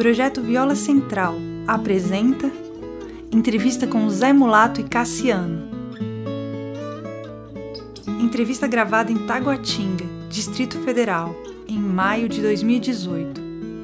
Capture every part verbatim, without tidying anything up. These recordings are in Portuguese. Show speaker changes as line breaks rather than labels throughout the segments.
Projeto Viola Central apresenta entrevista com Zé Mulato e Cassiano. Entrevista gravada em Taguatinga, Distrito Federal, em maio de dois mil e dezoito.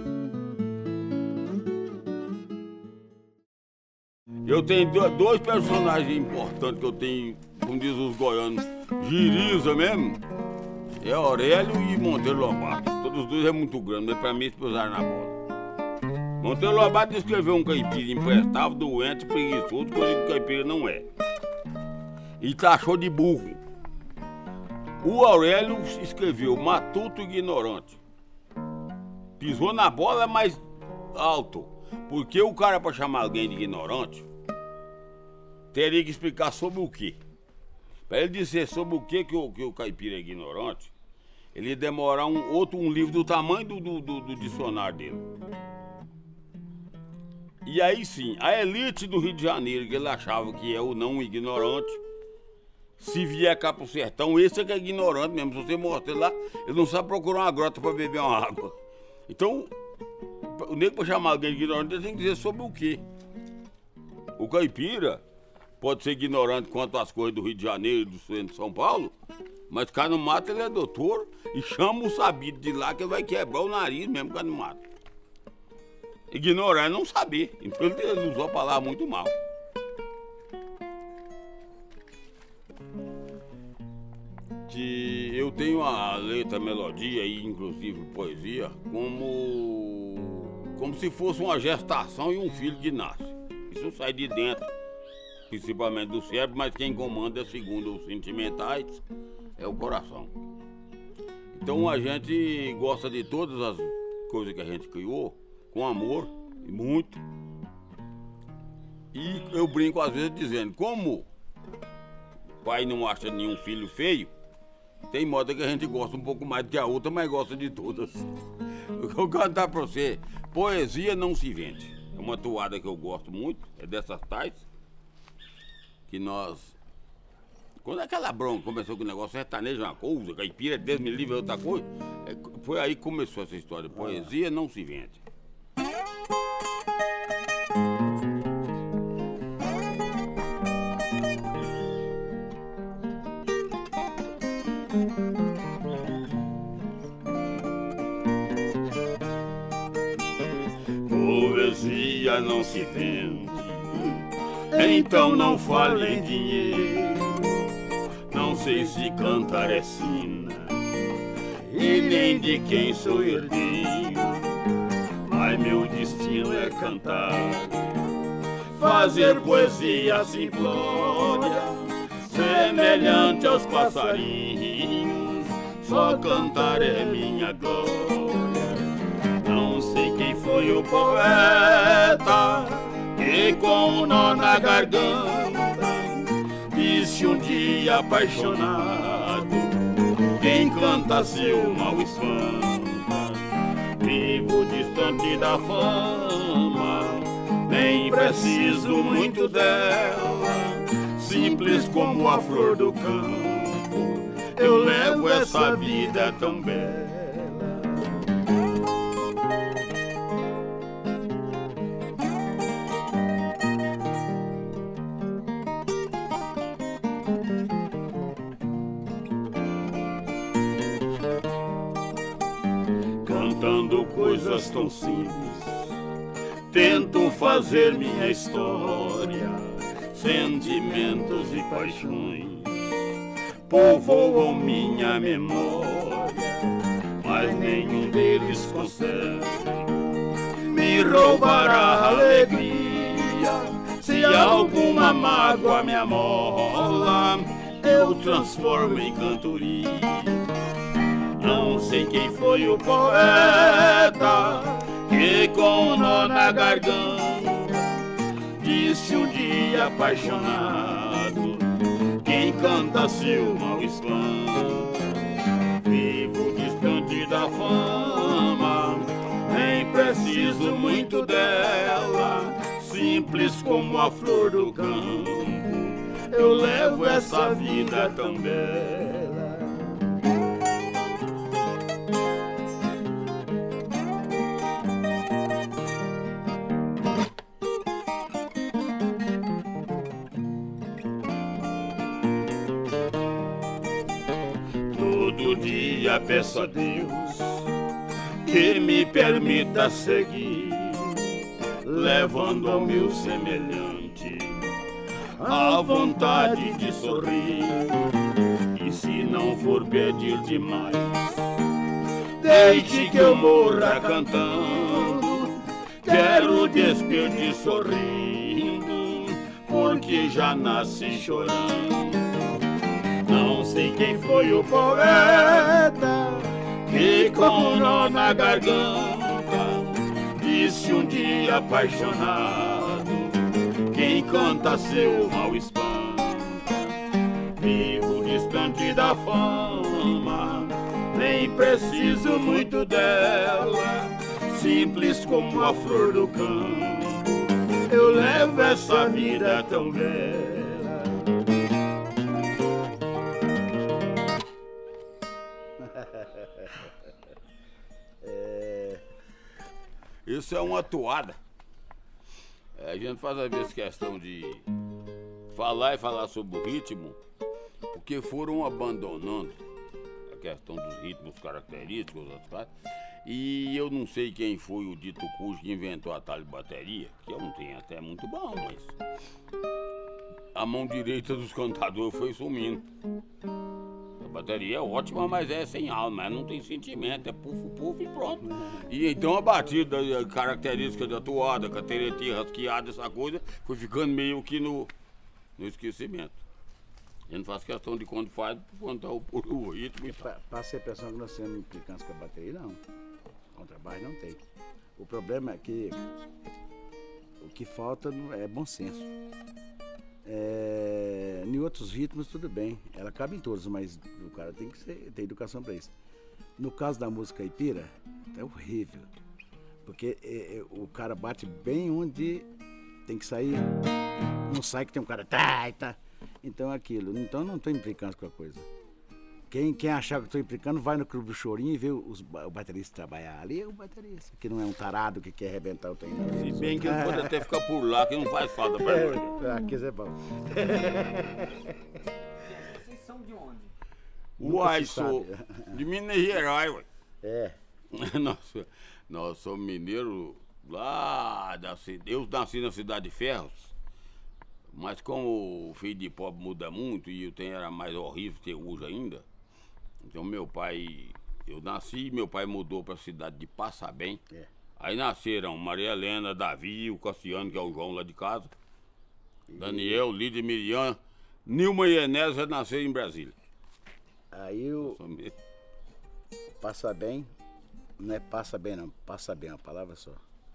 Eu tenho dois personagens importantes que eu tenho, como diz os goianos, giriza mesmo. É Aurélio e Monteiro Lobato. Todos os dois é muito grande, mas pra mim eles pousaram na bola. Monteiro Lobato escreveu um caipira imprestável, doente, preguiçoso, coisa que caipira não é. E taxou de burro. O Aurélio escreveu matuto ignorante. Pisou na bola, mas alto. Porque o cara, pra chamar alguém de ignorante, teria que explicar sobre o quê. Para ele dizer sobre o quê que o, que o caipira é ignorante, ele ia demorar um, outro, um livro do tamanho do, do, do, do dicionário dele. E aí sim, a elite do Rio de Janeiro, que ele achava que é o não ignorante, se vier cá pro sertão, esse é que é ignorante mesmo. Se você mostra ele lá, ele não sabe procurar uma grota para beber uma água. Então, o nego para chamar alguém de ignorante, ele tem que dizer sobre o quê. O caipira pode ser ignorante quanto às coisas do Rio de Janeiro e do centro de São Paulo, mas cá no mato ele é doutor e chama o sabido de lá que ele vai quebrar o nariz mesmo cá no mato. Ignorar é não saber, então ele usou a palavra muito mal. Que eu tenho a letra, a melodia e inclusive poesia como, como se fosse uma gestação e um filho que nasce. Isso sai de dentro, principalmente do cérebro, mas quem comanda, segundo os sentimentais, é o coração. Então a gente gosta de todas as coisas que a gente criou com amor, e muito. E eu brinco às vezes dizendo, como o pai não acha nenhum filho feio, tem moda que a gente gosta um pouco mais do que a outra, mas gosta de todas. Eu vou cantar pra você, poesia não se vende. É uma toada que eu gosto muito, é dessas tais, que nós... Quando aquela bronca começou com o negócio sertanejo, uma coisa, caipira, Deus me livre, outra coisa, é, foi aí que começou essa história, poesia não se vende. Poesia não se vende, então não fale em dinheiro. Não sei se cantar é sina e nem de quem sou herdeiro, mas meu destino é cantar, fazer poesia simplória, semelhante aos passarinhos. Só cantar é minha glória. Não sei quem foi o poeta que com um nó na garganta disse um dia apaixonado, quem canta seu mal espanta. Vivo distante da fama, nem preciso muito dela, simples como a flor do campo, eu levo essa vida tão bela. Cantando coisas tão simples, tento fazer minha história, sentimentos e paixões povoam minha memória, mas nenhum deles consegue me roubar a alegria. Se alguma mágoa me amola, eu transformo em cantoria. Não sei quem foi o poeta que com um nó na garganta disse um dia apaixonado, quem canta seu mal espanta. Vivo distante da fama, nem preciso muito dela, simples como a flor do campo, eu levo essa vida tão bela. dia peço a Deus que me permita seguir, levando ao meu semelhante a vontade de sorrir. E se não for pedir demais, deixe que eu morra cantando. Quero despedir sorrindo, porque já nasci chorando. Não sei quem foi o poeta que com um nó na garganta disse um dia apaixonado: quem canta seu mal espanta. Vivo distante da fama, nem preciso muito dela, simples como a flor do campo, eu levo essa vida tão bela.
É...
Isso é uma toada. É, a gente faz às vezes questão de falar e falar sobre o ritmo, porque foram abandonando a questão dos ritmos característicos, e eu não sei quem foi o dito cujo que inventou a tal de bateria, que eu não tenho até muito bom, mas a mão direita dos cantadores foi sumindo. A bateria é ótima, mas é sem alma, não tem sentimento, é pufo, pufo e pronto. E então a batida, a característica da toada, cateretinha, rasqueada, essa coisa, foi ficando meio que no, no esquecimento. A gente faz questão de quando faz, quando tá o, o ritmo e tal.
Passa a impressão que nós temos implicância com a bateria, não. Contrabaixo não tem. O problema é que o que falta é bom senso. É, em outros ritmos tudo bem, ela cabe em todos, mas o cara tem que ser, ter educação para isso. No caso da música caipira, é horrível, porque é, é, o cara bate bem onde tem que sair, não sai que tem um cara tá, tá. Então é aquilo, então não estou implicando com a coisa. Quem, quem achar que estou implicando vai no Clube do Chorinho e vê os, o baterista trabalhar. Ali é o baterista, que não é um tarado que quer arrebentar o trem.
Se bem que ele pode até ficar por lá, que não faz falta pra
é,
nós.
Aqui é bom.
Vocês são de onde?
Uai, sou de Minas Gerais, ué.
É.
nós, nós somos mineiros lá da cidade. Eu nasci na Cidade de Ferros, mas como o filho de pobre muda muito e o trem era mais horrível que hoje ainda, então meu pai, eu nasci, meu pai mudou para a cidade de Passabém.
É.
Aí nasceram Maria Helena, Davi, o Cassiano, que é o João lá de casa, e... Daniel, Lídia, Miriam, Nilma e Enésia nasceram em Brasília.
Aí o passa bem, não é passa bem não, passa bem, é uma palavra só.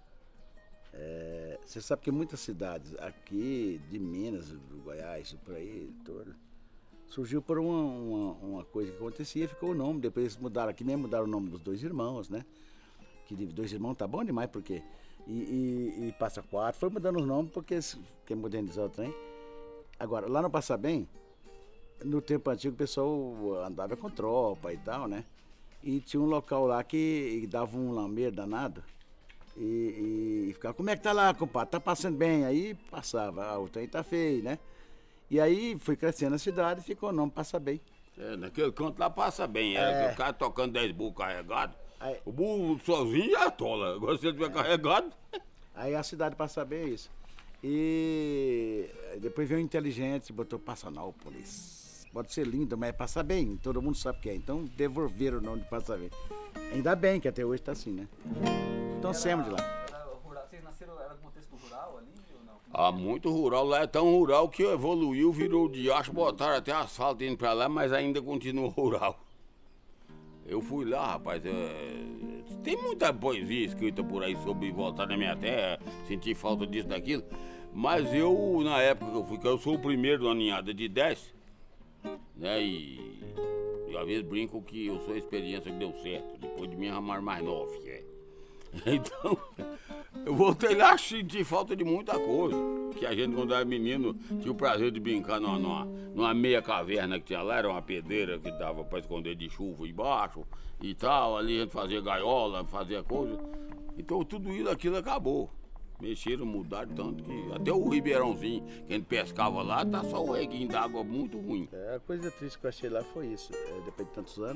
É, você sabe que muitas cidades aqui de Minas, do Goiás, por aí, todo, surgiu por uma, uma, uma coisa que acontecia, ficou o nome, depois eles mudaram aqui mesmo, mudaram o nome dos dois irmãos, né? Que de dois irmãos tá bom demais, porque e, e, e passa quatro, foi mudando os nomes porque quer modernizar o trem. Agora, lá no Passa Bem, no tempo antigo o pessoal andava com tropa e tal, né? E tinha um local lá que dava um lamer danado. E, e ficava, como é que tá lá, compadre? Tá passando bem? Aí passava, ah, o trem tá feio, né? E aí foi crescendo a cidade e ficou o nome Passa Bem.
É, naquele canto lá passa bem, é,
É.
o cara tocando dez burros carregados,
Aí-
o burro sozinho já atola, agora se ele tiver carregado...
Aí a cidade Passa Bem é isso. E depois veio um inteligente, botou Passanópolis. Pode ser lindo, mas é Passa Bem, todo mundo sabe que é. Então devolveram o nome de Passa Bem. Ainda bem que até hoje tá assim, né? Então sempre de lá.
Era rural, vocês nasceram, era contexto rural ali ou não?
Ah, muito rural, lá é tão rural que evoluiu, virou de acho, botaram até asfalto indo pra lá, mas ainda continua rural. Eu fui lá, rapaz, é... tem muita poesia escrita por aí sobre voltar na minha terra, sentir falta disso, daquilo, mas eu, na época que eu fui, que eu sou o primeiro na ninhada de dez, né, e eu às vezes brinco que eu sou a experiência que deu certo, depois de mim arrumar mais nove, é. Então, eu voltei lá, senti falta de muita coisa. Que a gente, quando era menino, tinha o prazer de brincar numa, numa, numa meia caverna que tinha lá, era uma pedreira que dava pra esconder de chuva embaixo e tal. Ali a gente fazia gaiola, fazia coisa. Então tudo isso, aquilo acabou. Mexeram, mudaram tanto que até o Ribeirãozinho, que a gente pescava lá, tá só o reguinho d'água muito ruim.
É, a coisa triste que eu achei lá foi isso. É, depois de tantos anos,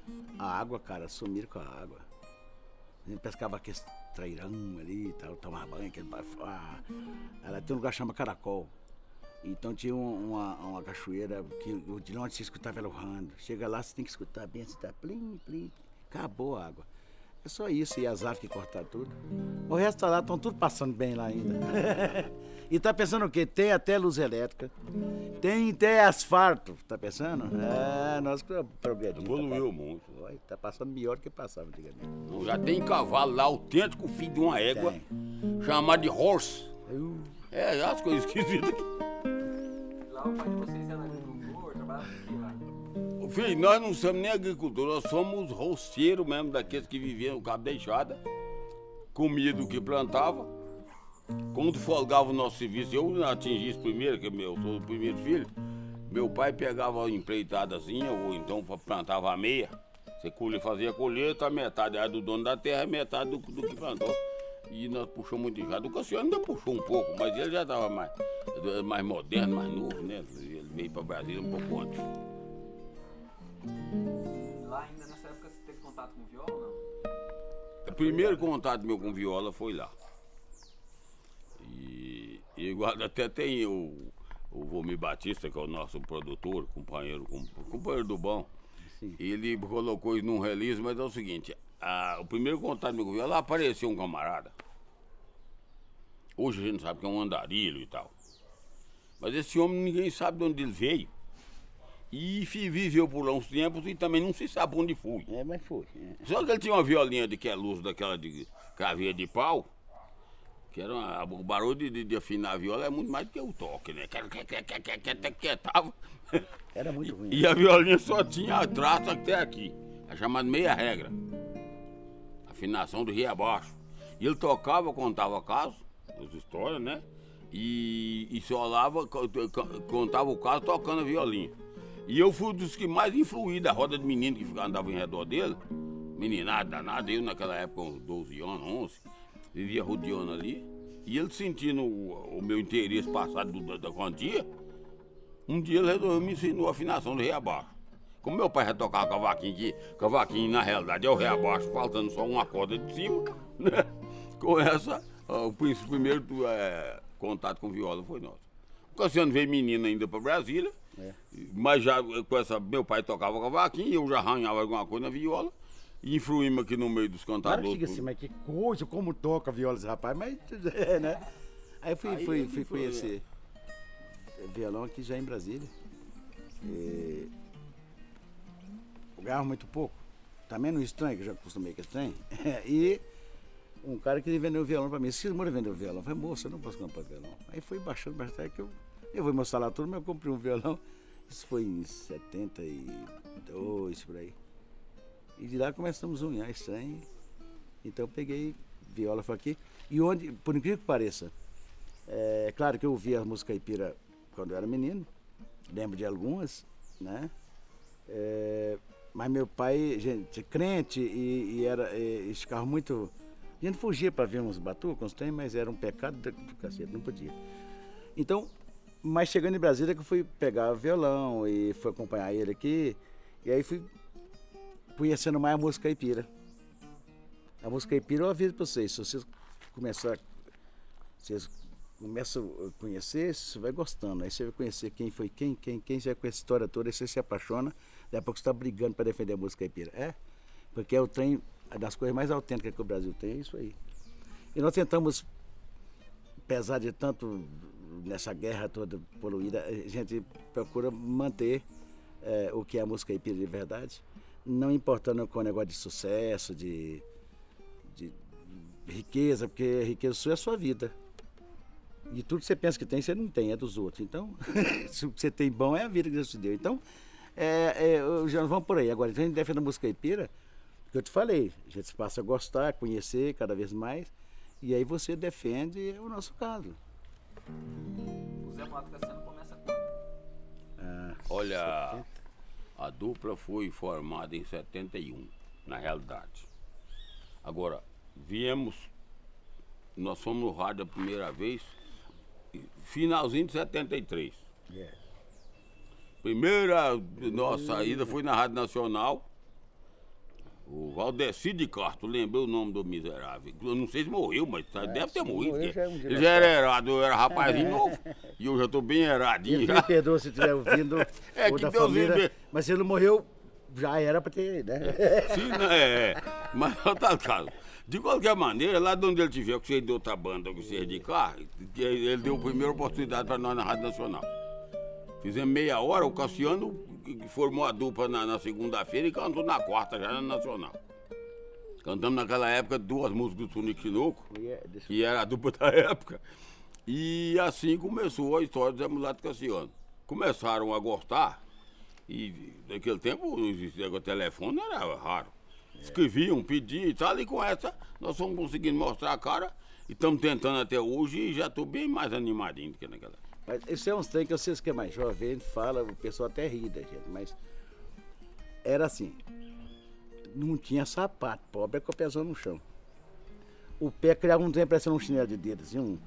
A água, cara, sumiram com a água. A gente pescava aquele trairão ali e tal, tomava banho, aquele... Ah, ela tem um lugar que chama Caracol. Então tinha uma, uma cachoeira que de longe você escutava ela urrando. Chega lá, você tem que escutar bem, você tá plim, plim. Acabou a água. É só isso, e as árvores que cortaram tudo. O resto lá estão tudo passando bem lá ainda. E tá pensando o quê? Tem até luz elétrica, tem até asfalto, tá pensando? É, nós progredimos.
Evoluiu
tá,
muito.
Vai, tá passando melhor do que passava antigamente.
Já tem cavalo lá, autêntico filho de uma égua,
Tem.
chamado de horse.
Eu...
É, as coisas esquisitas aqui.
Lá o pai de vocês era agricultor, trabalhava com o que lá?
Filho, nós não somos nem agricultores, nós somos roceiros mesmo, daqueles que viviam no cabo da enxada, comia do que plantava. Quando folgava o nosso serviço, eu atingi isso primeiro, que eu sou o primeiro filho, meu pai pegava uma empreitadazinha, ou então plantava a meia. Você colhe, fazia colheita, metade era do dono da terra, metade do, do que plantou. E nós puxamos muito enxada. O Cassiano ainda puxou um pouco, mas ele já estava mais, mais moderno, mais novo, né? Ele veio para Brasília um pouco antes.
Lá ainda nessa época você teve contato com viola ou não?
O primeiro contato meu com viola foi lá. E, e igual até tem o, o Vomir Batista, que é o nosso produtor, companheiro, companheiro do bom. Sim. Ele colocou isso num release, mas é o seguinte, a, o primeiro contato meu com viola, lá apareceu um camarada. Hoje a gente sabe que é um andarilho e tal. Mas esse homem ninguém sabe de onde ele veio. E viveu por lá uns tempos e também não se sabe onde foi.
É, mas foi. É.
Só que ele tinha uma violinha de que é luz daquela de caveira de pau, que era uma, o barulho de, de, de afinar a viola é muito mais do que o toque, né? Tava.
Era muito ruim.
E a violinha só tinha a traça até aqui, a chamada meia regra. Afinação do rio abaixo. E ele tocava, contava casos, as histórias, né? E, e solava, contava o caso tocando a violinha. E eu fui dos que mais influí da roda de menino que andava em redor dele. Meninada, danada, eu naquela época, uns doze anos, onze, vivia rodeando ali. E ele sentindo o, o meu interesse passado do, da, da quantia, um dia ele resolveu me ensinar a afinação do rei abaixo. Como meu pai já tocava cavaquinho aqui, cavaquinho na realidade é o rei abaixo, faltando só uma corda de cima, né? Com essa, o primeiro é, contato com viola foi nosso. O Cassiano veio menino ainda para Brasília, é. Mas já com essa, meu pai tocava cavaquinho, eu já arranhava alguma coisa na viola. E influímos aqui no meio dos cantadores.
Claro que diga assim, mas que coisa, como toca viola esse rapaz, mas é, né? Aí fui, Aí fui, fui conhecer violão aqui já em Brasília. E... ganhava muito pouco. Também não estranho, que eu já acostumei com estranho. E um cara que vendeu violão pra mim. Esse mora vendeu violão. Eu falei, moça, eu não posso comprar violão. Aí foi baixando, baixando, que eu, eu vou meu salário todo, mas eu comprei um violão. Isso foi em setenta e dois, por aí. E de lá começamos a unhar estranho. Então eu peguei viola, foi aqui. E onde, por incrível que pareça, é claro que eu ouvia a música caipira quando eu era menino, lembro de algumas, né? É, mas meu pai, gente, crente, e, e era, e, e ficava muito... A gente fugia para ver uns batucos, tem, mas era um pecado do cacete, não podia. Então, mas chegando em Brasília que eu fui pegar violão e fui acompanhar ele aqui, e aí fui conhecendo mais a música caipira. A música caipira eu aviso para vocês, se vocês começar, vocês começam a conhecer, você vai gostando, aí você vai conhecer quem foi quem, quem, quem já conhece a história toda, aí você se apaixona, daqui a pouco você está brigando para defender a música caipira. É, porque é o trem, das coisas mais autênticas que o Brasil tem, é isso aí. E nós tentamos, apesar de tanto nessa guerra toda poluída, a gente procura manter é, o que é a música caipira de verdade, não importando com o negócio de sucesso, de, de riqueza, porque a riqueza sua é a sua vida. E tudo que você pensa que tem, você não tem, é dos outros. Então, se o que você tem bom é a vida que Deus te deu. Então, é, é, já vamos por aí. Agora, então a gente defende a música caipira, que eu te falei, a gente passa a gostar, a conhecer cada vez mais, e aí você defende o nosso caso.
O Zé Mulato Cassiano começa quando?
Ah, Olha, setenta. A dupla foi formada em setenta e um, na realidade. Agora, viemos, nós fomos no rádio a primeira vez, finalzinho de setenta e três. Yeah. Primeira nossa saída foi na Rádio Nacional, O Valdeci de Castro, lembrei o nome do miserável. Eu não sei se morreu, mas é, deve ter morrido.
Morreu, já é um
ele já era errado, eu era rapazinho novo. E eu já tô bem eradinho.
Ele
já.
me perdoa se estiver ouvindo.
É
ou
que
da
Deus
família,
me...
mas se ele não morreu, já era pra ter, né?
Sim, não é. Mas não tá caso. De qualquer maneira, lá de onde ele tiver, que você deu outra banda com você de carro, ele deu a primeira oportunidade pra nós na Rádio Nacional. Fizemos meia hora, o Cassiano formou a dupla na, na segunda-feira e cantou na quarta, já na Nacional. Cantamos naquela época duas músicas do Tunico Tinoco, que era a dupla da época. E assim começou a história do Zé Mulato Cassiano. Começaram a gostar, e naquele tempo o telefone era raro. Escreviam, pediam e tal, e com essa nós fomos conseguindo mostrar a cara e estamos tentando até hoje e já estou bem mais animadinho do que naquela época.
Mas isso é uns trem que vocês que é mais jovem, fala, o pessoal até ri da gente, mas era assim, não tinha sapato, pobre é com o pezão no chão. O pé criava um trem parecendo um chinelo de dedo, assim, um...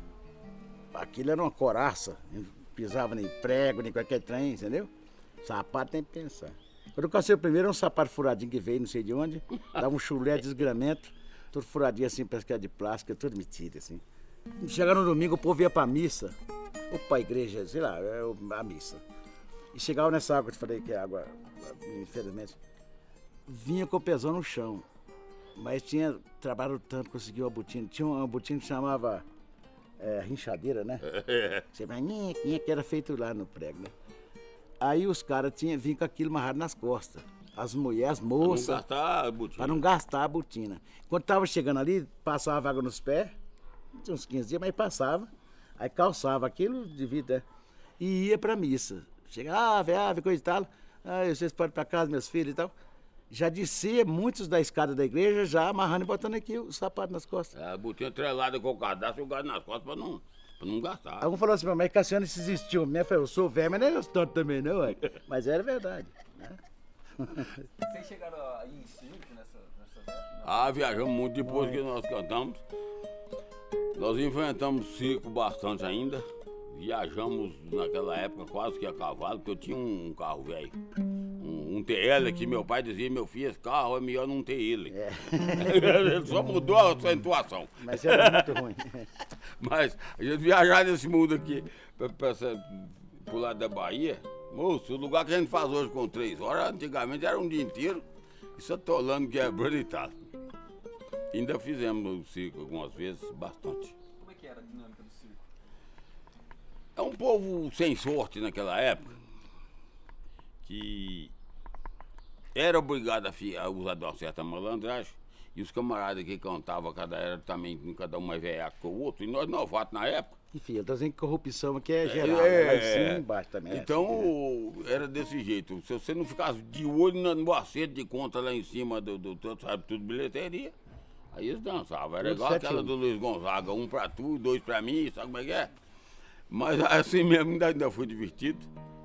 aquilo era uma coraça, não pisava nem prego, nem qualquer trem, entendeu? Sapato nem pensar. Quando eu calcei o primeiro, era um sapato furadinho que veio, não sei de onde, dava um chulé de desgramento, todo furadinho assim, parece que era de plástico, todo metido assim. Chegava no domingo, o povo ia pra missa, ou pra igreja, sei lá, a missa. E chegava nessa água, eu te falei que é água, infelizmente, vinha com o pezão no chão. Mas tinha trabalho tanto, conseguiu uma botina. Tinha uma botina que chamava é, rinchadeira, né? Você vai, que era feito lá no prego, né? Aí os caras vinham com aquilo amarrado nas costas. As mulheres, as moças.
Pra não gastar a botina.
Pra não gastar a botina. Quando tava chegando ali, passava água nos pés, tinha uns quinze dias, mas passava. Aí calçava aquilo de vida e ia pra missa. Chegava, ave, ave, coisa e tal. Aí vocês podem ir pra casa, meus filhos e tal. Já descia muitos da escada da igreja, já amarrando e botando aqui o sapato nas costas.
É, a botinha trelada com o cadastro e o gado nas costas pra não, pra não gastar.
Algum falou assim, mas Cassiano se existiu mesmo. Eu falei, eu sou velho, mas não é tanto também não, ué. Mas era verdade, né?
Vocês chegaram a ir em circo nessa, nessas épocas?
Ah, viajamos muito depois que nós cantamos. Nós enfrentamos circo bastante ainda. Viajamos naquela época quase que a cavalo, porque eu tinha um carro velho. Um, um T L que meu pai dizia, meu filho, esse carro é melhor não ter ele. É. Ele só mudou a acentuação.
Mas era muito ruim.
Mas a gente viajar nesse mundo aqui, pra, pra, pro lado da Bahia, moço, o lugar que a gente faz hoje com três horas, antigamente era um dia inteiro, isso atolando, quebrando e tal. Ainda fizemos o circo algumas vezes, bastante.
Como é que era a dinâmica do circo?
É um povo sem sorte naquela época, que era obrigado a, fi, a usar de uma certa malandragem, e os camaradas que cantavam, cada era também, cada um mais velhaco que o outro, e nós novatos na época.
Enfim, eu tô dizendo que corrupção aqui é geral,
é,
lá em cima e embaixo também.
Então,
é assim,
era desse jeito, se você não ficasse de olho no, no acerto de conta lá em cima do, do, do sabe, tudo bilheteria, aí eles dançavam, era igual aquela do Luiz Gonzaga, um pra tu, dois pra mim, sabe como é que é? Mas assim mesmo ainda, ainda foi divertido.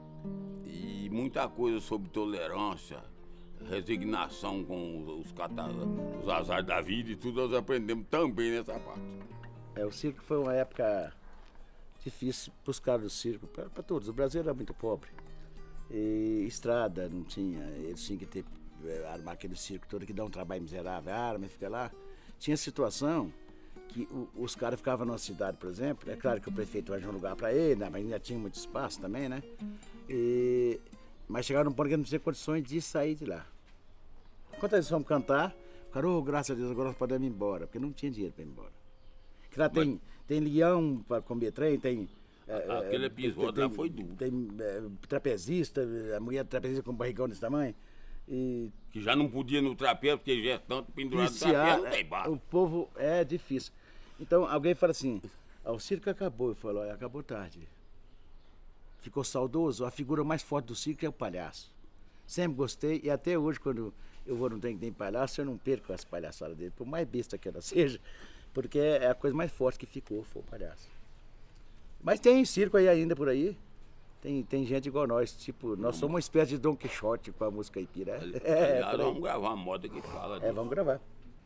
E muita coisa sobre tolerância, resignação com os, os, catar, os azares da vida e tudo, nós aprendemos também nessa parte.
É, o circo foi uma época difícil para os caras do circo, para todos. O Brasil era muito pobre. E estrada não tinha, eles tinham que ter, armar aquele circo todo que dá um trabalho miserável, arma e fica lá. Tinha situação que o, os caras ficavam numa cidade, por exemplo, é claro que o prefeito arranjou um lugar para ele, né, mas ainda tinha muito espaço também, né? E, mas chegaram num ponto que não tinha condições de sair de lá. Enquanto eles fomos cantar, o cara, oh, graças a Deus, agora nós podemos ir embora, porque não tinha dinheiro para ir embora. Que lá mas... tem, tem leão para comer trem, tem...
Aquele episódio
tem,
lá foi duro.
Tem é, trapezista, a mulher trapezista com um barrigão desse tamanho. E
que já não podia no trapeiro, porque já é tanto pendurado no trapeiro, não tem barro.
O povo é difícil. Então alguém fala assim, ah, o circo acabou. Eu falo, olha, acabou tarde. Ficou saudoso, a figura mais forte do circo é o palhaço. Sempre gostei, e até hoje, quando eu vou num trem que tem palhaço, eu não perco as palhaçadas dele, por mais besta que ela seja, porque é a coisa mais forte que ficou, foi o palhaço. Mas tem circo aí ainda por aí. Tem, tem gente igual nós, tipo, nós somos uma espécie de Dom Quixote com a música Ipira.
É, aliás, vamos gravar uma moda que fala disso.
É, vamos gravar.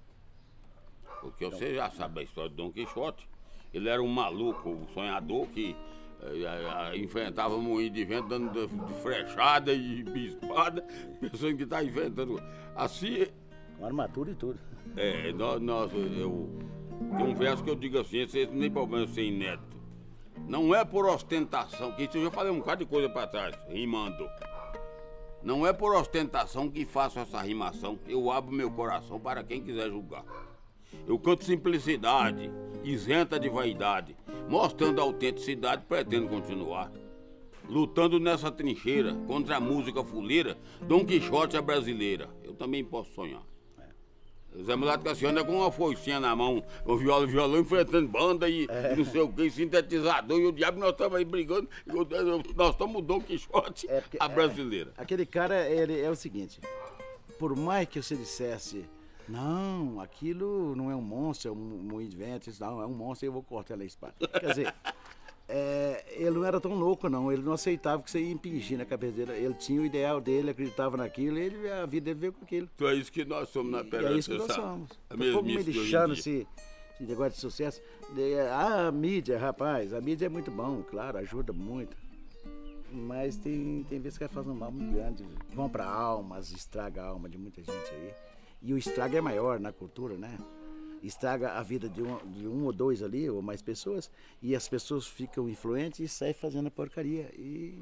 Porque então, você já sabe a história de Dom Quixote. Ele era um maluco, um sonhador que é, é, enfrentava moinho de vento dando de, de frechada e espada, pensando que estava inventando. Assim,
Com armadura e tudo.
É, nós, nós, eu... Tem um verso que eu digo assim, esse nem problema ser inédito. Não é por ostentação, que isso eu já falei um bocado de coisa pra trás, rimando. Não é por ostentação que faço essa rimação, eu abro meu coração para quem quiser julgar. Eu canto simplicidade, isenta de vaidade, mostrando a autenticidade, pretendo continuar. Lutando nessa trincheira, contra a música fuleira, Dom Quixote é brasileira, eu também posso sonhar. Zé Mulato Cassiano com uma foicinha na mão, com viola e violão, enfrentando banda e, é. e não sei o que, sintetizador, e o diabo nós estamos aí brigando, eu, eu, nós estamos o Dom Quixote, é porque, a brasileira.
É, aquele cara, ele é o seguinte, por mais que você dissesse, não, aquilo não é um monstro, é um moinho de vento, não, é um monstro, eu vou cortar a espada. Quer dizer, é, ele não era tão louco não, ele não aceitava que você ia impingir na cabeça dele, ele tinha o ideal dele, acreditava naquilo, ele, a vida dele veio com aquilo.
Então é isso que nós somos na perante.
É isso que nós somos.
É
um pouco me lixando esse, esse negócio de sucesso. A mídia, rapaz, a mídia é muito bom, claro, ajuda muito. Mas tem, tem vezes que faz um mal muito grande. Vão pra almas, estraga a alma de muita gente aí. E o estrago é maior na cultura, né? Estraga a vida de um, de um ou dois ali, ou mais pessoas, e as pessoas ficam influentes e saem fazendo a porcaria. E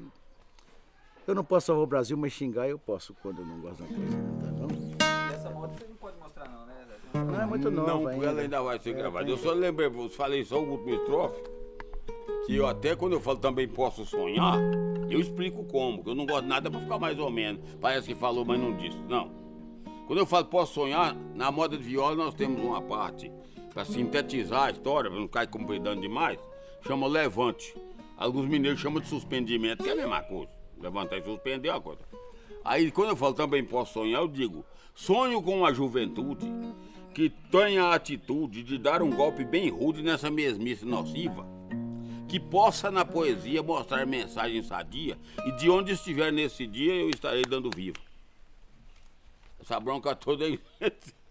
eu não posso salvar o Brasil, mas xingar eu posso quando eu não gosto da coisa, tá bom?
Essa moto você não pode mostrar não, né, Zé?
Não é muito nova
Não,
ainda.
ela ainda vai ser
é,
gravada.
tem...
Eu só lembrei, eu falei só o último estrofe, que eu até quando eu falo também posso sonhar, eu explico como, que eu não gosto de nada pra ficar mais ou menos. Parece que falou, mas não disse. Não. Quando eu falo posso sonhar, na moda de viola nós temos uma parte para sintetizar a história, para não ficar compridando demais, chama levante. Alguns mineiros chamam de suspendimento, que é a mesma coisa. Levantar e suspender é uma coisa. Aí quando eu falo também posso sonhar, eu digo, sonho com uma juventude que tenha a atitude de dar um golpe bem rude nessa mesmice nociva, que possa na poesia mostrar mensagem sadia e de onde estiver nesse dia eu estarei dando vivo. Essa bronca toda aí.
Você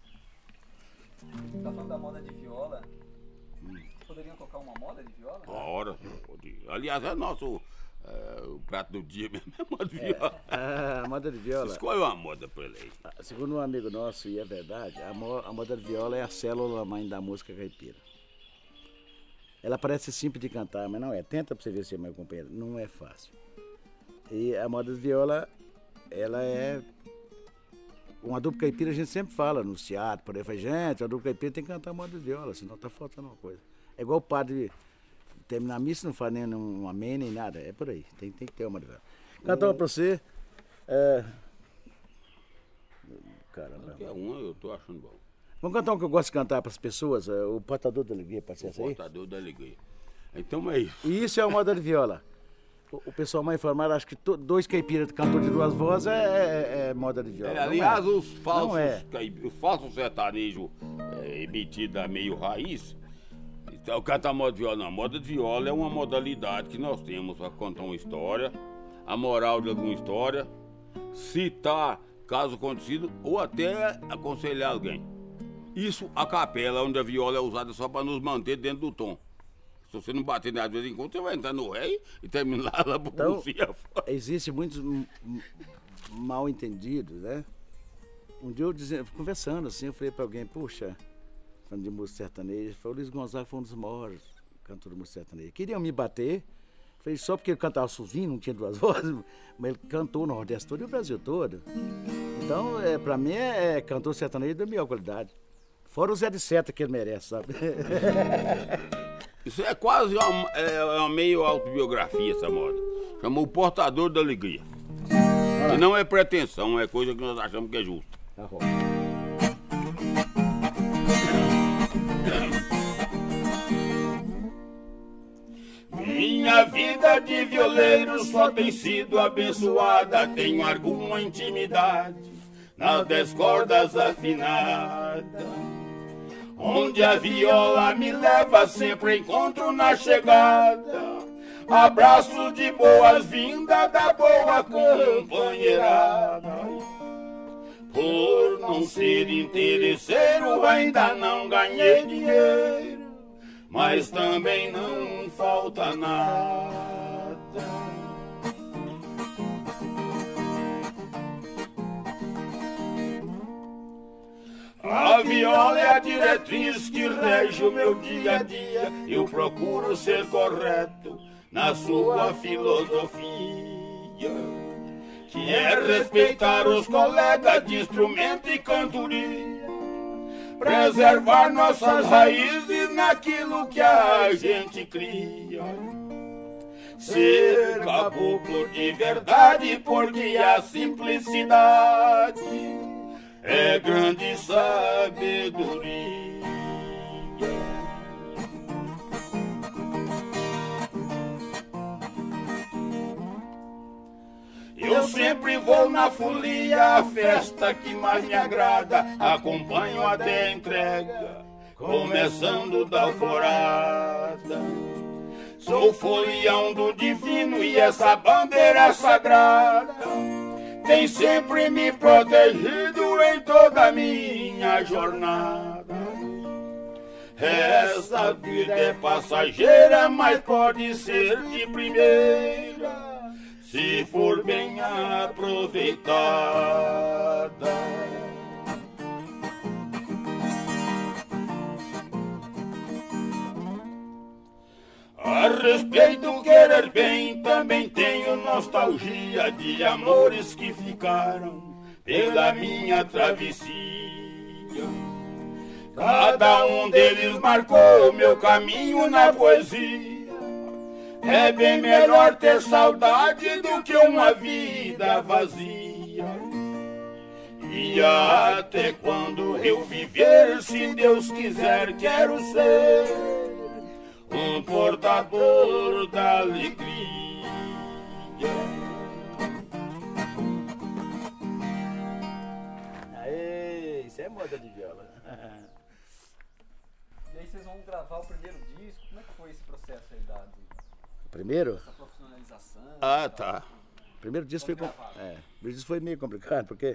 tá falando da moda de viola? Hum. Poderiam tocar uma moda de viola?
Ora, pode. Aliás, é nosso é, o prato do dia mesmo, é moda de viola.
É, a moda de viola.
Escolhe uma moda pra ele aí.
Segundo um amigo nosso, e é verdade, a, mo a moda de viola é a célula mãe da música caipira. Ela parece simples de cantar, mas não é. Tenta pra você ver se é meu companheiro. Não é fácil. E a moda de viola, ela é... Uma dupla caipira a gente sempre fala nos teatros, por aí, fala, gente, a dupla caipira tem que cantar moda de viola, senão tá faltando uma coisa. É igual o padre terminar a missa, não faz nem um amém, nem nada, é por aí, tem, tem que ter uma de viola. Cantar uma pra você, é... Caramba.
Qualquer uma eu tô achando bom.
Vamos cantar um que eu gosto de cantar pras pessoas, o Portador da Alegria, pode ser essa aí?
O Portador da Alegria. Então é isso.
E isso é a moda de viola. O pessoal mais informado acha que to, dois caipiras cantor de duas vozes é, é, é moda de viola.
É, aliás,
é.
os falsos,
é.
os falsos sertanejos é, emitidos a meio raiz, então canta a moda de viola. Não, a moda de viola é uma modalidade que nós temos para contar uma história, a moral de alguma história, citar caso acontecido ou até aconselhar alguém. Isso a capela, onde a viola é usada só para nos manter dentro do tom. Se você não bater nada de vez em quando, você vai entrar no ré e terminar lá pro
então,
fora.
Existe muitos mal entendidos, né? Um dia eu dizendo, conversando assim, eu falei para alguém, puxa, falando de música sertaneja, foi o Luiz Gonzaga, foi um dos maiores cantores de música sertaneja. Queriam me bater, falei, só porque ele cantava sozinho, não tinha duas vozes, mas ele cantou no Nordeste todo e o Brasil todo. Então, é, para mim, é, é cantor sertanejo da melhor qualidade. Fora o Zé de Seta que ele merece, sabe?
Isso é quase uma, é, uma meio autobiografia, essa moda. Chamou o Portador da Alegria. E não é pretensão, é coisa que nós achamos que é justo.
Tá bom.
Minha vida de violeiro só tem sido abençoada. Tenho alguma intimidade nas dez cordas afinadas. Onde a viola me leva, sempre encontro na chegada. Abraço de boas-vindas da boa companheirada. Por não ser interesseiro, ainda não ganhei dinheiro, mas também não falta nada. A viola é a diretriz que rege o meu dia a dia. Eu procuro ser correto na sua filosofia, que é respeitar os colegas de instrumento e cantoria, preservar nossas raízes naquilo que a gente cria, ser caboclo de verdade, porque a simplicidade é grande sabedoria. Eu sempre vou na folia, a festa que mais me agrada, acompanho até a entrega, começando da alvorada. Sou folião do divino e essa bandeira é sagrada tem sempre me protegido em toda a minha jornada. Essa vida é passageira, mas pode ser de primeira, se for bem aproveitada. A respeito querer bem, também tenho nostalgia de amores que ficaram pela minha travessia. Cada um deles marcou meu caminho na poesia. É bem melhor ter saudade do que uma vida vazia. E até quando eu viver, se Deus quiser, quero ser um portador da alegria.
Aê, isso é moda de viola.
E aí vocês vão gravar o primeiro disco, como é que foi esse processo aí da...
Primeiro?
Essa profissionalização.
Ah, tá.
O primeiro disco foi, com... é, o primeiro disco foi meio complicado, porque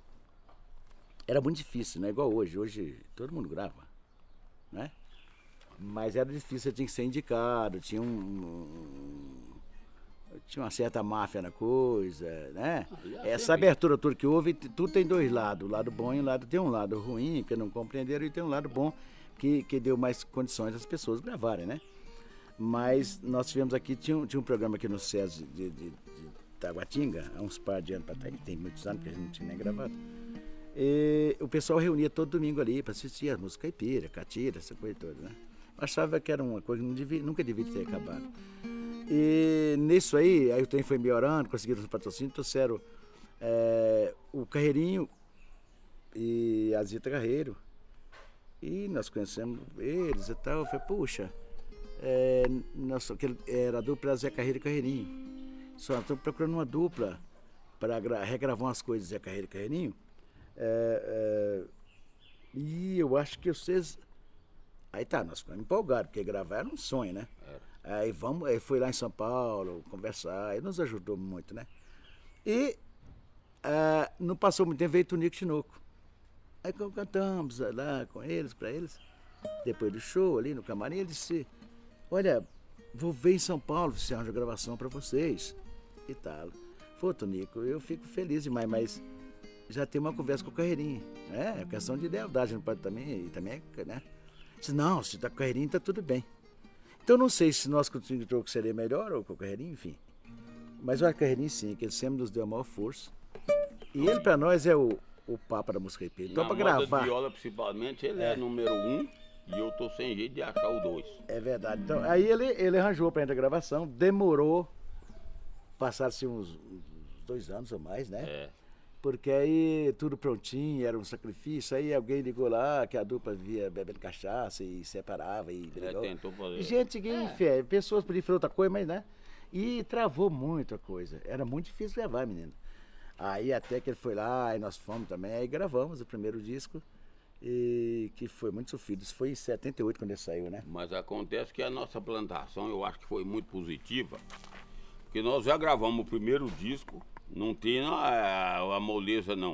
era muito difícil, não é igual hoje. Hoje todo mundo grava, né? Mas era difícil, você tinha que ser indicado, tinha um... tinha uma certa máfia na coisa, né? Essa abertura toda que houve, tudo tem dois lados, o lado bom e o lado... Tem um lado ruim, que não compreenderam, e tem um lado bom, que, que deu mais condições às pessoas gravarem, né? Mas nós tivemos aqui, tinha um, tinha um programa aqui no SESI de, de, de Taguatinga, há uns par de anos para trás, tem muitos anos que a gente não tinha nem gravado. E o pessoal reunia todo domingo ali para assistir a música caipira, catira, essa coisa toda, né? Eu achava que era uma coisa que não devia, nunca devia ter acabado. E nisso aí, aí o trem foi melhorando, conseguiram os patrocínios, trouxeram é, o Carreirinho e a Zita Carreiro. E nós conhecemos eles e tal, eu falei, puxa... É, nossa, era a dupla Zé Carreiro e Carreirinho. Só estamos procurando uma dupla para regravar umas coisas Zé Carreiro e Carreirinho. É, é, e eu acho que vocês... Aí tá, nós ficamos empolgados, porque gravar era um sonho, né? É. Aí vamos, aí foi lá em São Paulo conversar, aí nos ajudou muito, né? E é, não passou muito tempo, veio Tonico Tinoco. Aí cantamos lá com eles, para eles. Depois do show ali no camarim, ele disse... Olha, vou ver em São Paulo se arranja gravação para vocês e tal. Pô, Tonico, eu fico feliz demais, mas já tem uma conversa com o Carreirinho, né? É questão de lealdade, não pode também, e também, né? Disse, não, se tá com o Carreirinho, tá tudo bem. Então não sei se nós com o Tonico seria melhor ou com o Carreirinho, enfim. Mas eu acho que o Carreirinho sim, que ele sempre nos deu a maior força. E ele para nós é o, o papa da música caipira. Então para gravar...
Na viola principalmente, ele é, é número um. E eu tô sem jeito de achar o dois.
É verdade. Então, aí ele, ele arranjou pra gente a gravação, demorou, passaram-se uns dois anos ou mais, né? É. Porque aí tudo prontinho, era um sacrifício, aí alguém ligou lá que a dupla via bebendo cachaça e separava e brigou.
É, tentou fazer.
Gente, que é. pessoas podiam fazer outra coisa, mas né? E travou muito a coisa. Era muito difícil gravar, menino. Aí até que ele foi lá, e nós fomos também, aí gravamos o primeiro disco. E que foi muito sofrido. Isso foi em setenta e oito quando ele saiu, né?
Mas acontece que a nossa plantação eu acho que foi muito positiva, porque nós já gravamos o primeiro disco, não tem a, a moleza não.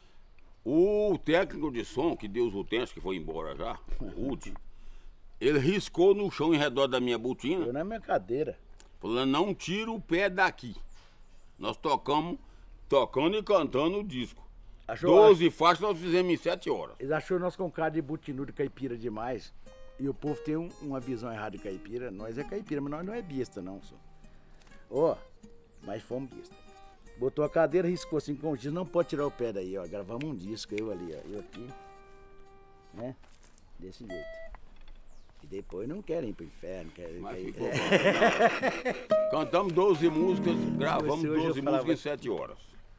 O técnico de som, que Deus o tenha, acho que foi embora já, o Rudy, ele riscou no chão em redor da minha botina.
Eu na minha cadeira.
Falando, não tira o pé daqui. Nós tocamos, tocando e cantando o disco.
Achou,
doze faixas nós fizemos em sete horas.
Eles achou nós com cara de butinu de caipira demais. E o povo tem um, uma visão errada de caipira. Nós é caipira, mas nós não é besta, não, só. Ó, oh, mas fomos besta. Botou a cadeira, riscou assim com os discos. Não pode tirar o pé daí, ó. Gravamos um disco, eu ali, ó. Eu aqui. Né? Desse jeito. E depois não querem ir pro inferno. Querem,
Mas
querem...
ficou bom. Cantamos doze músicas, gravamos
Hoje eu
doze
falava-
músicas em sete horas.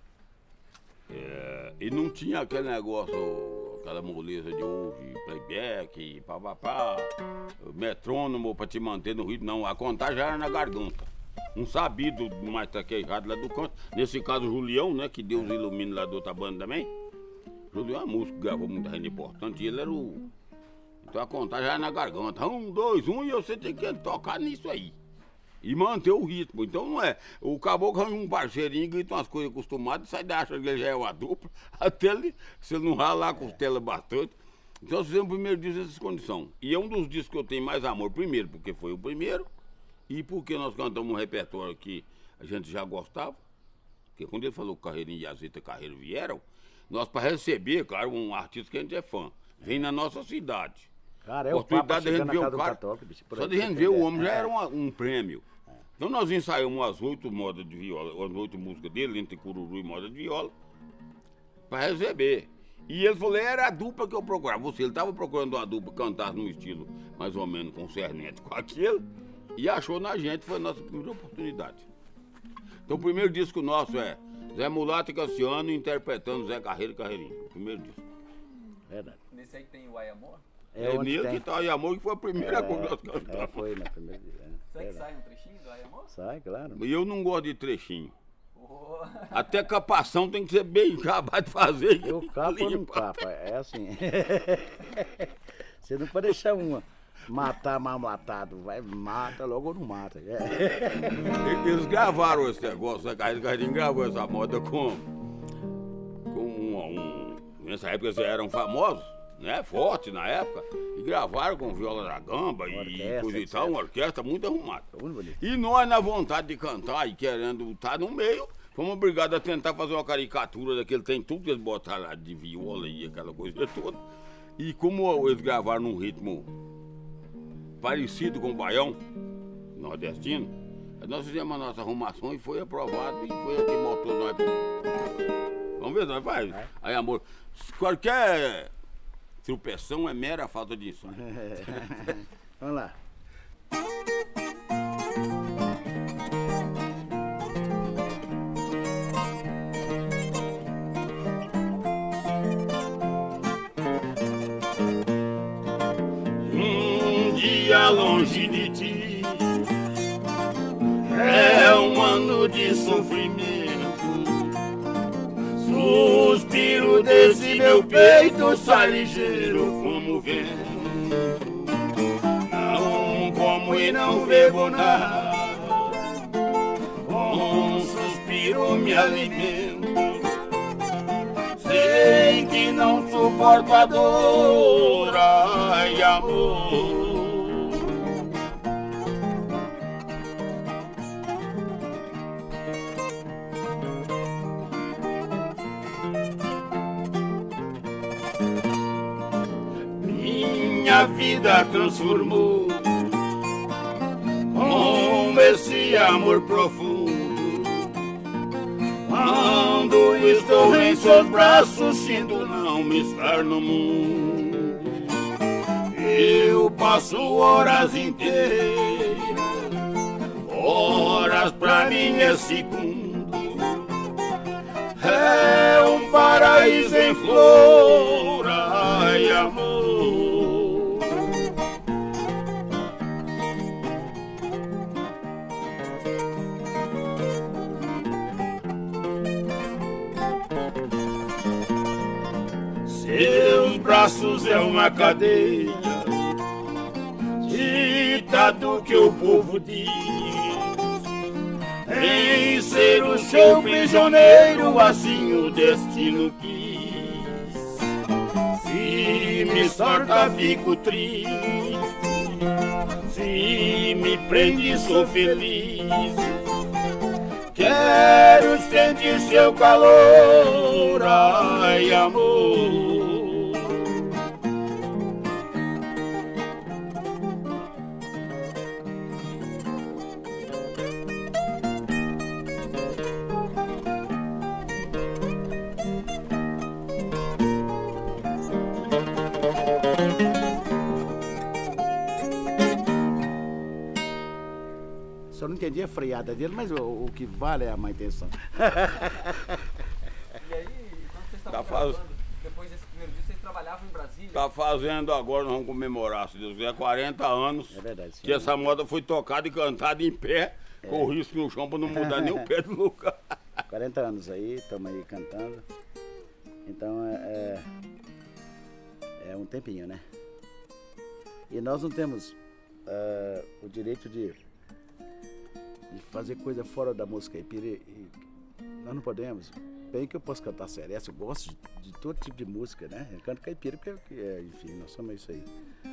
É, e não tinha aquele negócio, aquela moleza de hoje, playback, papapá, metrônomo pra te manter no ritmo, não. A contagem era na garganta. Um sabido mais traquejado lá do canto. Nesse caso, o Julião, né, que Deus ilumine lá da outra banda também. Julião é um músico que gravou muita gente importante e ele era o... Então a contagem era na garganta. Um, dois, um, e você tem que tocar nisso aí. E manter o ritmo. Então não é. O caboclo arranja um parceirinho, grita umas coisas acostumadas, sai da acha que ele já é uma dupla, até ele, se ele não ralar a costela bastante. Então nós fizemos o primeiro disco nessas condições. E é um dos discos que eu tenho mais amor, primeiro, porque foi o primeiro, e porque nós cantamos um repertório que a gente já gostava. Porque quando ele falou que Carreirinha e Azeta Carreiro vieram, nós para receber, claro, um artista que a gente é fã, vem na nossa cidade.
Cara, é o Papa
Oportunidade de a
chegando
gente
na
ver
casa
o
do
cara.
católico, bicho, por
Só
aí
de
pra
a gente
você
ver o
entender.
homem já
É.
era uma- um prêmio. Então nós ensaiamos as oito modas de viola, as oito músicas dele, entre cururu e moda de viola, para receber. E ele falou, era a dupla que eu procurava. Você, ele estava procurando uma dupla que cantasse num estilo mais ou menos concernente com aquele, e achou na gente, foi a nossa primeira oportunidade. Então o primeiro disco nosso é Zé Mulato e Cassiano interpretando Zé Carreiro e Carreirinho. O primeiro disco.
Verdade.
Nesse aí que tem o Ai Amor?
É,
É,
onde
nele
tem.
que tá, e Amor, que foi a primeira coisa que nós
É,
cantamos.
foi na primeira. É,
Será que
verdade.
sai um trechinho do Ai Amor?
Sai, claro.
E eu não gosto de trechinho.
Oh.
Até capação tem que ser bem acabado de fazer.
Eu capo ou não
Limpa.
capa? É assim. Você não pode deixar uma matar mal matado. Vai, mata logo ou não mata. É.
Eles gravaram esse negócio, a Carreira Carreirinho gravou essa moda com. com um, um- Nessa época eles eram famosos, né? Forte na época. E gravaram com viola da gamba e
Orquestra,
coisa e tal,
etcétera.
uma orquestra muito arrumada.
Muito bonito.
E nós, na vontade de cantar e querendo estar no meio, fomos obrigados a tentar fazer uma caricatura daquele tem tudo que eles botaram lá de viola e aquela coisa toda. E como eles gravaram num ritmo parecido com o baião nordestino, nós fizemos a nossa arrumação e foi aprovado e foi o que botou nós. pro- Vamos ver, nós faz. Aí, amor, qualquer tropeção é mera falta de som.
Vamos lá.
Um dia longe de ti é um ano de sofrimento. Suspiro desse meu peito sai ligeiro como o vento. Não como e não bebo nada, com um suspiro me alimento. Sei que não suporto a dor, ai amor. Minha vida transformou com esse amor profundo. Quando estou em seus braços, sinto não me estar no mundo. Eu passo horas inteiras, horas pra mim é segundo. É um paraíso em flor, ai amor. Seus braços é uma cadeia, ditado que o povo diz. Em ser o seu prisioneiro, assim o destino quis. Se me sorta, fico triste. Se me prende, sou feliz. Quero sentir seu calor, ai amor.
Só não entendi a freada dele, mas o, o que vale é a má intenção.
E aí, quando vocês estavam
Tá faz-
gravando, depois desse primeiro disco, vocês trabalhavam em Brasília?
Tá fazendo agora, nós vamos comemorar, se Deus quiser, quarenta anos.
É verdade, sim.
Que essa moda foi tocada e cantada em pé, com o risco no chão pra não mudar nem o pé do lugar.
quarenta anos aí, estamos aí cantando. Então é, é, é um tempinho, né? E nós não temos ah, o direito de, de fazer coisa fora da música caipira. E, e nós não podemos. Bem que eu posso cantar seresta, eu gosto de, de todo tipo de música, né? Eu canto caipira porque, é, enfim, nós somos isso aí.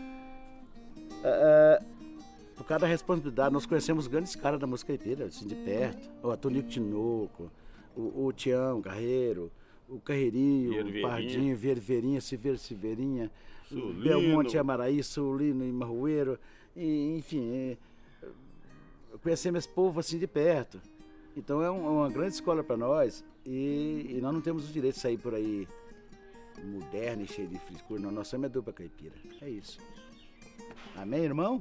Ah, ah, por causa da responsabilidade, nós conhecemos grandes caras da música caipira, assim, de perto. O Antônio Tinoco, o, o Tião Carreiro, o Carreirinho, o
Ververinha.
Pardinho, Ververinha, Silveira Silveirinha,
Sulino.
Belmonte Amaraí, Sulino e Marroeiro, e, enfim, é, conhecemos esse povo assim de perto. Então é um- uma grande escola para nós e, e nós não temos o direito de sair por aí moderno e cheio de frescura, não, nós somos a dupla caipira, é isso. Amém, irmão?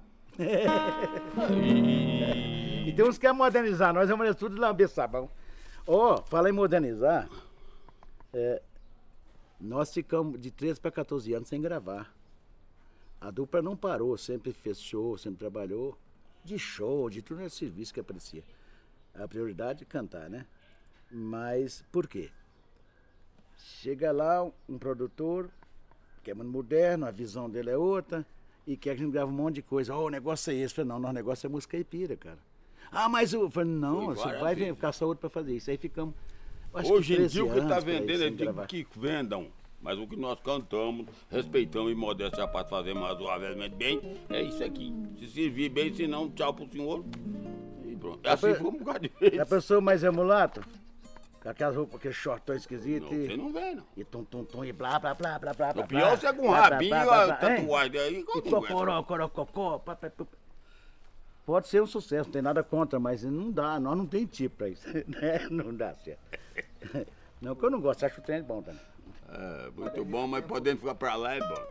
E tem uns que querem modernizar, nós vamos tudo lamber sabão. Ó, fala em modernizar, é, nós ficamos de treze para quatorze anos sem gravar. A dupla não parou, sempre fez show, sempre trabalhou de show, de tudo nesse serviço que aparecia. A prioridade é cantar, né? Mas por quê? Chega lá um, um produtor que é muito moderno, a visão dele é outra, e quer que a gente grave um monte de coisa. Ó, o negócio é esse. Eu falei, não, nosso negócio é música caipira, cara. Ah, mas eu falei, não,
Foi
você
várias
vai
vezes.
ficar saúde pra fazer isso. Aí ficamos. acho que
Hoje em
treze
dia o que está
anos pra aí,
vendendo é
sem
de
gravar.
que vendam. Mas o que nós cantamos, respeitamos e modéstia para fazer mais razoavelmente bem, é isso aqui. Se servir bem, se não, tchau pro senhor. E pronto. É assim
pe-
foi um bocado de
Já
vezes.
pensou mais é mulato? Com aquelas roupas, aqueles shortão esquisito
Não,
e,
você não vem, não.
e tum tum tum e blá blá blá blá blá blá.
O pior é você com um
blá, blá,
rabinho
blá,
e
blá,
a
blá, hein?
tatuagem aí.
E
que eu não
cocoró,
aguento.
corococó, pá, pá, pá. Pode ser um sucesso, não tem nada contra, mas não dá, nós não tem tipo pra isso. né? Não dá certo. Não, que eu não gosto, acho o trem bom também.
É, muito bom, mas podendo ficar pra lá é bom.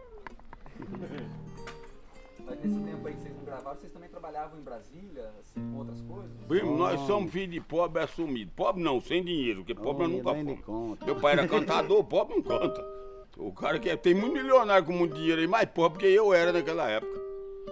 Mas nesse tempo aí que vocês não gravaram, vocês também trabalhavam em Brasília, assim, com outras coisas?
Primo, nós somos filhos de pobre assumido. Pobre não, sem dinheiro, porque pobre nós
Homem,
nunca
nem me
fomos.
conta.
Meu pai era cantador, pobre não canta. O cara que é, tem muito milionário com muito dinheiro aí, mais pobre que eu era naquela época.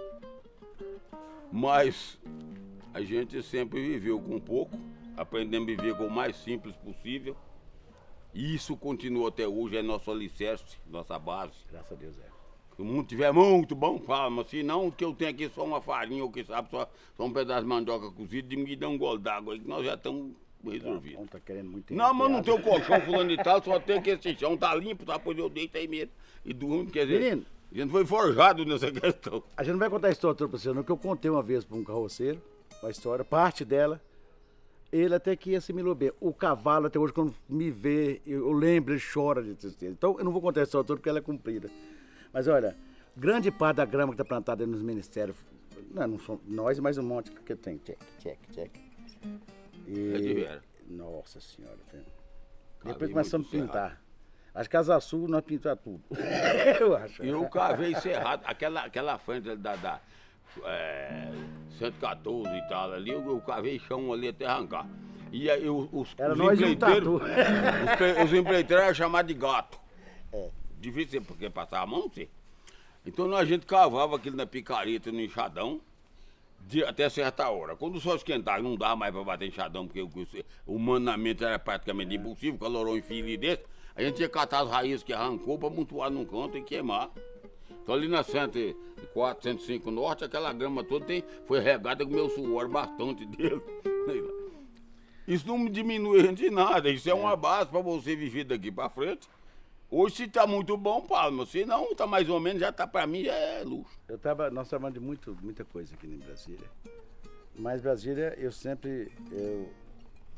Mas a gente sempre viveu com pouco, aprendemos a viver com o mais simples possível. E isso continua até hoje, é nosso alicerce, nossa base.
Graças a Deus é.
Se o mundo tiver muito bom, fala, mas se não, o que eu tenho aqui é só uma farinha, ou que sabe, só, só um pedaço de mandioca cozida, de me dar um gole d'água aí, que nós já estamos resolvidos.
Bom, tá querendo muito.
Não, mas não tem
piada.
o colchão fulano de tal, só tem que esse chão tá limpo, tá? Pois eu deito aí mesmo. E durmo, quer dizer,
Menino.
a gente foi forjado nessa questão.
A gente não vai contar a história toda pra você, não, que eu contei uma vez pra um carroceiro, uma história, parte dela. Ele até que assimilou bem. O cavalo, até hoje, quando me vê, eu, eu lembro, ele chora de tristeza. Então, eu não vou contar a história toda porque ela é comprida. Mas olha, grande parte da grama que está plantada aí nos ministérios, não, não são nós, mas um monte que tem. Check, check, check. E,
É de vera.
Nossa senhora. Tem.
Cavei
Depois começamos a
muito
pintar. As casas sul nós pintamos tudo. eu acho.
E eu cavei cerrado, aquela, aquela frente da, da é, cento e quatorze e tal ali, eu, eu cavei chão ali até arrancar. E aí eu- os,
Era
os
nós e um
empreiteiros,
tatu.
os, pre- os empreiteiros eram chamados de gato.
É.
Difícil ser porque passava a mão, não sei. Então a gente cavava aquilo na picareta, no enxadão, de- até certa hora. Quando o sol esquentava, não dava mais para bater enxadão, porque o, o manamento era praticamente impossível, calorou em filho desse. A gente ia catar as raízes que arrancou para amontoar num canto e queimar. Então ali na cento e quatro, cento e cinco Norte, aquela grama toda tem, foi regada com meu suor bastante dele. Isso não me diminui a gente em nada, isso é uma base para você viver daqui para frente. Hoje se tá muito bom, palma, se não, tá mais ou menos, já tá para mim, já é luxo.
Eu tava, nós trabalhamos de muito, muita coisa aqui em Brasília. Mas Brasília, eu sempre, eu,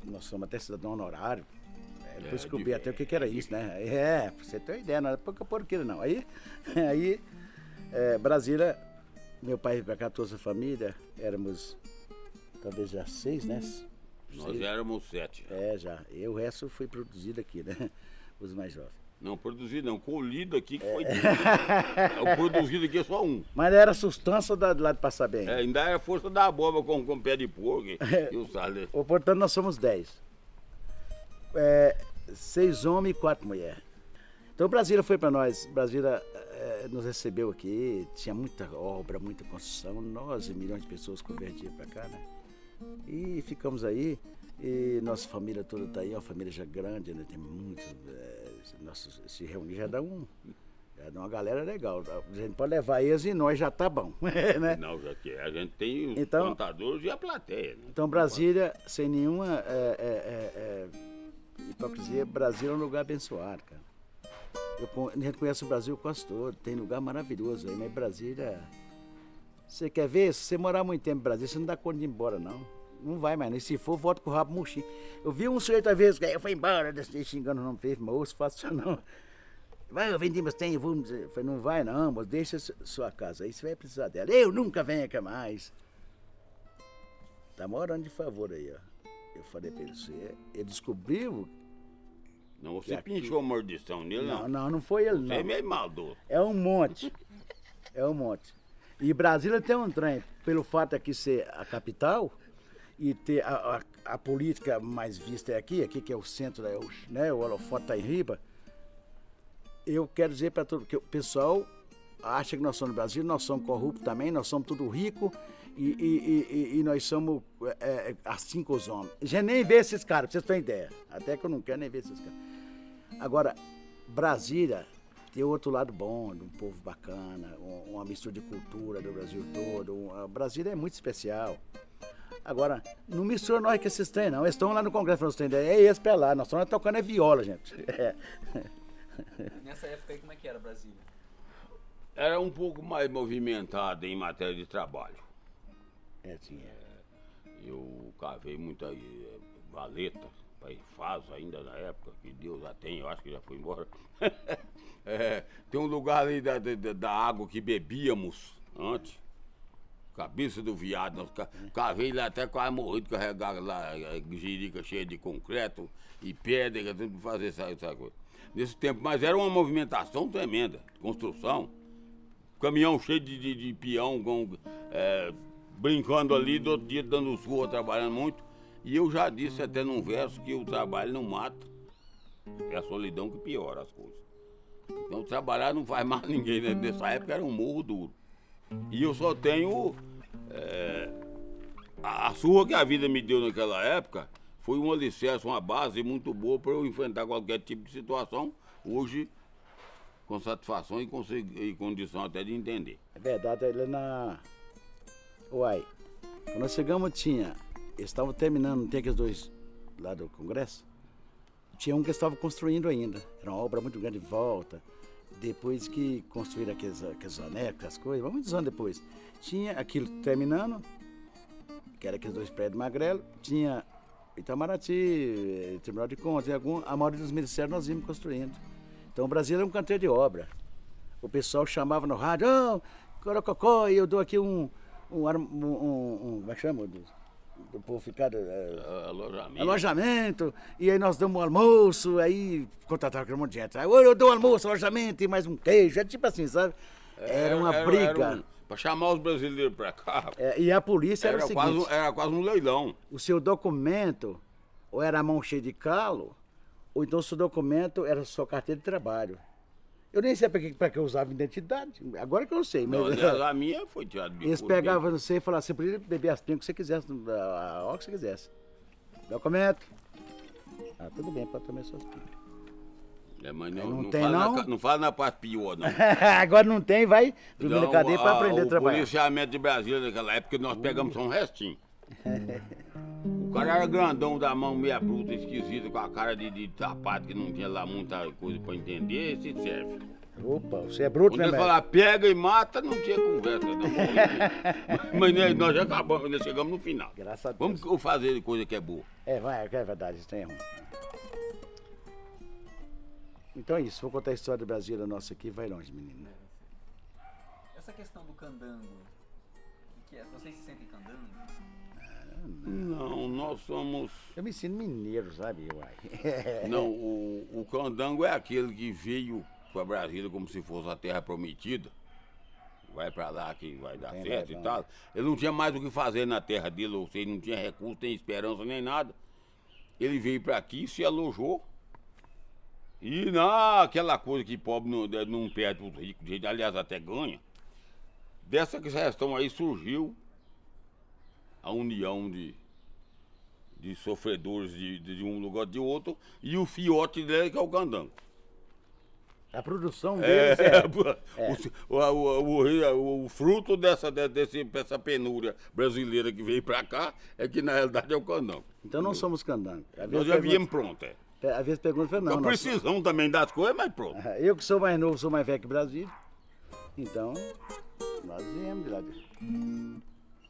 nós somos até cidadão honorário. É, depois
É,
descobri
de-
até o que, que era isso, né? É, pra você ter uma ideia, não era pouca porqueira, não. Aí, aí é, Brasília, meu pai veio pra cá, trouxe a família, éramos talvez já seis, né?
Nós éramos sete.
É, já. E o resto foi produzido aqui, né? Os mais jovens.
Não, produzido não, colhido aqui que
É.
foi. O produzido aqui é só um.
Mas era a sustância da, lá de Passar Bem.
É, ainda é a força da abóbora com, com pé de porco e, e o sale.
Ou, portanto, nós somos dez. É, seis homens e quatro mulheres. Então, Brasília foi para nós. Brasília é, nos recebeu aqui. Tinha muita obra, muita construção. Nós e milhões de pessoas convertiam para cá, né? E ficamos aí. E nossa família toda está aí. É uma família já grande, né? Tem muito. É, nossa, se reunir já dá um. Já dá uma galera legal. A gente pode levar eles e nós já tá bom. Né?
Não, já que é, a gente tem os
Então-
contadores e a plateia. Né?
Então, Brasília, sem nenhuma é, é, é, é, hipocrisia, Brasília é um lugar abençoado, cara. Eu, con- a gente conhece o Brasil quase todo, tem lugar maravilhoso aí, mas Brasília. Você quer ver? Se você morar muito tempo em Brasília, você não dá conta de ir embora, não. Não vai mais, né? Se for, volta com o rabo murchinho. Eu vi um sujeito às vezes, que aí eu fui embora, desse- xingando o nome dele, moço, faço isso não. Vai, eu vendi meus tem, eu vou. Eu falei, não vai não, mas deixa su- sua casa aí, você vai precisar dela. Eu nunca venho aqui mais. Tá morando de favor aí, ó. Eu falei pra ele, você, ele descobriu.
Não, você
aqui-
pinchou a mordição nele,
Não,
não.
não, não foi ele,
Você é
não.
meio maldoso.
É um monte. É um monte. E Brasília tem um trem, pelo fato aqui ser a capital e ter a, a, a política mais vista é aqui, aqui que é o centro, é o, né, o holofote tá em riba. Eu quero dizer para todo que o pessoal acha que nós somos no Brasil, nós somos corruptos também, nós somos tudo rico e, e, e, e- e nós somos é, é, assim com os homens. Já nem vê esses caras, pra vocês terem ideia. Até que eu não quero nem ver esses caras. Agora, Brasília tem outro lado bom, de um povo bacana, um- uma mistura de cultura do Brasil todo. Um- a Brasília é muito especial. Agora, não mistura nós com esses trem, não. Eles estão lá no Congresso falando, "Vocês têm ideia?" É esse pra lá, nós estamos tocando é viola, gente. É.
Nessa época aí, como é que era Brasília?
Era um pouco mais movimentado em matéria de trabalho.
É, tinha.
Eu cavei muita eh, valeta, pai faz ainda na época, que Deus já tem, eu acho que já foi embora. É, tem um lugar ali da, da, da água que bebíamos antes. Cabeça do viado, nós ca- cavei lá até quase morri de carregar lá a jirica cheia de concreto e pedra, tudo pra fazer essa, essa coisa. Nesse tempo, mas era uma movimentação tremenda, construção. Caminhão cheio de, de, de peão, com, é, brincando ali, do outro dia dando surra, trabalhando muito. E eu já disse até num verso que o trabalho não mata, é a solidão que piora as coisas. Então trabalhar não faz mal a ninguém, né? Nessa época era um morro duro. E eu só tenho. é, a, a surra que a vida me deu naquela época foi um alicerce, uma base muito boa para eu enfrentar qualquer tipo de situação. Hoje, com satisfação e, consegui- e condição até de entender.
É verdade, ele na. Uai, quando nós chegamos tinha. Eles estavam terminando, não tem aqueles dois lá do Congresso? Tinha um que estava construindo ainda. Era uma obra muito grande de volta. Depois que construíram aqueles, aqueles anexos, aquelas coisas, muitos anos depois. Tinha aquilo terminando, que era aqueles dois prédios magrelo, tinha Itamaraty, Tribunal de Contas, e algum, a maioria dos ministérios nós íamos construindo. Então o Brasil é um canteiro de obra. O pessoal chamava no rádio, ô, Corococó, e eu dou aqui um, um, ar- um, um- um- como é que chama? Do, do povo ficar, é,
É, alojamento.
alojamento, e aí nós damos um almoço, aí contrataram aquele monte de gente. Aí, "Ô, eu dou um almoço, alojamento e mais um queijo, é tipo assim, sabe? Era uma
Era-
briga.
era um- pra chamar os brasileiros pra cá,
É, e a polícia era,
era,
o seguinte,
quase, era quase um leilão.
o seu documento ou era a mão cheia de calo, ou então o seu documento era sua carteira de trabalho. Eu nem sei para que, pra que eu usava identidade, agora que eu sei, mas
Não, aliás, a minha foi tirada de
eles
couro dele.
pegavam você e falavam, você podia beber as pingas que você quisesse, a a hora que você quisesse. Documento. Ah, tudo bem, pode tomar suas pingas.
É, mas não,
Não
não,
tem,
fala
não?
Na, ca- não fala na parte pior, não.
Agora não tem, vai dormir na
Não,
cadeia para
a-
aprender a
o
trabalhar.
policiamento de Brasília naquela época nós pegamos só um restinho. O cara era grandão, da mão meia bruta, esquisita, com a cara de, de sapato que não tinha lá muita coisa pra entender, se serve.
Opa, você é bruto,
Quando
né,
ele
médico?
falar pega e mata, não tinha conversa. Não. mas, mas né, nós já acabamos, nós chegamos no final.
Graças a Deus.
Vamos fazer coisa que é boa.
É, vai, é verdade, isso tem ruim. Então é isso, vou contar a história do Brasília nossa aqui, vai longe, menino.
Essa questão do candango, o que é? Vocês se sentem candango?
Não, nós somos...
Eu me sinto mineiro, sabe, uai?
Não, o, o candango é aquele que veio para Brasília como se fosse a terra prometida. Vai para lá que vai dar
Tem
certo
razão.
e tal. Ele não tinha mais o que fazer na terra dele, ou seja, não tinha recurso, nem esperança, nem nada. Ele veio para aqui, se alojou. E naquela coisa que pobre não, não perde os ricos, de jeito, aliás, até ganha. Dessa questão aí surgiu a união de, de sofredores de, de um lugar de outro e o fiote dele que é o candango.
A produção
É,
deles é...
é. O, o, o, o, o fruto dessa, desse, dessa penúria brasileira que veio pra cá é que na realidade é o candango.
Então não somos candango. Às
Nós
vezes
já
pergunta-
viemos pronto, é.
Às vezes pergunta, não,
Então
nós-
precisamos também das coisas, mas pronto.
Eu que sou mais novo, sou mais velho que Brasília. Então, nós viemos de lá. de-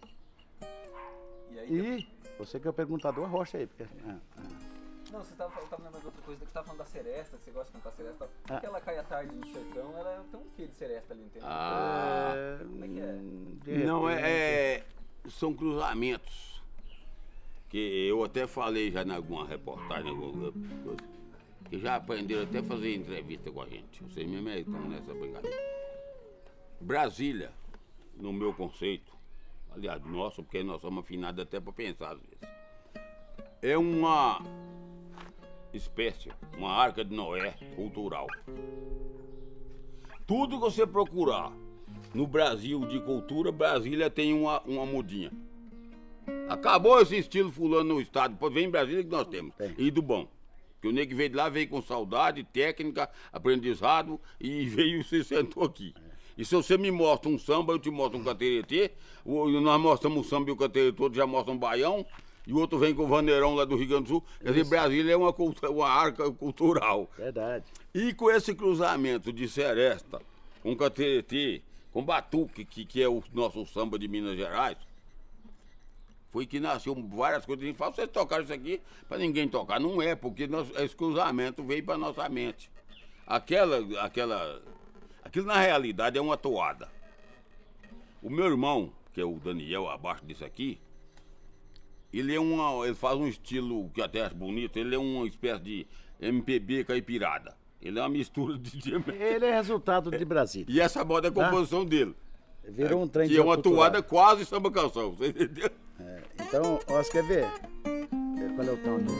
E aí,
E você que é o perguntador, rocha aí. Porque... ah, ah.
não, você estava tava lembrando de outra coisa, que você tava falando da seresta, que você gosta de cantar seresta.
Ah.
Porque ela cai à tarde no sertão, ela tem um quê de seresta ali, entendeu?
Ah,
Como é que é?
hum, de
não,
repente-
é, é- são cruzamentos. Que eu até falei já em alguma reportagem, alguma coisa, que já aprenderam até a fazer entrevista com a gente. Vocês mesmo estão nessa brincadeira. Brasília, no meu conceito, aliás, nosso, porque nós somos afinados até para pensar às vezes, é uma espécie, uma arca de Noé cultural. Tudo que você procurar no Brasil de cultura, Brasília tem uma, uma mudinha. Acabou esse estilo fulano no estado, depois vem em Brasília que nós temos.
Tem.
E do bom. Que o nego que veio de lá veio com saudade, técnica, aprendizado e veio e se sentou aqui. E se você me mostra um samba, eu te mostro um cateretê, o- nós mostramos o samba e o cateretê todo já mostra um baião, e o outro vem com o vaneirão lá do Rio Grande do Sul. Quer dizer, Brasília é uma, cultu- uma arca cultural.
Verdade.
E com esse cruzamento de seresta, com cateretê, com batuque, que, que é o nosso samba de Minas Gerais, foi que nasceu várias coisas. A gente fala, vocês tocaram isso aqui para ninguém tocar. Não é, porque nós, esse cruzamento veio para nossa mente. Aquela, aquela, aquilo na realidade é uma toada. O meu irmão, que é o Daniel, abaixo disso aqui, ele é uma, ele faz um estilo que até acho bonito, ele é uma espécie de M P B caipirada. Ele é uma mistura de...
Ele é resultado de Brasília.
E essa moda é a composição dele.
Virou um trem
Que
de
é uma
cultural.
toada quase samba canção, você entendeu?
É, então, ó, você quer ver? É, qual é o tom aqui?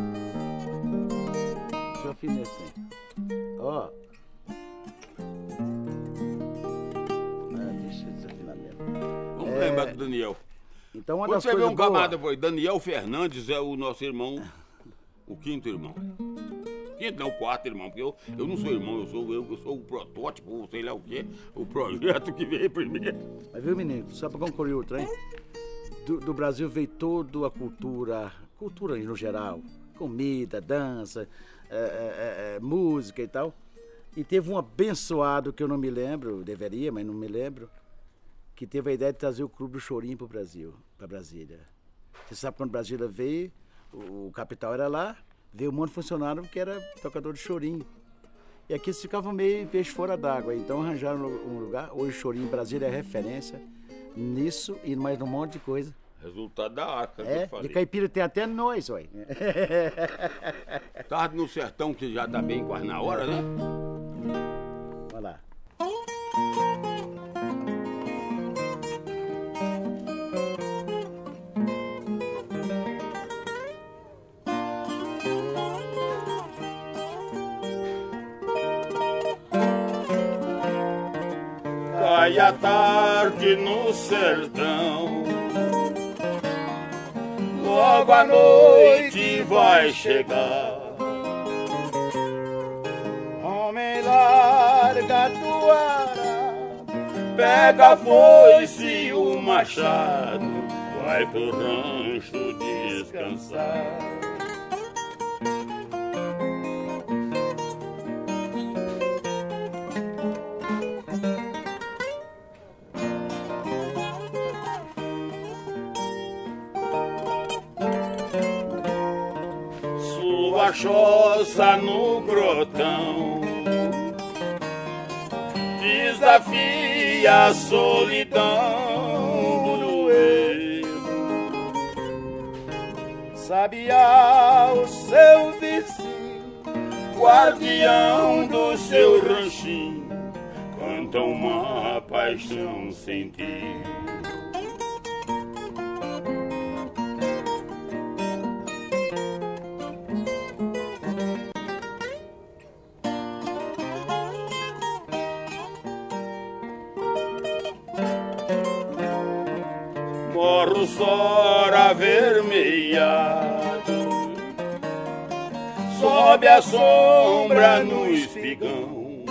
Deixa eu afinar esse trem. Ó. Ah, deixa eu desafinar mesmo.
Vamos
É,
lembrar do Daniel.
Então, uma
Quando
das
você vê
coisas
um
boas...
camarada por aí, Daniel Fernandes é o nosso irmão, o quinto irmão. Quinto não, o quarto irmão, porque eu, eu não sou irmão, eu sou, eu, eu sou o protótipo, sei lá o quê, o projeto que veio primeiro.
Mas viu, menino, só para concluir o trem, do, do Brasil veio toda a cultura, cultura no geral, comida, dança, é, é, é, música e tal. E teve um abençoado que eu não me lembro, deveria, mas não me lembro, que teve a ideia de trazer o Clube do Chorinho para o Brasil, para Brasília. Você sabe quando Brasília veio, o, o capital era lá, veio um monte de funcionário que era tocador de chorinho. E aqui eles ficavam meio peixe fora d'água. Então arranjaram um lugar. Hoje o chorinho em Brasília é referência nisso e mais num monte de coisa.
Resultado da arca, que eu
É,
falei.
de caipira tem até nós, ué.
Tarde no sertão, que já tá bem quase na hora, né?
Olha lá.
Cai a tarde no sertão, logo a noite vai chegar.
Homem, larga a toalha,
Pega a foice e o machado, vai pro rancho descansar. na choça, no grotão, desafia a solidão no erro.
Sabiá, o seu vizinho,
Guardião do seu ranchinho, canta uma paixão sem ter. Morro sol avermelhado, sobe a sombra no espigão,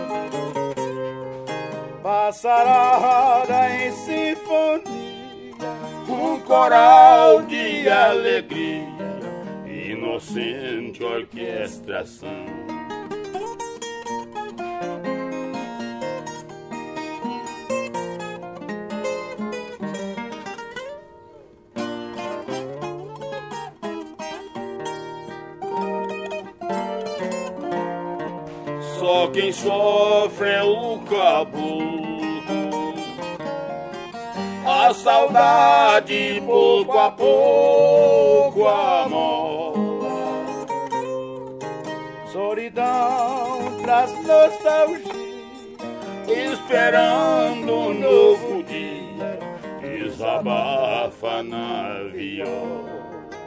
passarada em sinfonia,
um coral de alegria, inocente orquestração. Só quem sofre é o caboclo, a saudade pouco a pouco amola.
Solidão traz nostalgia,
esperando um novo dia, desabafa na viola.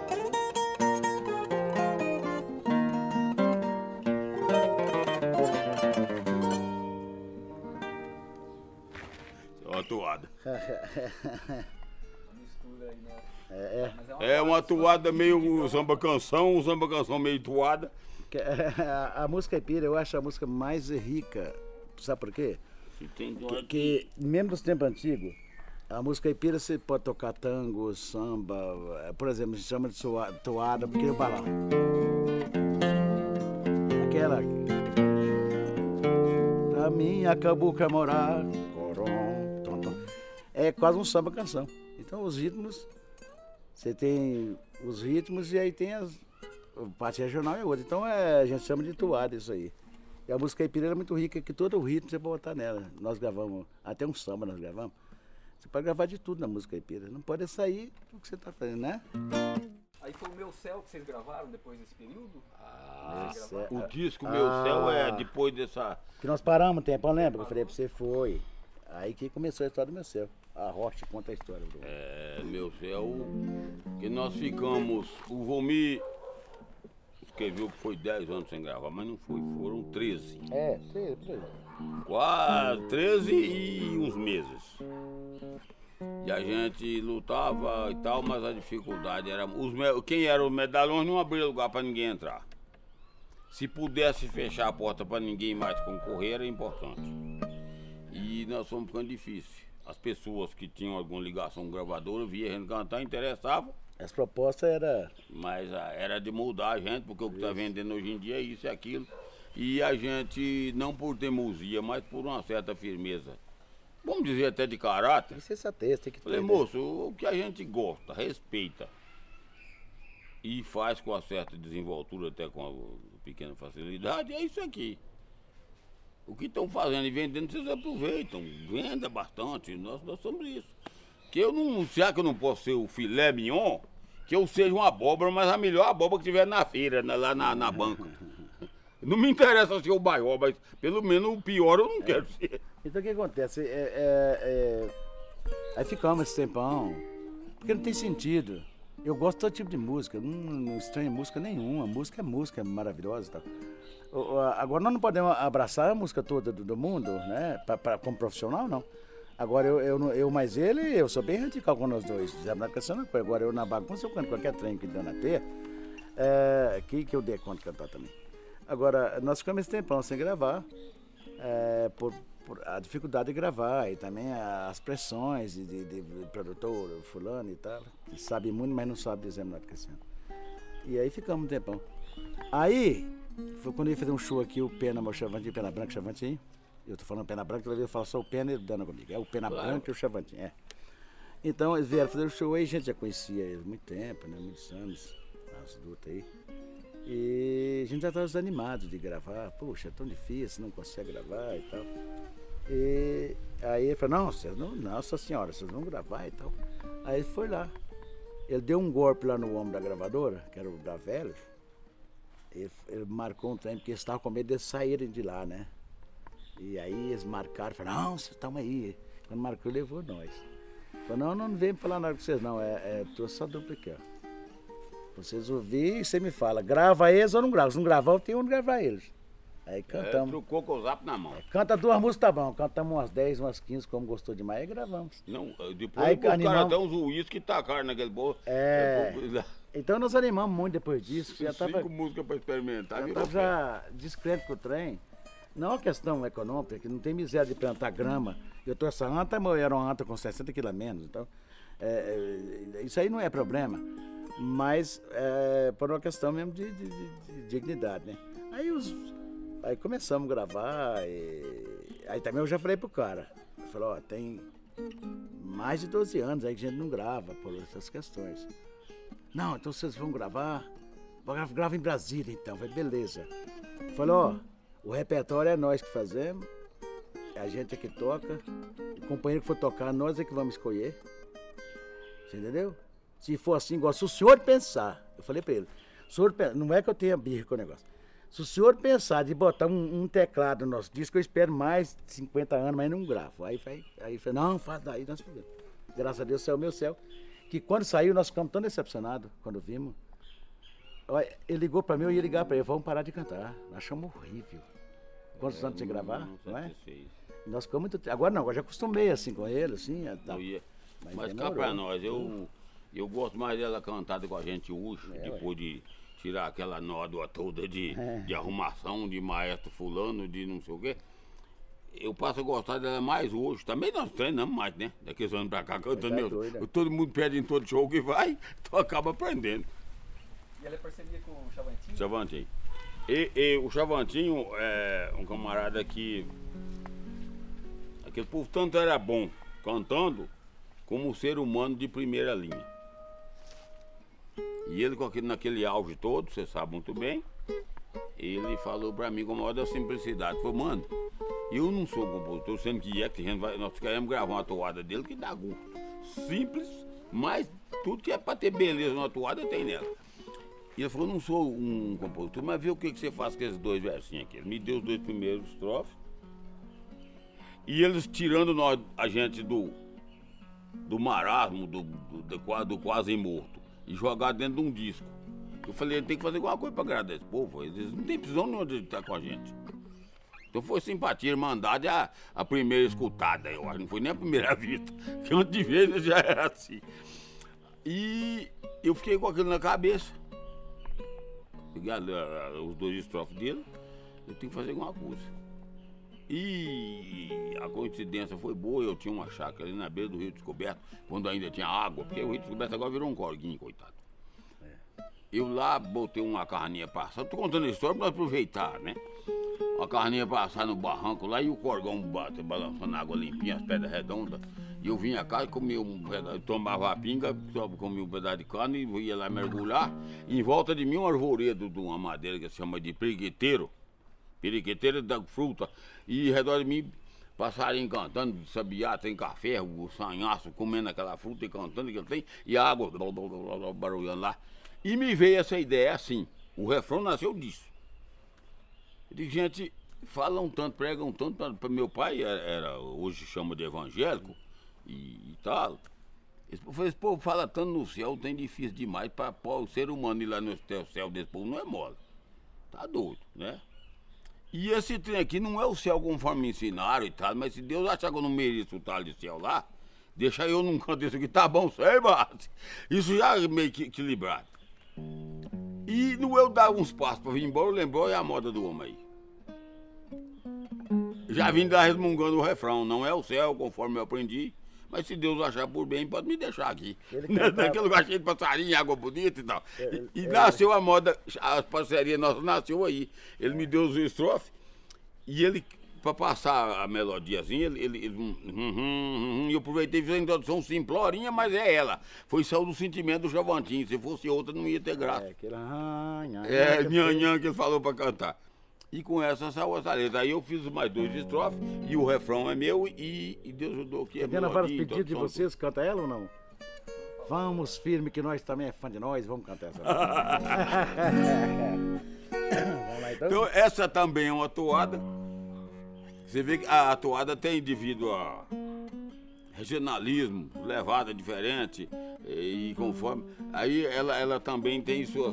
Uma toada.
É,
é. É uma toada meio samba canção, um samba canção meio toada.
A, a música caipira eu acho a música mais rica, sabe por quê? Que, que mesmo nos tempos antigos, a música caipira você pode tocar tango, samba, por exemplo, a gente chama de toada porque eu falo aquela a minha cabuca morar, corom, tom, tom. É quase um samba canção. Então os ritmos, você tem os ritmos e aí tem as parte regional e outra. Então é, a gente chama de toada isso aí. E a música caipira é muito rica, que todo o ritmo você pode botar nela. Nós gravamos, até um samba nós gravamos. Você pode gravar de tudo na música caipira. Não pode sair do que você está fazendo, né?
Aí foi o Meu Céu que vocês gravaram depois desse período?
Ah, o disco ah, Meu Céu é depois dessa...
Que nós paramos um tempo, lembra? Eu falei pra você, foi. Aí que começou a história do Meu Céu. A Rocha conta a história do...
É, Meu Céu, que nós ficamos... O Vomir escreveu que foi dez anos sem gravar, mas não foi, foram treze.
É, treze, treze.
Quase treze e uns meses. E a gente lutava e tal, mas a dificuldade era... Os, quem era os medalhões não abria lugar para ninguém entrar. Se pudesse fechar a porta para ninguém mais concorrer, era importante. E nós fomos ficando difícil. As pessoas que tinham alguma ligação com gravadora via a gente cantar, interessavam.
As propostas eram...
Mas ah, era de mudar a gente, porque o que está vendendo hoje em dia é isso e aquilo. E a gente, não por teimosia, mas por uma certa firmeza. Vamos dizer até de caráter.
Tem sensatez, tem que ter.
Falei, moço, o que a gente gosta, respeita e faz com uma certa desenvoltura, até com uma pequena facilidade, é isso aqui. O que estão fazendo e vendendo, vocês aproveitam, venda bastante, nós, nós somos isso. Que eu não, será que eu não posso ser o filé mignon? Que eu seja uma abóbora, mas a melhor abóbora que tiver na feira, na, lá na, na banca. Não me interessa ser o maior, mas pelo menos o pior eu não quero ser.
Então o que acontece? É, é, é... Aí ficamos esse tempão, porque não tem sentido. Eu gosto de todo tipo de música, não, não estranho música nenhuma. Música é música, é maravilhosa e tal. Agora nós não podemos abraçar a música toda do, do mundo, né? Pra, pra, como profissional, não. Agora eu, eu, eu mais ele, eu sou bem radical com nós dois. Agora eu na bagunça, eu canto qualquer trem que deu na teia, é, que, que eu dei conta de cantar também. Agora, nós ficamos esse tempão sem gravar, é, por, por a dificuldade de gravar e também as pressões de, de, de produtor, fulano e tal, que sabe muito, mas não sabe dizer nada que assim. E aí ficamos um tempão. Aí, foi quando eu ia fazer um show aqui, o Pena, meu Chavantinho, Pena Branca, Chavantinho. Eu tô falando Pena Branca, eu falo só o Pena e o Dana comigo. É o Pena claro. Branca e o Chavantinho, é. Então, eles vieram fazer o show aí, a gente já conhecia eles há muito tempo, né, muitos anos, as lutas aí. E a gente já estava desanimado de gravar. Poxa, é tão difícil, não consegue gravar e tal. E aí ele falou, não, vocês não, nossa senhora, vocês vão gravar e tal. Aí ele foi lá. Ele deu um golpe lá no ombro da gravadora, que era o da Velha. Ele, ele marcou um trem, porque eles estavam com medo de eles saírem de lá, né? E aí eles marcaram, falaram, não, vocês estão aí. Quando marcou, levou nós. Falou, não, não, não vem me falar nada com vocês não, é, é tô só dupla aqui, ó. Vocês ouvirem e você me fala, grava eles ou não grava? Se não gravar, eu tenho onde gravar eles. Aí cantamos.
É, trocou com o zap na mão.
É, canta duas músicas, tá bom. Cantamos umas dez, umas quinze, como gostou demais, aí gravamos.
Não, depois
aí,
buscaram
animamos...
até uns uísques que tacaram naquele bolo.
É. Então nós animamos muito depois disso. Já
Cinco
tava,
músicas pra experimentar.
Já tava já descrente com o trem. Não é uma questão econômica, que não tem miséria de plantar grama. Eu tô essa anta, era uma anta com sessenta quilos a menos. Então, é, é, isso aí não é problema. Mas é por uma questão mesmo de, de, de, de dignidade, né? Aí, os, aí começamos a gravar. E, aí também eu já falei pro cara. Eu falei, ó, tem mais de doze anos aí que a gente não grava por essas questões. Não, então vocês vão gravar? Grava em Brasília então. Eu falei, beleza. Eu falei, ó, o repertório é nós que fazemos, é a gente é que toca, o companheiro que for tocar, nós é que vamos escolher. Você entendeu? Se for assim, igual, se o senhor pensar, eu falei pra ele, o senhor, não é que eu tenha birra com o negócio, se o senhor pensar de botar um, um teclado no nosso disco, eu espero mais de cinquenta anos, mas não gravo. Aí foi, aí foi, não, faz daí, nós fizemos. Graças a Deus, céu, meu céu. Que quando saiu, nós ficamos tão decepcionados, quando vimos. Olha, ele ligou pra mim, eu ia ligar pra ele, vamos parar de cantar. Nós achamos horrível. Quantos é, anos sem gravar, não, não é? Nós ficamos muito... Agora não, agora já acostumei assim com ele, assim. Tá.
Ia... Mas, mas cá pra nós, eu, eu gosto mais dela cantada com a gente hoje, é, depois ué. de tirar aquela nódoa toda de, é. de arrumação, de maestro fulano, de não sei o quê. Eu passo a gostar dela mais hoje. Também nós treinamos mais, né? Daqueles anos pra cá, cantando é meu. Todo mundo pede em todo show que vai, então acaba aprendendo.
E ela é parceria com o Chavantinho?
Chavantinho. E, e o Chavantinho é um camarada que... Aquele povo tanto era bom cantando, como um ser humano de primeira linha. E ele com aquele, naquele auge todo, você sabe muito bem, ele falou pra mim com a maior da simplicidade. Falou, mano, eu não sou compositor, sendo que é que a gente vai, nós queremos gravar uma toada dele que dá gosto. Simples, mas tudo que é pra ter beleza numa toada tem nela. E ele falou, não sou um compositor, mas vê o que, que você faz com esses dois versinhos aqui. Ele me deu os dois primeiros estrofes. E eles tirando nós, a gente do, do marasmo, do, do, do, do quase morto, e jogar dentro de um disco. Eu falei, ele tem que fazer alguma coisa pra agradar esse povo. Eles não tem precisão nenhuma de estar com a gente. Então foi simpatia, irmandade, a, a primeira escutada, eu acho. Não foi nem a primeira vista. Que antes de ver já era assim. E eu fiquei com aquilo na cabeça. Peguei os dois estrofes dele, eu tenho que fazer alguma coisa. E a coincidência foi boa, eu tinha uma chácara ali na beira do Rio Descoberto, quando ainda tinha água, porque o Rio Descoberto agora virou um corguinho, coitado. Eu lá botei uma carninha passar, tô contando a história para aproveitar, né? A carninha passar no barranco lá e o corgão bate, balançando água limpinha, as pedras redondas. E eu vinha cá e comia um pedaço, tomava a pinga, comia um pedaço de carne e ia lá mergulhar. Em volta de mim um arvoredo de uma madeira que se chama de periqueteiro. Periqueteiro da fruta. E ao redor de mim, passarinho cantando, sabiá, tem café, o sanhaço comendo aquela fruta e cantando que ele tem, e a água barulhando lá. E me veio essa ideia assim, o refrão nasceu disso. Eu digo, gente, falam tanto, pregam tanto, para meu pai, era, era, hoje chama de evangélico e, e tal. Esse povo fala tanto no céu, tem difícil demais para o ser humano ir lá no céu desse povo, não é mole. Tá doido, né? E esse trem aqui não é o céu conforme me ensinaram e tal, mas se Deus achar que eu não mereço o tal de céu lá, deixa eu num canto desse aqui, tá bom, sei, mas isso já é meio que equilibrado. E no eu dar uns passos pra vir embora, eu lembrou, é a moda do homem aí. Já vim dar resmungando o refrão, não é o céu conforme eu aprendi, mas se Deus achar por bem, pode me deixar aqui. Naquele lugar cheio de passarinho, água bonita e tal. E, e nasceu a moda, a parceria nossa nasceu aí. Ele me deu os estrofes e ele pra passar a melodiazinha, ele, ele, ele hum, hum, hum, hum, eu aproveitei e fiz a introdução simplorinha, mas é ela. Foi só do sentimento do Chavantinho. Se fosse outra, não ia ter graça.
É, aquele... Ah, nha,
É,
nha,
nhan, nhan, que ele falou pra cantar. E com essa saiu essa letra. Aí eu fiz mais dois estrofes e o refrão é meu e, e Deus ajudou que é
Entendendo vários
melodia,
pedidos de
introdução,
vocês, canta ela ou não? Vamos firme, que nós também é fã de nós, vamos cantar essa. Vamos lá então?
Então essa também é uma toada. Você vê que a, a toada tem devido a regionalismo, levada diferente e, e conforme. Aí ela, ela também tem suas.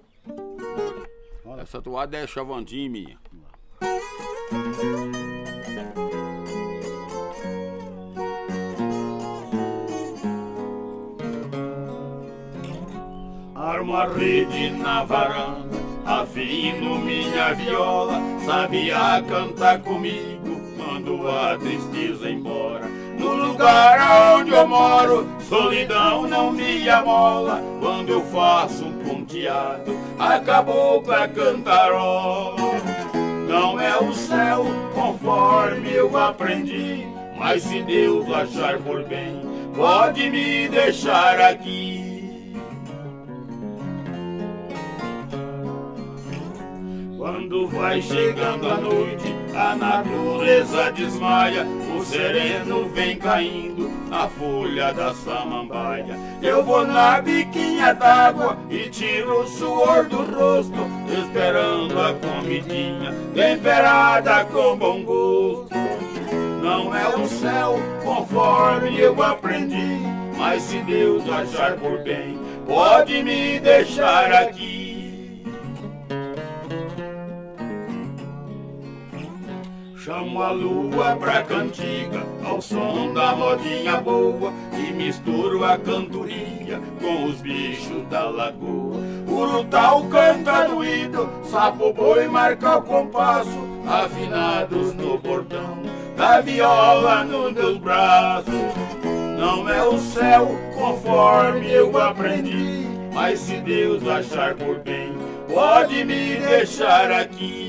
Essa toada é Chavantinho minha.
Armo a rede na varanda, afino minha viola, sabia cantar comigo, mando a tristeza embora. No lugar onde eu moro, solidão não me amola, quando eu faço um ponteado, acabou pra cantarola. Não é o céu conforme eu aprendi, mas se Deus achar por bem, pode me deixar aqui. Quando vai chegando a noite, a natureza desmaia, o sereno vem caindo na folha da samambaia. Eu vou na biquinha d'água e tiro o suor do rosto, esperando a comidinha temperada com bom gosto. Não é o céu conforme eu aprendi, mas se Deus achar por bem, pode me deixar aqui. Chamo a lua pra cantiga, ao som da modinha boa, e misturo a cantoria com os bichos da lagoa. Urutau canta doído, sapo boi marca o compasso, afinados no bordão da viola nos meus braços. Não é o céu conforme eu aprendi, mas se Deus achar por bem, pode me deixar aqui.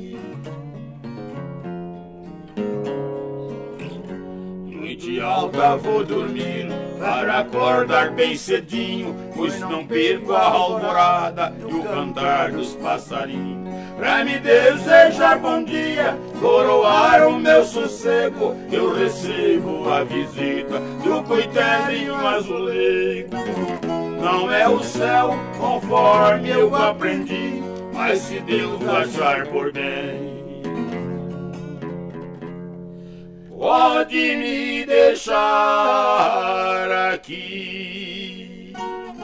Noite alta vou dormir para acordar bem cedinho, pois não perco a alvorada e o cantar dos passarinhos. Pra me desejar bom dia, coroar o meu sossego, eu recebo a visita do coitadinho azulego. Não é o céu conforme eu aprendi, mas se Deus achar por bem, pode me deixar aqui.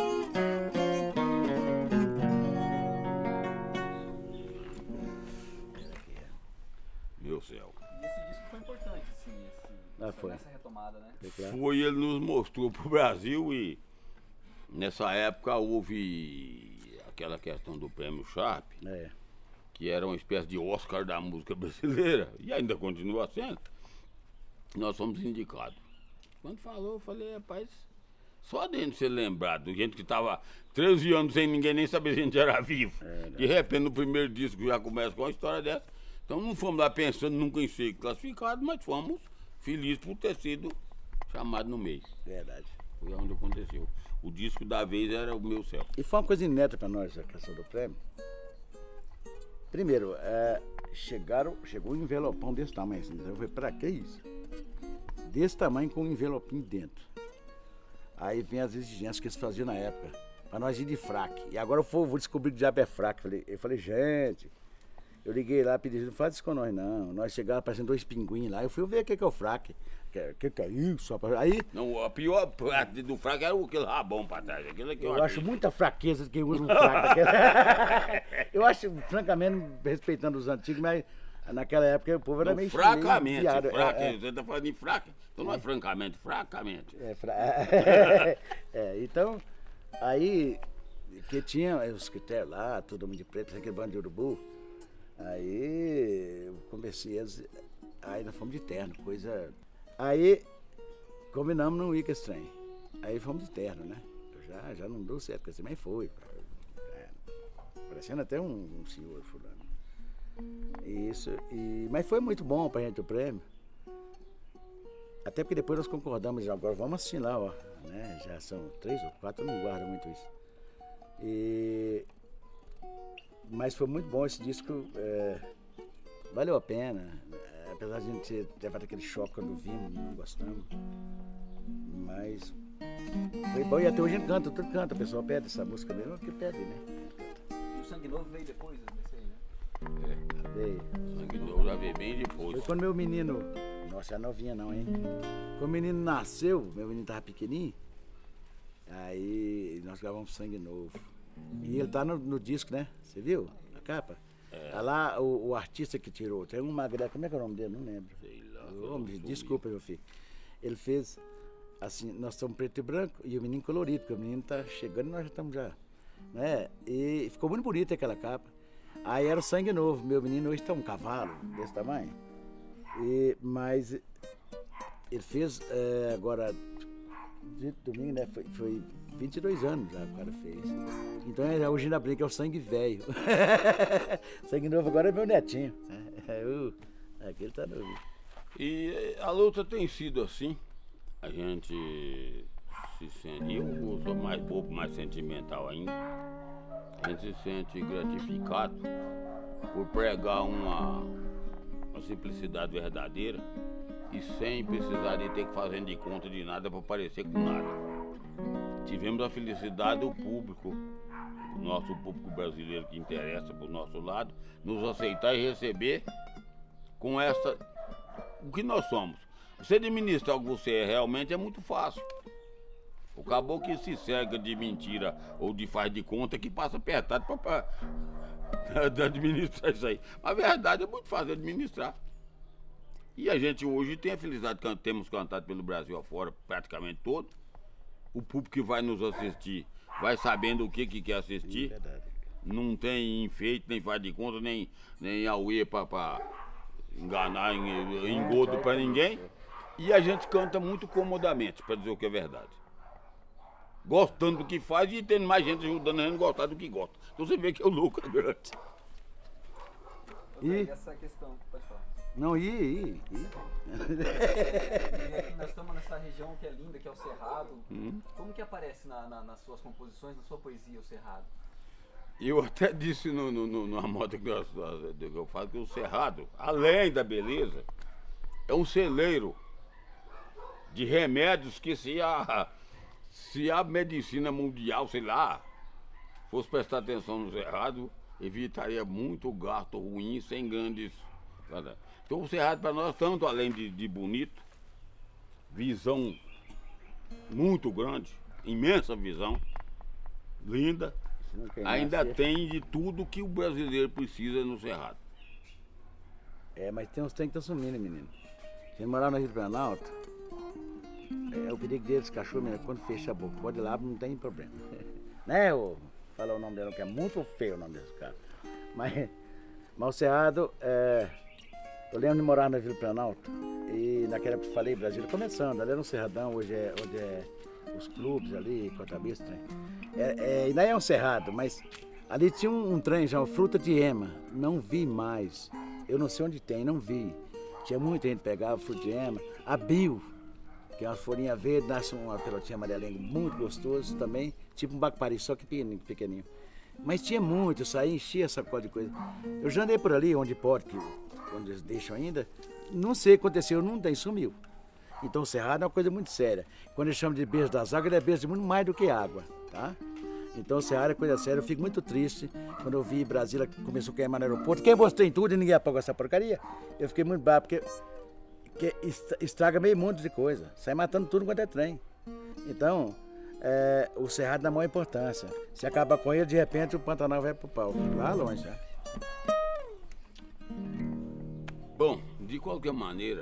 Meu céu.
E esse disco foi importante, sim, esse,
Ah, foi.
nessa retomada, né?
Foi, ele nos mostrou pro Brasil e nessa época houve aquela questão do prêmio Sharp,
É.
que era uma espécie de Oscar da música brasileira, e ainda continua sendo. Nós fomos indicados. Quando falou, eu falei, rapaz, só dentro de ser lembrado, gente que estava treze anos sem ninguém nem saber se a gente era vivo. É, de repente, no primeiro disco já começa com uma história dessa. Então não fomos lá pensando nunca em ser classificado, mas fomos felizes por ter sido chamado no meio.
Verdade.
Foi onde aconteceu. O disco da vez era o Meu Céu.
E foi uma coisa inédita para nós a questão do prêmio. Primeiro, é, chegaram, chegou um envelopão desse tamanho assim. Eu falei, pra que isso? Desse tamanho com um envelopinho dentro. Aí vem as exigências que eles faziam na época, para nós ir de fraque. E agora eu vou, vou descobrir que o diabo é fraque. Falei, eu falei, gente, eu liguei lá, pedi, não faz isso com nós não. Nós chegávamos parecendo dois pinguins lá. Eu fui ver o que, que é o fraque. O que, que, que é isso? Aí,
não, a pior parte do fraque era aquele rabão pra trás. Aquele que eu,
eu acho muita fraqueza de quem usa um fraque. Eu acho, francamente, respeitando os antigos, mas naquela época o povo era
não,
meio
fracamente,
meio
fraca,
é, é.
você tá falando em fraca, então não é francamente, fracamente.
É, fra... é, então, aí, que tinha os critérios lá, todo mundo de preto, aquele bando de urubu, aí eu conversei eles, aí nós fomos de terno, coisa... Aí, combinamos não ir com esse trem, aí fomos de terno, né? Já, já não deu certo com esse, mas foi, é, parecendo até um, um senhor fulano. Isso, e, mas foi muito bom pra gente o prêmio. Até porque depois nós concordamos, já, agora vamos assistir lá, ó. Né? Já são três ou quatro, eu não guardo muito isso. E, mas foi muito bom esse disco, é, valeu a pena. É, apesar de a gente ter levado aquele choque quando vimos, não gostamos. Mas foi bom e até hoje a gente canta, tudo canta, o pessoal pede essa música mesmo, porque pede, né?
E o Sangue Novo veio depois desse aí, né?
É,
Veio.
Sangue Novo já veio bem
Foi
depois.
quando meu menino, nossa, é novinha não, hein? Quando o menino nasceu, meu menino tava pequenininho, aí nós gravamos Sangue Novo. E ele tá no, no disco, né? Você viu a capa? É. Tá lá o, o artista que tirou, tem um magrelo, como é que é o nome dele? Não lembro.
Sei lá.
Ô, desculpa, meu filho. Ele fez, assim, nós estamos preto e branco e o menino colorido, porque o menino tá chegando e nós já estamos já, né? E ficou muito bonita aquela capa. Aí era o Sangue Novo, meu menino hoje tá um cavalo desse tamanho. E, mas ele fez é, agora, de domingo, né? Foi, foi vinte e dois anos já o cara fez. Então é, hoje ainda brinca, é o sangue velho. Sangue Novo agora é meu netinho. É, uh, aquele tá novo.
E a luta tem sido assim. A gente se sente. Eu sou mais bobo, mais sentimental ainda. A gente se sente gratificado por pregar uma, uma simplicidade verdadeira e sem precisar de ter que fazer de conta de nada para parecer com nada. Tivemos a felicidade do público, o nosso público brasileiro que interessa para o nosso lado, nos aceitar e receber com essa, o que nós somos. Você administrar o que você é realmente é muito fácil. O caboclo que se cega de mentira ou de faz de conta que passa apertado para administrar isso aí. Mas a verdade é muito fácil administrar. E a gente hoje tem a felicidade que temos cantado pelo Brasil afora, praticamente todo. O público que vai nos assistir vai sabendo o que, que quer assistir. Não tem enfeite, nem faz de conta, nem, nem auê para enganar, engodo para ninguém. E a gente canta muito comodamente, para dizer o que é verdade. Gostando do que faz e tendo mais gente ajudando a gente a gostar do que gosta. Então você vê que o lucro é grande.
E essa questão, pode falar.
Não, e, e, e.
E aqui nós estamos nessa região que é linda, que é o Cerrado.
Hum.
Como que aparece na, na, nas suas composições, na sua poesia, o Cerrado?
Eu até disse no, no, no, numa moda que, nós, que eu falo que o Cerrado, além da beleza, é um celeiro de remédios que se a, se a medicina mundial, sei lá, fosse prestar atenção no Cerrado, evitaria muito gasto ruim sem grandes... Então o Cerrado para nós, tanto além de, de bonito, visão muito grande, imensa visão, linda, ainda tem de tudo que o brasileiro precisa no Cerrado.
É, mas tem uns trem que estão sumindo, menino. Você morar no Rio do Planalto, é o perigo deles, cachorro, menino, quando fecha a boca, pode ir lá, não tem problema. Né, ô? Falar o nome dele, que é muito feio o nome desse cara. Mas, mas o Cerrado, é, eu lembro de morar na Vila Planalto, e naquela época eu falei, Brasília começando, ali era um Cerradão, hoje é, onde é os clubes ali, Cotabista, né? É, é, ainda é um cerrado, mas ali tinha um, um trem já, uma fruta de ema, não vi mais, eu não sei onde tem, não vi. Tinha muita gente que pegava fruta de ema, a Bio, que é uma folhinha verde, nasce uma pelotinha amarelinha muito gostoso também, tipo um bacpari, só que pequenininho, pequenininho. Mas tinha muito, eu saía, enchia essa coisa de coisa. Eu já andei por ali, onde pode, que, onde eles deixam ainda, não sei o que aconteceu, não tem, sumiu. Então o cerrado é uma coisa muito séria. Quando eles chamam de beijo das águas, ele é beijo de muito mais do que água, tá? Então o cerrado é coisa séria, eu fico muito triste quando eu vi Brasília que começou a queimar no aeroporto, queimou em tudo e ninguém apagou essa porcaria. Eu fiquei muito bravo, porque, porque estraga meio monte de coisa, sai matando tudo quanto é trem. Então, é, o cerrado dá maior importância. Se acabar com ele, de repente o Pantanal vai pro pau, lá longe já.
Bom, de qualquer maneira,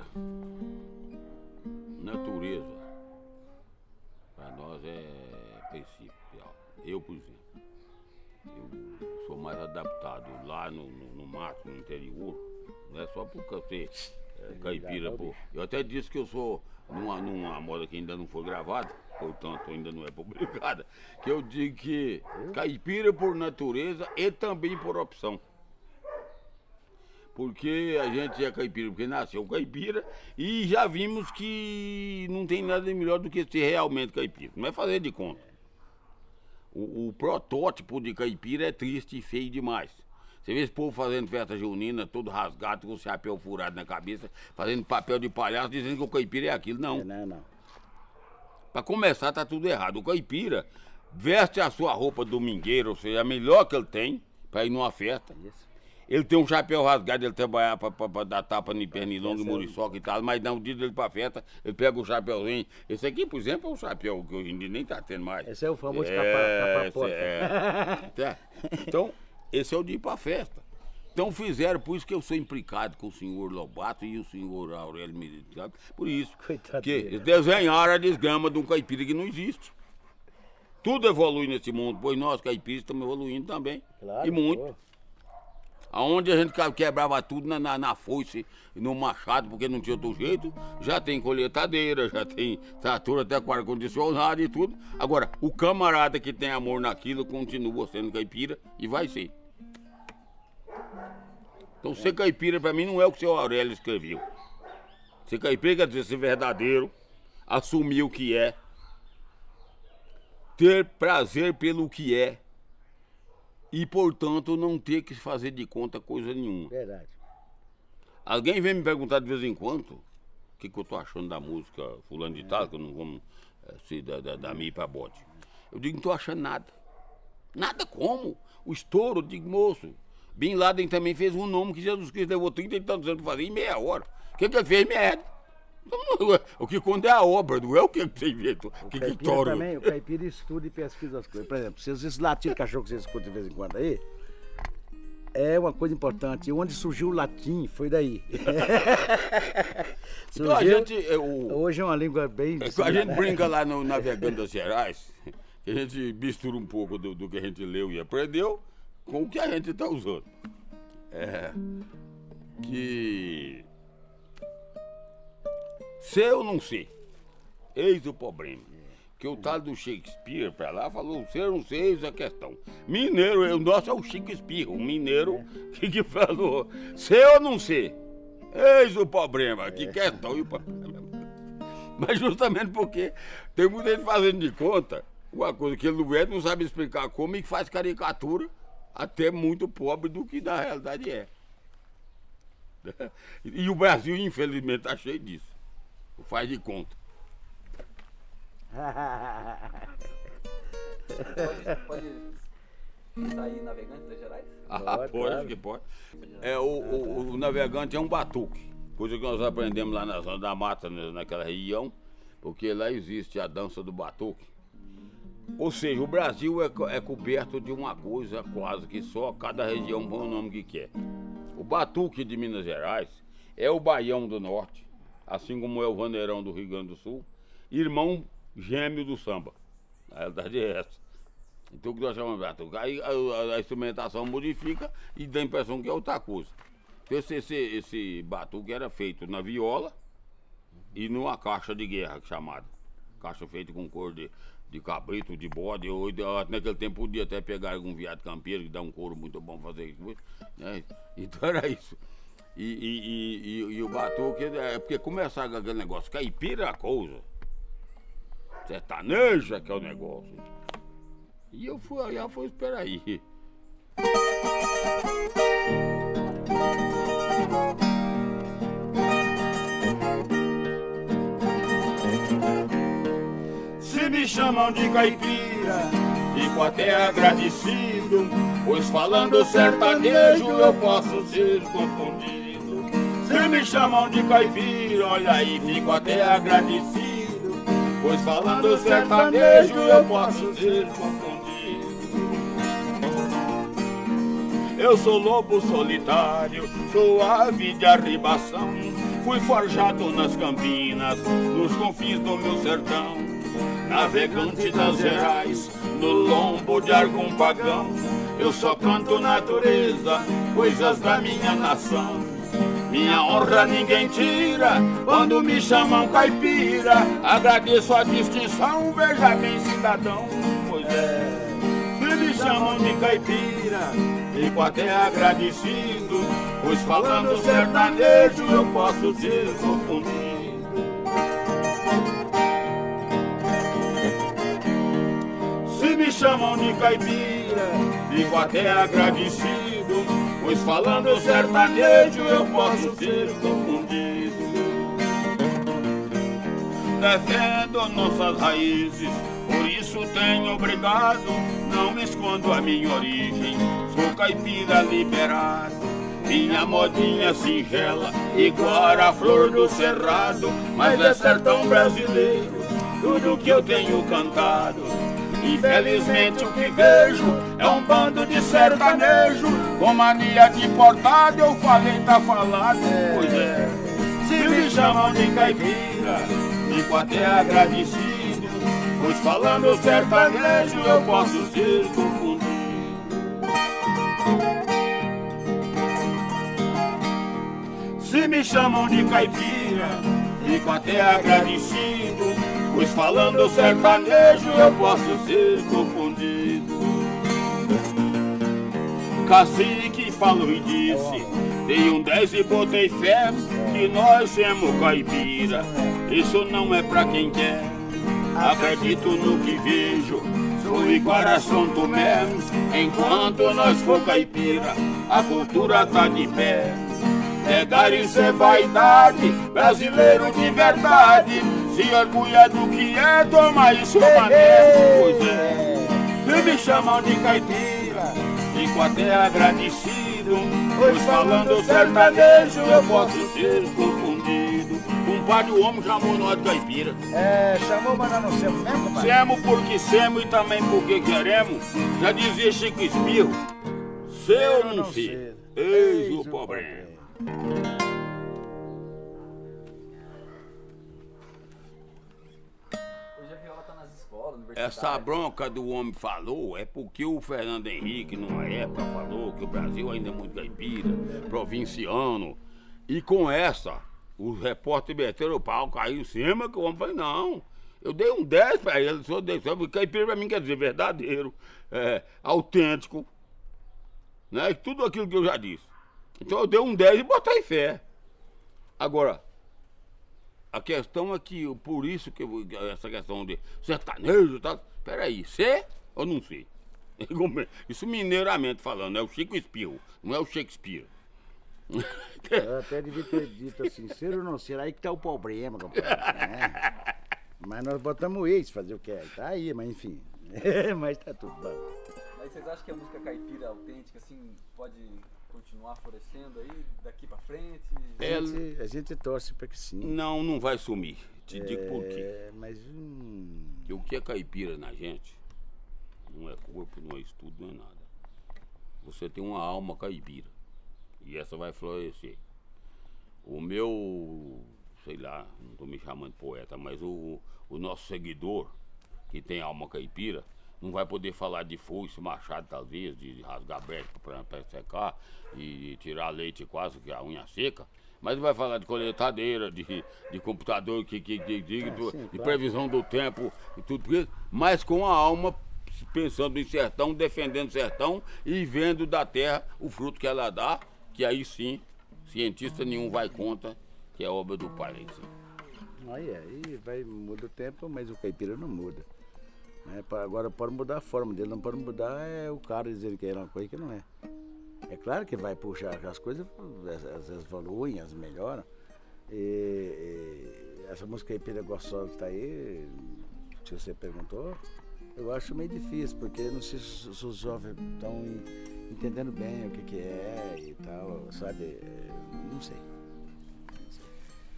natureza para nós é princípio. Eu, por exemplo, eu sou mais adaptado lá no, no, no mato, no interior, não é só porque eu ser é, caipira. Pô. Eu até disse que eu sou, numa, numa moda que ainda não foi gravada, portanto ainda não é publicada, que eu digo que caipira por natureza e também por opção. porque a gente é caipira, porque nasceu caipira, e já vimos que não tem nada melhor do que ser realmente caipira. Não é fazer de conta. O, o protótipo de caipira é triste e feio demais. Você vê esse povo fazendo festa junina, todo rasgado, com o chapéu furado na cabeça, fazendo papel de palhaço, dizendo que o caipira é aquilo. Não.
É, não, não.
Pra começar, tá tudo errado. O caipira veste a sua roupa domingueira, ou seja, a melhor que ele tem, pra ir numa festa.
Isso.
Ele tem um chapéu rasgado, ele trabalhar pra, pra, pra dar tapa em pernilongo, muriçoca e tal, mas não, o dia dele pra festa, ele pega o chapéuzinho. Esse aqui, por exemplo, é um chapéu que hoje em dia nem tá tendo mais.
Esse é o famoso
é,
capa-porta.
É. Tá. Então, esse é o dia ir pra festa. Então fizeram, por isso que eu sou implicado com o senhor Lobato e o senhor Aurélio Militar, por isso.
Coitado
que
dele.
eles desenharam a desgrama de um caipira que não existe. Tudo evolui nesse mundo, pois nós caipiras estamos evoluindo também.
Claro,
e muito.
pô.
Aonde a gente quebrava tudo na, na, na foice e no machado, porque não tinha outro jeito, já tem colheitadeira, já tem trator até com ar-condicionado e tudo. Agora, o camarada que tem amor naquilo continua sendo caipira e vai ser. Então, ser caipira pra mim não é o que o senhor Aurélio escreveu. Ser caipira quer dizer ser verdadeiro, assumir o que é, ter prazer pelo que é, e, portanto, não ter que fazer de conta coisa nenhuma.
Verdade.
Alguém vem me perguntar de vez em quando o que, que eu tô achando da música fulano de tal, que eu não vou é, ser da, da, da minha pra bode. Eu digo, não tô achando nada. Nada como? O estouro, eu digo, moço, Bin Laden também fez um nome que Jesus Cristo levou trinta e tantos anos pra fazer em meia hora. O que, que ele fez? Merda. O que conta é a obra, não é o que você inventou. O que, que estourou.
Também, o caipira estuda e pesquisa as coisas. Por exemplo, se esses latidos de cachorro que vocês escutam de vez em quando aí, é uma coisa importante. E onde surgiu o latim foi daí.
Então a gente, é, o,
hoje é uma língua bem...
É, a gente brinca lá no Navegando das Gerais, que a gente mistura um pouco do, do que a gente leu e aprendeu com o que a gente está usando. É... Que... Ser ou não ser? Eis o problema. Que o tal do Shakespeare pra lá falou, ser ou não ser, eis a questão. Mineiro, o nosso é o Shakespeare, o mineiro que, que falou, ser ou não ser? Eis o problema, que questão e o problema. Mas justamente porque tem muita gente fazendo de conta uma coisa que ele não é, não sabe explicar como e faz caricatura até muito pobre do que na realidade é. E o Brasil, infelizmente, tá cheio disso. Faz de conta.
Pode, pode sair navegante das Gerais?
Ah,
Pode,
pode,
claro.
que pode. É, o, o, o navegante é um batuque, coisa que nós aprendemos lá na zona da mata, né, naquela região, porque lá existe a dança do batuque. Ou seja, o Brasil é, co- é coberto de uma coisa quase que só, cada região põe o nome que quer. O batuque de Minas Gerais é o Baião do Norte, assim como é o Vaneirão do Rio Grande do Sul, irmão gêmeo do samba. A realidade é essa. Então o que nós chamamos de batuque? Aí a, a- a instrumentação modifica e dá a impressão que é outra coisa. Então, esse, esse, esse batuque era feito na viola e numa caixa de guerra chamada. Caixa feita com cor de, de cabrito, de bode. Ou, naquele tempo podia até pegar algum viado campeiro que dá um couro muito bom fazer isso. Né? Então era isso. E, e, e, e, e o batuque, é porque começar com aquele negócio, caipira é a coisa, sertaneja que é o negócio. E eu fui, já fui esperar aí.
Se me chamam de caipira, fico até agradecido, pois falando sertanejo eu posso ser confundido. Se me chamam de caipira, olha aí, fico até agradecido, pois falando sertanejo eu posso ser confundido. Eu sou lobo solitário, sou ave de arribação, fui forjado nas campinas, nos confins do meu sertão, navegante das Gerais, no lombo de algum pagão. Eu só canto natureza, coisas da minha nação. Minha honra ninguém tira, quando me chamam caipira, agradeço a distinção, veja bem cidadão. Pois é, se me chamam de caipira, fico até agradecido, pois falando sertanejo eu posso ser confundido. Se me chamam de caipira, fico até agradecido, pois falando sertanejo eu posso ser confundido. Defendo nossas raízes, por isso tenho obrigado, não me escondo a minha origem, sou caipira liberado. Minha modinha singela, igual a flor do cerrado, mas é sertão brasileiro, tudo que eu tenho cantado. Infelizmente o que vejo é um bando de sertanejo, com mania de portado, eu falei, tá falado, pois é. Se me chamam de caipira, fico até agradecido, pois falando sertanejo eu posso ser confundido. Se me chamam de caipira, fico até agradecido, pois falando sertanejo eu posso ser confundido. Cacique falou e disse, dei um dez e botei fé, que nós somos caipira, isso não é pra quem quer. Acredito no que vejo, sou igual a São Tomé, enquanto nós for caipira, a cultura tá de pé. Negar isso é vaidade, brasileiro de verdade, se orgulha do que é, toma isso maneiro, pois é. Se me chamam de caipira, fico até agradecido, pois falando sertanejo eu posso ser confundido. Um par de homem chamou nós de caipira.
É, chamou, mas nós não semos mesmo, compadre?
Semos porque semos e também porque queremos. Já dizia Chico Espirro, ser ou não ser, eis o problema.
Hoje a viola tá nas escolas, universidades.
Essa bronca do homem falou é porque o Fernando Henrique, numa época, falou que o Brasil ainda é muito caipira, provinciano. E com essa, os repórteres meteram o pau, caiu em cima, que o homem falou, não, eu dei um dez pra ele, só dei, só, caipira pra mim quer dizer verdadeiro, é, autêntico, né? Tudo aquilo que eu já disse. Então eu dei um dez e botei fé. Agora, a questão é que, por isso que eu, essa questão de sertanejo, tá? Peraí, ser ou não ser? Isso mineiramente falando, é o Chico Espirro, não é o Shakespeare.
Eu até devia ter dito assim, ser ou não ser, aí que tá o problema, compadre. Né? Mas nós botamos isso, fazer o que é, tá aí, mas enfim. Mas tá tudo bom.
Mas vocês acham que a música caipira autêntica, assim, pode continuar florescendo aí, daqui pra frente?
É,
A gente, a gente torce pra que sim.
não, não vai sumir. Te digo por quê.
É, mas hum,
Porque o que é caipira na gente não é corpo, não é estudo, não é nada. Você tem uma alma caipira. E essa vai florescer. O meu, sei lá, não estou me chamando de poeta, mas o, o nosso seguidor, que tem alma caipira, não vai poder falar de foice, machado, talvez, de rasgar brecha para secar e tirar leite quase que a unha seca, mas vai falar de colheitadeira, de, de computador, que, que, de, de,
Ah,
de,
sim,
de
claro.
previsão do tempo e tudo isso, mas com a alma pensando em sertão, defendendo sertão e vendo da terra o fruto que ela dá, que aí sim, cientista nenhum vai contra, que é obra do pai. Assim.
aí, aí vai, muda o tempo, mas o caipira não muda. Né? Pa- Agora pode mudar a forma dele, não pode mudar é o cara dizer que é uma coisa que não é. É claro que vai puxar, as coisas às vezes evoluem, as melhoram. E, e essa música caipira gostosa que está aí, que você perguntou, eu acho meio difícil, porque não sei se os jovens estão entendendo bem o que, que é e tal, sabe? Não sei. Não sei.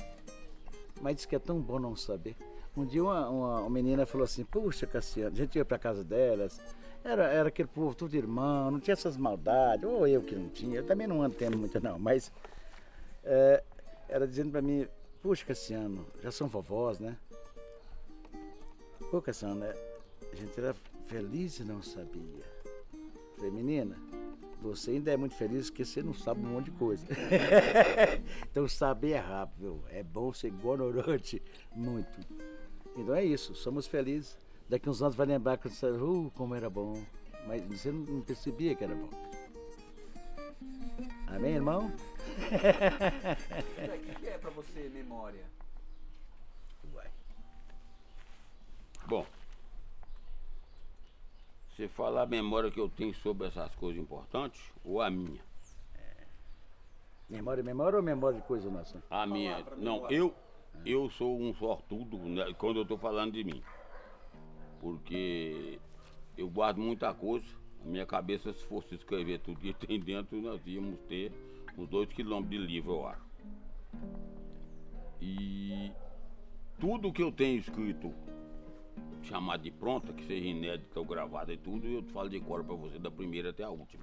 Mas diz que é tão bom não saber. Um dia uma, uma, uma menina falou assim, puxa, Cassiano, a gente ia pra casa delas, era, era aquele povo tudo irmão, não tinha essas maldades, ou eu que não tinha, eu também não ando tendo muito não, mas é, era dizendo pra mim, puxa, Cassiano, já são vovós, né? Pô, Cassiano, né? A gente era feliz e não sabia. Falei, menina, você ainda é muito feliz porque você não sabe um monte de coisa. Então saber é rápido, é bom ser ignorante, muito. Então é isso, somos felizes. Daqui uns anos vai lembrar que você sabe, uh, como era bom. Mas você não percebia que era bom. Amém, irmão?
O que é pra você memória?
Uai.
Bom, você fala a memória que eu tenho sobre essas coisas importantes ou a minha?
Memória, memória ou memória de coisa nossa?
A minha. Não, eu, eu sou um sortudo, né, quando eu estou falando de mim. Porque eu guardo muita coisa. A minha cabeça, se fosse escrever tudo que tem dentro, nós íamos ter uns dois quilômetros de livro, eu acho. E tudo que eu tenho escrito, chamado de pronta, que seja inédita ou gravada e tudo, eu falo de cor para você, da primeira até a última.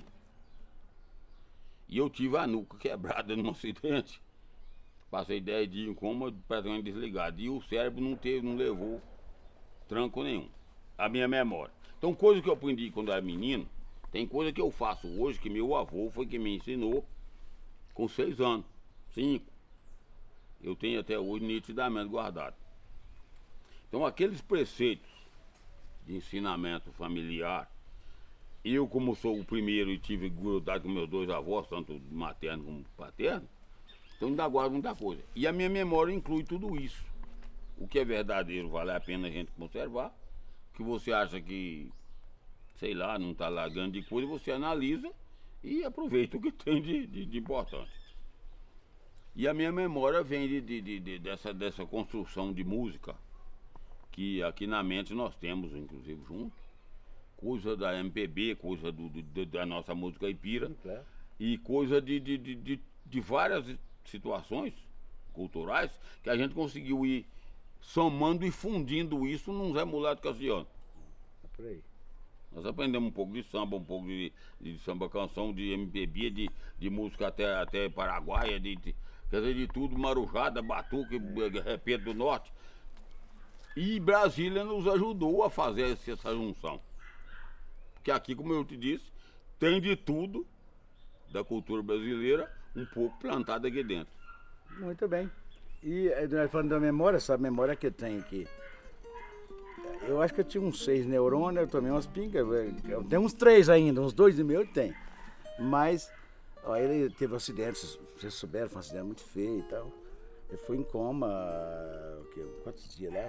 E eu tive a nuca quebrada num acidente. Passei dez dias em coma, praticamente desligado. E o cérebro não teve, não levou tranco nenhum. A minha memória. Então, coisa que eu aprendi quando era menino, tem coisa que eu faço hoje que meu avô foi que me ensinou com seis anos, cinco. Eu tenho até hoje nitidamente guardado. Então, aqueles preceitos de ensinamento familiar, eu, como sou o primeiro e tive grudado com meus dois avós, tanto materno como paterno, então ainda guardo muita coisa. E a minha memória inclui tudo isso. O que é verdadeiro vale a pena a gente conservar. O que você acha que, sei lá, não está lá grande coisa, você analisa e aproveita o que tem de, de, de importante. E a minha memória vem de, de, de, de, dessa, dessa construção de música, que aqui na mente nós temos, inclusive, junto. Coisa da M P B, coisa do, do, da nossa música caipira.
Sim, claro.
E coisa de, de, de, de, de várias situações culturais que a gente conseguiu ir somando e fundindo isso num Zé Mulato Cassiano.
É por aí.
Nós aprendemos um pouco de samba, um pouco de, de samba canção, de M P B, de, de música até, até paraguaia, de, de, quer dizer, de tudo, marujada, batuque, é. repente do norte. E Brasília nos ajudou a fazer essa junção. Porque aqui, como eu te disse, tem de tudo da cultura brasileira, um pouco plantado aqui dentro.
Muito bem. E nós falando da memória, essa memória que eu tenho aqui. Eu acho que eu tinha uns seis neurônios, eu tomei umas pingas. Eu tenho uns três ainda, uns dois e meio eu tenho. Mas, ó, ele teve um acidente, vocês souberam, foi um acidente muito feio e tal. Eu fui em coma, o quê? Quantos dias lá?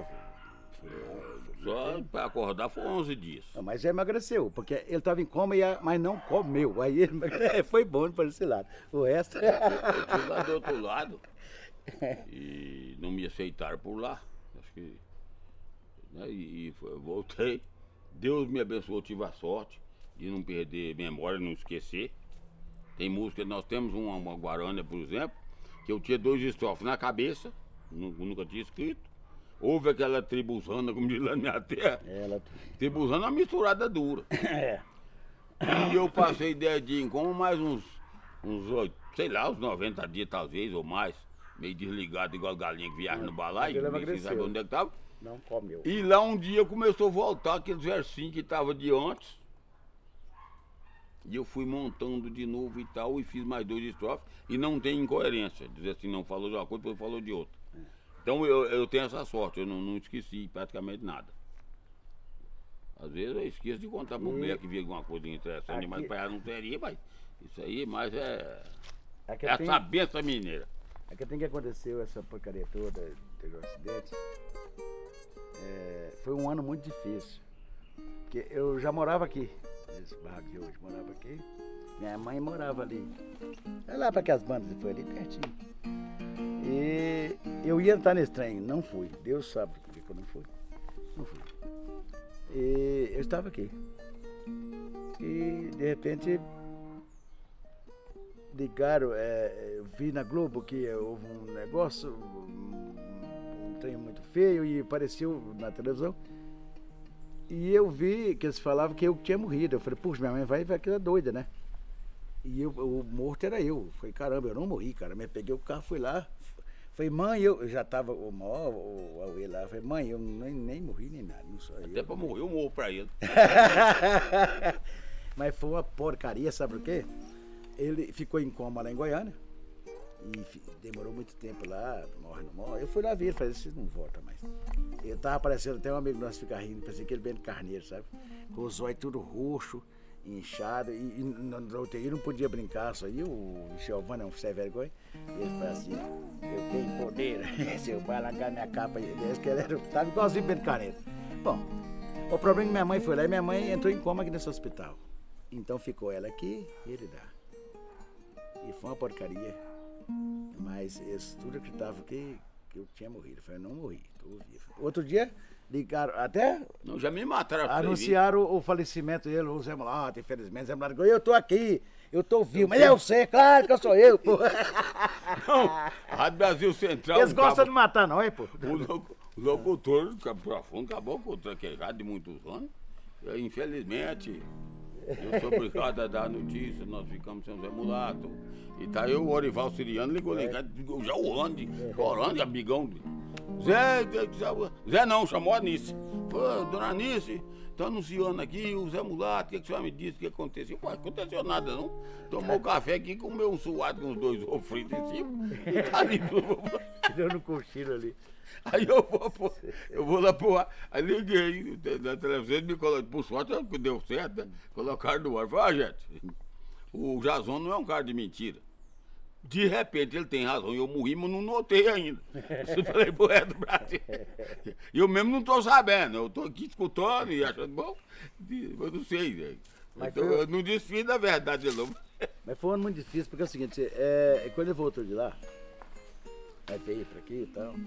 Só para acordar foi onze dias.
Não, mas já emagreceu, porque ele estava em coma, e a, mas não comeu. Aí ele foi bom para esse lado. O resto.
Eu fui lá do outro lado e não me aceitaram por lá. Acho que. Né, e, e voltei. Deus me abençoou, tive a sorte de não perder memória, não esquecer. Tem música, nós temos uma, uma Guarânia, por exemplo, que eu tinha dois estrofes na cabeça, nunca tinha escrito. Houve aquela tribuzana, como diz lá na minha terra.
Ela...
Tribuzana é uma misturada dura.
É.
E eu passei dez dias em coma, mais uns, uns oito, sei lá, uns noventa dias talvez, ou mais. Meio desligado, igual galinha que viaja no balaio, nem sabe onde é que tava.
Não comeu.
E lá um dia começou a voltar aqueles versinhos que tava de antes. E eu fui montando de novo e tal, e fiz mais dois estrofes. E não tem incoerência. Dizer assim, não falou de uma coisa, depois falou de outra. Então eu, eu tenho essa sorte, eu não, não esqueci praticamente nada. Às vezes eu esqueço de contar pra mulher que via alguma coisa interessante, aqui... mas pra ela não teria, mas isso aí, mas é.
Aqui
é
tenho...
essa benção mineira.
Aqui tem que aconteceu essa porcaria toda, teve um acidente. É, foi um ano muito difícil. Porque eu já morava aqui, nesse barraco de hoje, morava aqui. Minha mãe morava ali. É lá para aquelas bandas, foi ali pertinho. E eu ia entrar nesse trem, não fui. Deus sabe por que eu não fui. Não fui. E eu estava aqui. E de repente ligaram, é, eu vi na Globo que houve um negócio, um, um trem muito feio, e apareceu na televisão. E eu vi que eles falavam que eu tinha morrido. Eu falei, puxa, minha mãe vai vai ficar doida, né? E eu, o morto era eu. Falei, caramba, eu não morri, cara. Eu peguei o carro, fui lá. Falei, mãe, eu, eu já tava, o maior, o Aue lá. Falei, mãe, eu nem, nem morri nem nada. Não sou
Até
eu.
pra morrer, eu morro pra ele.
Mas foi uma porcaria, sabe por quê? Ele ficou em coma lá em Goiânia. E fi- demorou muito tempo lá, morre, não morre. Eu fui lá ver, ele falei, vocês não voltam mais. Eu tava aparecendo, até um amigo nosso fica rindo, parecia aquele Bento Carneiro, sabe? Com os olhos tudo roxo. inchado, e, e na U T I não podia brincar, isso aí, o Giovanni é um sem vergonha, ele fala assim, eu tenho poder, se eu for arrancar minha capa, ele que ele era, tava igualzinho Bento Caneta. Bom, o problema é que minha mãe foi lá e minha mãe entrou em coma aqui nesse hospital. Então ficou ela aqui e ele lá. E foi uma porcaria, mas eles tudo acreditavam que, que eu tinha morrido. Eu falei, não morri, tô vivo. Outro dia, ligaram, até
Não, já me mataram.
anunciaram o, o falecimento dele, o Zé Mulato, infelizmente. Zé Mulato, eu tô aqui, eu tô vivo, mas eu sei, claro que eu sou eu, pô.
Não, a Rádio Brasil Central...
Eles gostam
cabo,
de matar nós, pô.
O, locu, o locutor do Cabo Profundo acabou com o traquejado de muitos anos. E, infelizmente, eu sou obrigado a dar a notícia, nós ficamos sem o Zé Mulato. E tá eu, o Orival Siriano, ligou lá em casa, já o Andy, o Andy, amigão. Zé, Zé, Zé não, chamou a Anice. Pô, dona Anice, tô anunciando aqui, o Zé Mulato, o que, que a senhora me disse que aconteceu? Pô, aconteceu nada não. Tomou café aqui, comeu um suado com os dois ovos fritos em cima. E tá ali.
Deu no cochilo ali.
Aí eu vou, pô, eu vou lá pro ar. Aí liguei na televisão, me colocaram, por sorte, deu certo, né? Colocaram no ar. Falei, ah, gente, o Jason não é um cara de mentira. De repente ele tem razão, eu morri, mas não notei ainda. Eu falei, pô, é do Brasil. Eu mesmo não tô sabendo, eu tô aqui escutando e achando bom, eu não sei, né? Então,
foi...
eu não desfiz da verdade, não.
Mas foi um ano muito difícil, porque é o seguinte, é, quando ele voltou de lá, aí veio pra aqui e tal,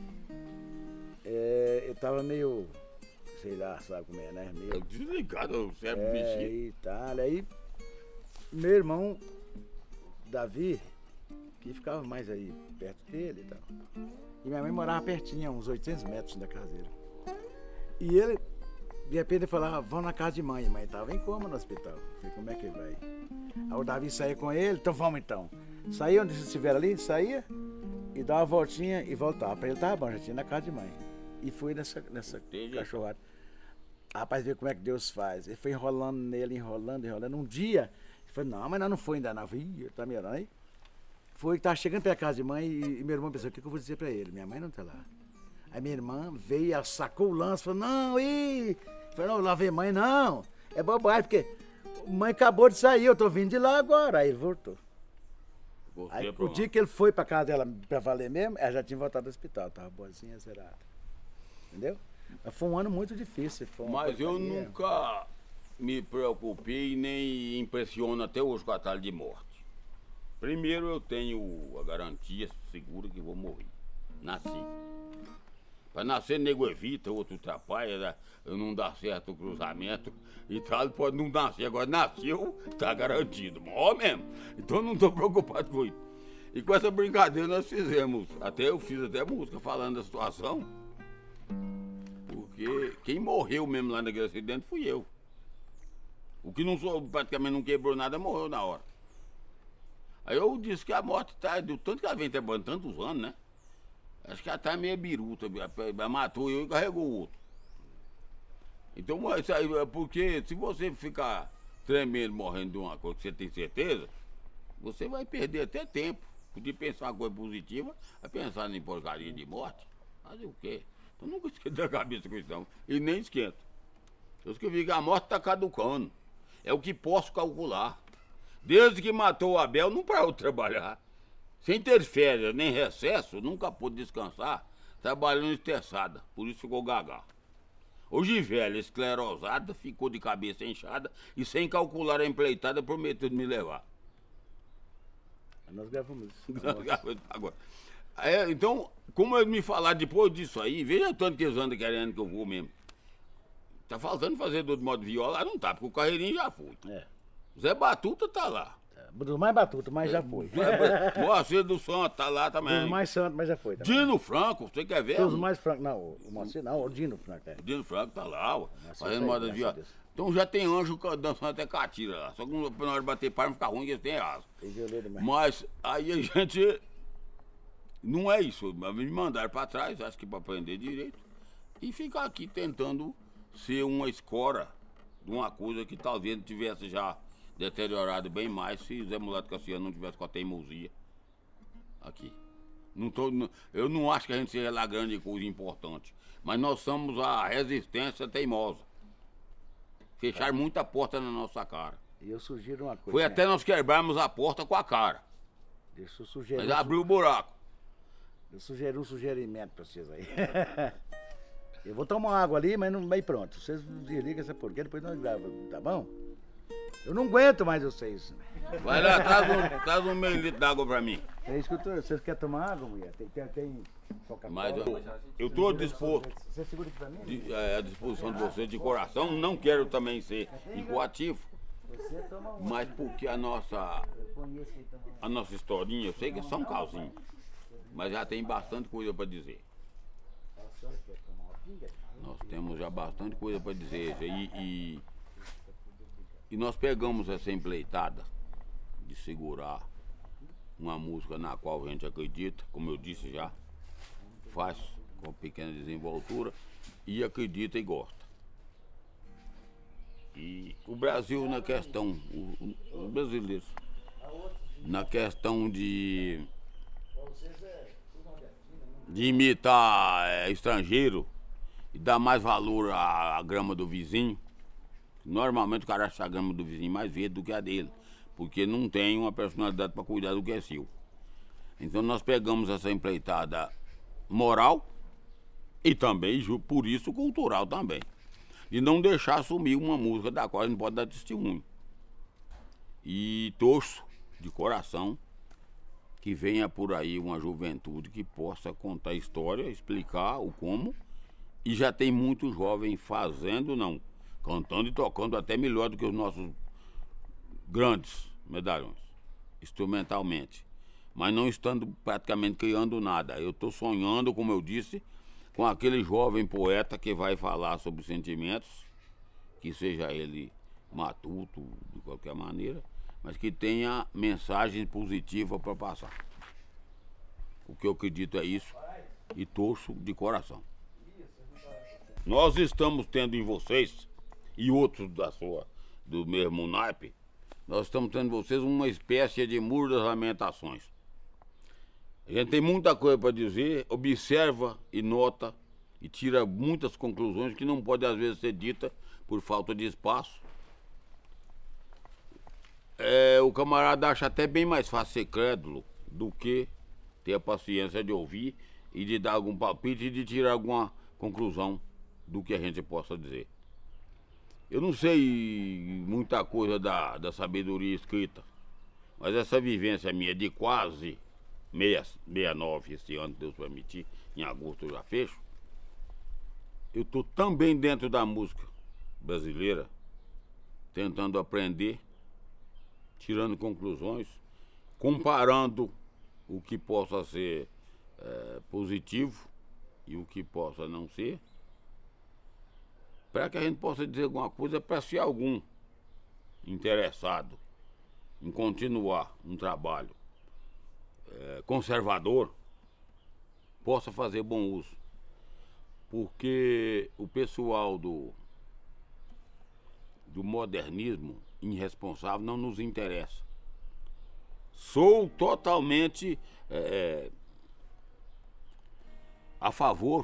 é, eu tava meio, sei lá, sabe como é, né? Meio...
Eu desligado, o cérebro
é,
mexia.
e tal, aí meu irmão, Davi, que ficava mais aí perto dele e tal. E minha mãe morava pertinho, uns oitocentos metros da casa dele. E ele, de repente, ele falava, vamos na casa de mãe. Mãe tava em coma no hospital. Eu falei, como é que vai? Aí o Davi saía com ele, então vamos então. Saía onde vocês estiveram ali, saía e dava uma voltinha e voltava. Pra ele tava bom, já tinha na casa de mãe. E fui nessa, nessa cachorrada. Rapaz, vê como é que Deus faz. Ele foi enrolando nele, enrolando, enrolando. Um dia, ele falou, não, mas nós não foi ainda não. Eu falei, ih, tá melhorando aí? Foi que tava chegando perto da casa de mãe e, e meu irmão pensou, o que, que eu vou dizer pra ele? Minha mãe não tá lá. Aí minha irmã veio, ela sacou o lance, falou, não, ih! Falei, não, lá vem mãe, não. É bobagem, porque mãe acabou de sair, eu tô vindo de lá agora. Aí ele voltou. Aí, o dia que ele foi pra casa dela pra valer mesmo, ela já tinha voltado do hospital, tava boazinha, zerada. Entendeu? Mas foi um ano muito difícil. Foi
Mas eu nunca me preocupei nem impressiono até hoje com a atalho de morte. Primeiro eu tenho a garantia segura que vou morrer. Nasci. Para nascer, nego evita, outro atrapalha, não dá certo o cruzamento e tal, pode não nascer. Agora nasceu, tá garantido. Ó mesmo. Então não tô preocupado com isso. E com essa brincadeira nós fizemos, até eu fiz até música falando da situação. Porque quem morreu mesmo lá naquele acidente fui eu. O que não sou, praticamente não quebrou nada, morreu na hora. Aí eu disse que a morte tá, do tanto que ela vem trabalhando tantos anos, né? Acho que ela tá meio biruta, ela matou eu e carregou o outro. Então, isso aí, porque se você ficar tremendo, morrendo de uma coisa que você tem certeza, você vai perder até tempo. Podia pensar uma coisa positiva, a pensar em porcaria de morte. Fazer o quê? Eu nunca esquento a cabeça com isso não, e nem esquento. Eu escrevi que a morte tá caducando. É o que posso calcular. Desde que matou o Abel, não parou de trabalhar. Sem ter férias nem recesso, nunca pôde descansar, trabalhando estressada, por isso ficou gaga. Hoje velha, esclerosada, ficou de cabeça inchada e sem calcular a empleitada, prometeu de me levar.
Nós gravamos isso.
Agora, é, então, como eles me falaram depois disso aí, veja tanto que eles andam querendo que eu vou mesmo. Tá faltando fazer do modo viola, não tá, porque o Carreirinho já foi. É. Zé Batuta tá lá.
Dos mais Batuta, mas já foi.
Moacir do Santo tá lá também.
Dos mais Santo, mas já foi. Também.
Dino Franco, você quer ver?
Dos mais Franco, não, o Moacir não, o Dino Franco. É.
O Dino Franco tá lá, ó, fazendo moda de viola. Então já tem anjo dançando até catira lá. Só que na hora de bater palma fica ruim, que eles têm asa. Mas aí a gente... Não é isso, me mandaram pra trás, acho que pra aprender direito. E ficar aqui tentando ser uma escora de uma coisa que talvez tivesse já deteriorado bem mais se Zé Mulato Cassiano não tivesse com a teimosia aqui. Não tô, eu não acho que a gente seja lá grande coisa importante, mas nós somos a resistência teimosa. Fechar muita porta na nossa cara.
E eu sugiro uma coisa.
Foi
né?
até nós quebrarmos a porta com a cara.
Deixa eu sugerir.
Mas abriu o buraco.
Eu sugeri um sugerimento pra vocês aí. Eu vou tomar água ali, mas não vai pronto. Vocês desligam essa porquê, depois nós gravamos, tá bom? Eu não aguento mais vocês.
Vai lá, traz um, traz um meio litro d'água pra mim.
É isso que eu tô. Vocês querem tomar água, mulher? Tem, tem, tem Coca-Cola?
Mas eu, eu tô disposto,
Você segura aqui pra mim?
de, é, à disposição de vocês de coração. Não quero também ser incoativo,
Você toma um.
mas porque a nossa,
Eu conheço quem toma
a nossa historinha, eu sei que é só um calzinho, mas já tem bastante coisa pra dizer.
A senhora quer tomar uma pinga?
Nós temos já bastante coisa pra dizer. E, e, e nós pegamos essa empleitada de segurar uma música na qual a gente acredita, como eu disse já, faz com pequena desenvoltura e acredita e gosta. E o Brasil na questão, os brasileiros, na questão de, de imitar é, estrangeiro e dar mais valor à, à grama do vizinho. Normalmente o cara acha a grama do vizinho mais verde do que a dele, porque não tem uma personalidade para cuidar do que é seu. Então nós pegamos essa empreitada moral e também, por isso, cultural também. De não deixar sumir uma música da qual a gente pode dar testemunho. E torço de coração que venha por aí uma juventude que possa contar a história, explicar o como. E já tem muitos jovens fazendo, não, cantando e tocando até melhor do que os nossos grandes medalhões, instrumentalmente. Mas não estando praticamente criando nada. Eu estou sonhando, como eu disse, com aquele jovem poeta que vai falar sobre sentimentos, que seja ele matuto, de qualquer maneira, mas que tenha mensagem positiva para passar. O que eu acredito é isso e torço de coração. Nós estamos tendo em vocês, e outros da sua, do mesmo naipe, nós estamos tendo em vocês uma espécie de muro das lamentações. A gente tem muita coisa para dizer, observa e nota e tira muitas conclusões que não podem às vezes ser ditas por falta de espaço. É, o camarada acha até bem mais fácil ser crédulo do que ter a paciência de ouvir e de dar algum palpite e de tirar alguma conclusão do que a gente possa dizer. Eu não sei muita coisa da, da sabedoria escrita, mas essa vivência minha de quase sessenta e nove, esse ano, Deus permitir, em agosto eu já fecho, eu estou também dentro da música brasileira, tentando aprender, tirando conclusões, comparando o que possa ser é, positivo e o que possa não ser, para que a gente possa dizer alguma coisa, para se algum interessado em continuar um trabalho é, conservador, possa fazer bom uso. Porque o pessoal do, do modernismo irresponsável não nos interessa. Sou totalmente é, a favor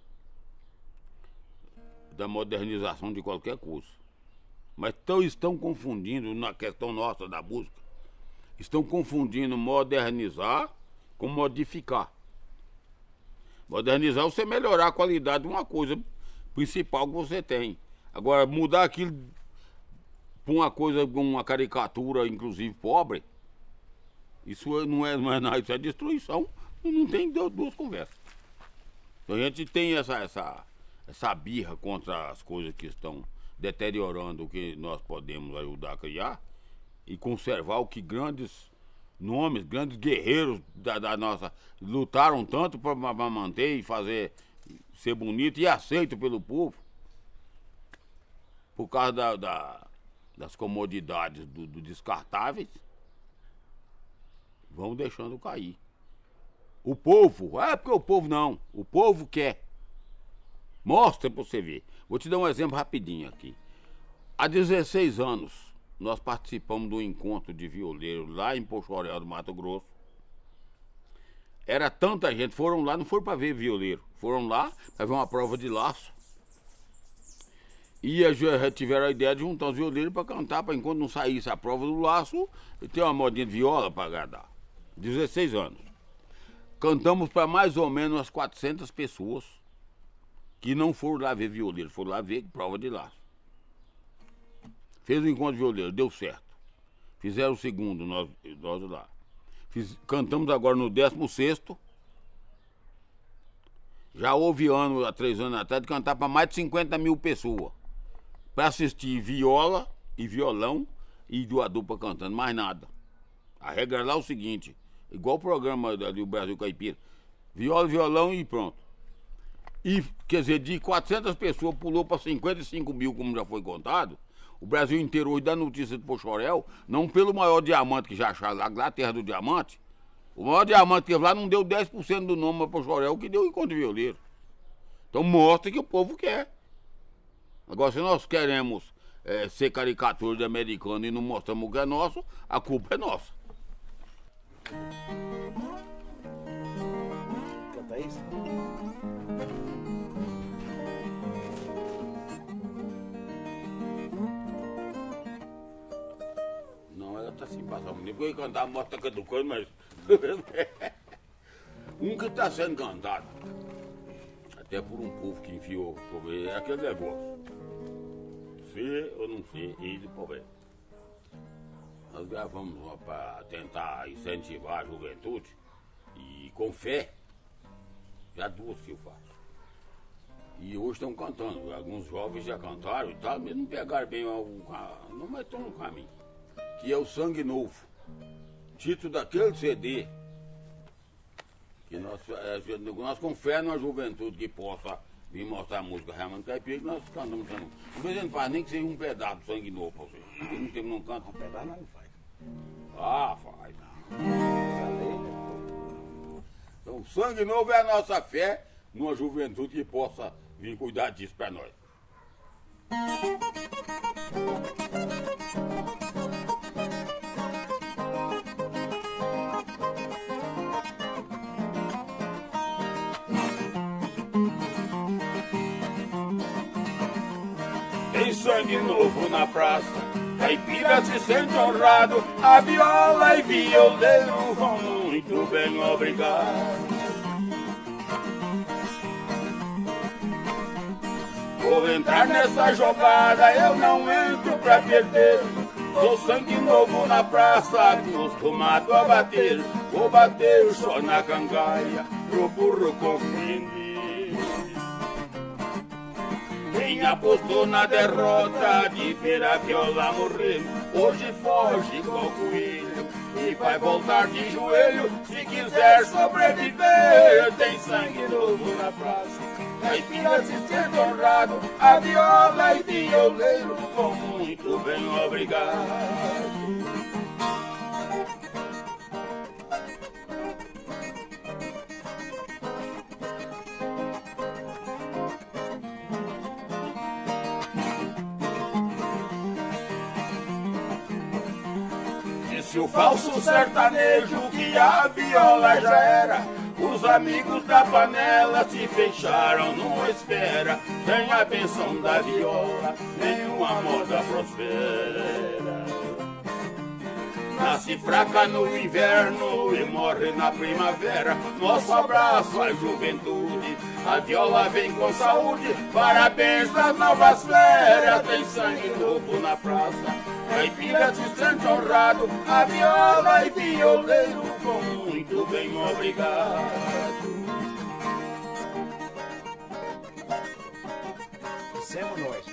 da modernização de qualquer coisa. Mas tão, estão confundindo, na questão nossa da música, estão confundindo modernizar com modificar. Modernizar é você melhorar a qualidade de uma coisa principal que você tem. Agora, mudar aquilo para uma coisa, uma caricatura, inclusive pobre, isso não é, não é nada, isso é destruição. Não tem duas conversas. Então a gente tem essa, essa, essa birra contra as coisas que estão deteriorando o que nós podemos ajudar a criar e conservar o que grandes nomes, grandes guerreiros da, da nossa lutaram tanto para manter e fazer ser bonito e aceito pelo povo, por causa da, da, das comodidades do, do descartáveis, vão deixando cair. O povo, é porque o povo não, o povo quer. Mostra para você ver. Vou te dar um exemplo rapidinho aqui. Há dezesseis anos nós participamos do encontro de violeiro lá em Pochorel do Mato Grosso. Era tanta gente, foram lá, não foram para ver violeiro, foram lá para ver uma prova de laço. E já tiveram a ideia de juntar os violeiros para cantar, para enquanto não saísse a prova do laço, ter uma modinha de viola para agradar. dezesseis anos. Cantamos para mais ou menos umas quatrocentas pessoas que não foram lá ver violeiro, foram lá ver prova de laço. Fez o encontro de violeiro, deu certo. Fizeram o segundo, nós, nós lá. Fiz, cantamos agora no décimo sexto. Já houve ano, há três anos atrás, de cantar para mais de cinquenta mil pessoas. Para assistir viola e violão e do dupla cantando, mais nada. A regra lá é o seguinte, igual o programa do Brasil Caipira. Viola, violão e pronto. E, quer dizer, de quatrocentas pessoas pulou para cinquenta e cinco mil, como já foi contado. O Brasil inteiro hoje dá notícia de Pochorel, não pelo maior diamante que já acharam lá, lá terra do diamante. O maior diamante que teve lá não deu dez por cento do nome para Pochorel, que deu o encontro de violeiro. Então mostra que o povo quer. Agora, se nós queremos é, ser caricatura de americano e não mostramos o que é nosso, a culpa é nossa.
Canta isso?
Não, ela tá sem passar muito. Eu ia cantar a moto tá caducando, mas... um que está sendo cantado, até por um povo que enfiou, é aquele negócio. Ser ou não ser, ele, povo. Nós gravamos para tentar incentivar a juventude e com fé, já duas que eu faço. E hoje estão cantando, alguns jovens já cantaram e tal, mas não pegaram bem o não, mas estão no caminho. Que é o Sangue Novo, título daquele C D. Que nós, é, nós com fé numa juventude que possa vir mostrar a música realmente caipira, que nós cantamos também. Às vezes a gente faz nem que seja um pedaço de Sangue Novo pra vocês. Não tem, não canta.
Um pedaço nós não faz.
Ah, faz. Então, Sangue Novo é a nossa fé numa juventude que possa vir cuidar disso pra nós.
Tem sangue novo na praça, caipira se sente honrado, a viola e violeiro vão muito bem, obrigado. Vou entrar nessa jogada, eu não entro pra perder. Sou sangue novo na praça, acostumado a bater. Vou bater só na cangaia, pro burro compreender. Quem apostou na derrota de ver a viola morrer, hoje foge igual coelho e vai voltar de joelho. Se quiser sobreviver, tem sangue novo na praça, caipira se sente honrado, a viola e violeiro vão muito bem, obrigado. Disse o falso sertanejo que a viola já era, os amigos da panela se fecharam numa espera. Sem a benção da viola, nenhuma moda prospera. Nasce fraca no inverno e morre na primavera. Nosso abraço à juventude, a viola vem com saúde. Parabéns nas novas férias, tem sangue novo na praça, caipira se sente honrado, a viola e violeiro vão muito bem, obrigado.
Dissemos nós.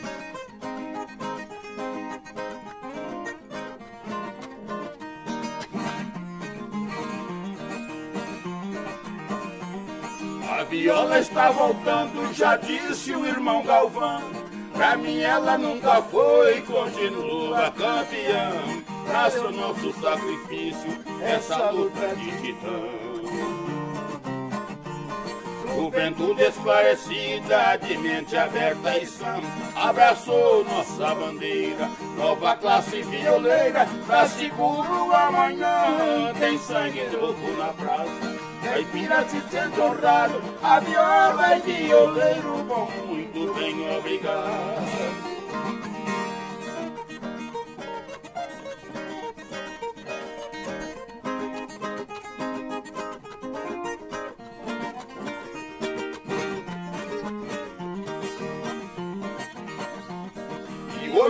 A viola está voltando, já disse o irmão Galvão. Pra mim ela nunca foi, continua campeã. Traça o nosso sacrifício, essa luta de titã. Juventude esclarecida, de mente aberta e sã, abraçou nossa bandeira, nova classe violeira, pra seguro amanhã. Tem sangue novo na praça, caipira se sente honrado, a viola e violeiro vão muito bem, obrigado.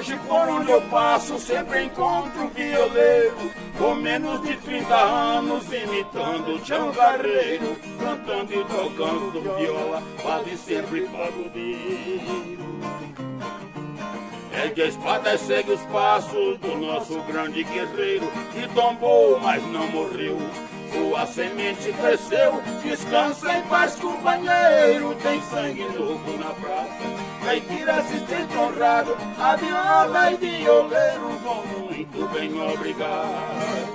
Hoje por onde eu passo sempre encontro violeiro com menos de trinta anos imitando o Tião Carreiro, cantando e tocando viola, quase sempre pagodeiro. É que a espada segue os passos do nosso grande guerreiro, que tombou, mas não morreu. Sua semente cresceu, descansa em paz, companheiro. Tem sangue novo na praça, caipira assistente honrado, a viola e violeiro vão muito bem, obrigado.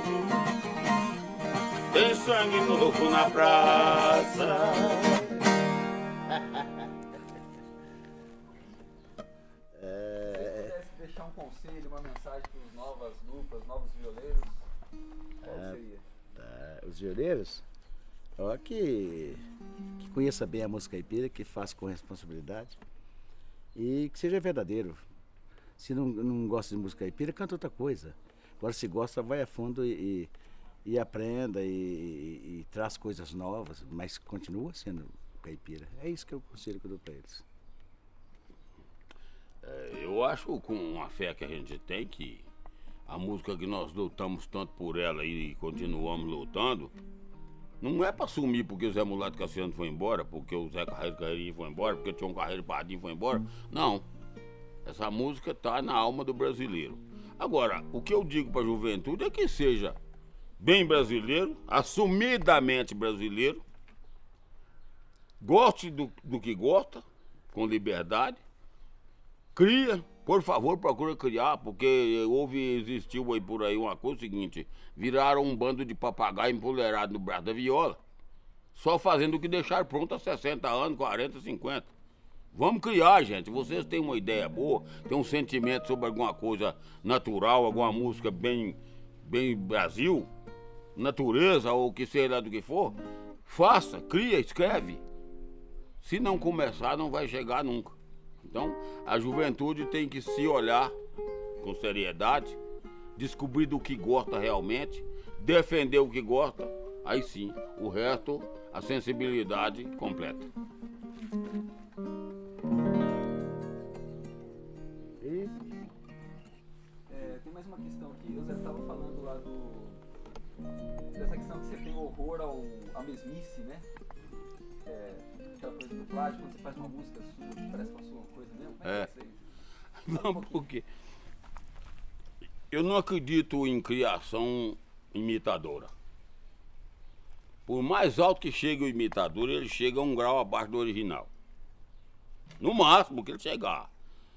Tem sangue novo na praça.
Deixar um conselho, uma mensagem para os novas duplas, novos violeiros, qual
Ah,
seria?
tá. Os violeiros, ó, que, que conheça bem a música caipira, que faça com responsabilidade e que seja verdadeiro. Se não, não gosta de música caipira, canta outra coisa. Agora, se gosta, vai a fundo e, e, e aprenda e, e, e traz coisas novas, mas continua sendo caipira. É isso que é o conselho que eu dou para eles.
Eu acho, com a fé que a gente tem, que a música que nós lutamos tanto por ela e continuamos lutando, não é pra sumir porque o Zé Mulato Cassiano foi embora, porque o Zé Carreiro Carreirinho foi embora, porque o Tião Carreiro Pardinho foi embora. Não. Essa música tá na alma do brasileiro. Agora, o que eu digo pra juventude é que seja bem brasileiro, assumidamente brasileiro, goste do, do que gosta, com liberdade. Cria, por favor, procura criar, porque houve, existiu aí por aí uma coisa seguinte, viraram um bando de papagaio empoleirado no braço da viola, só fazendo o que deixar pronto há sessenta anos, quarenta, cinquenta. Vamos criar, gente, vocês têm uma ideia boa, têm um sentimento sobre alguma coisa natural, alguma música bem, bem Brasil, natureza ou que sei lá do que for, faça, cria, escreve. Se não começar, não vai chegar nunca. Então, a juventude tem que se olhar com seriedade, descobrir do que gosta realmente, defender o que gosta, aí sim, o resto, a sensibilidade completa.
E
É, tem mais uma questão aqui, eu já estava falando lá do... dessa questão que você tem horror ao, à mesmice, né? É, aquela coisa do plágio, quando você faz uma música sua, que parece com a sua coisa mesmo. Como é que é isso aí?
Não, porque eu não acredito em criação imitadora. Por mais alto que chegue o imitador, ele chega a um grau abaixo do original. No máximo que ele chegar.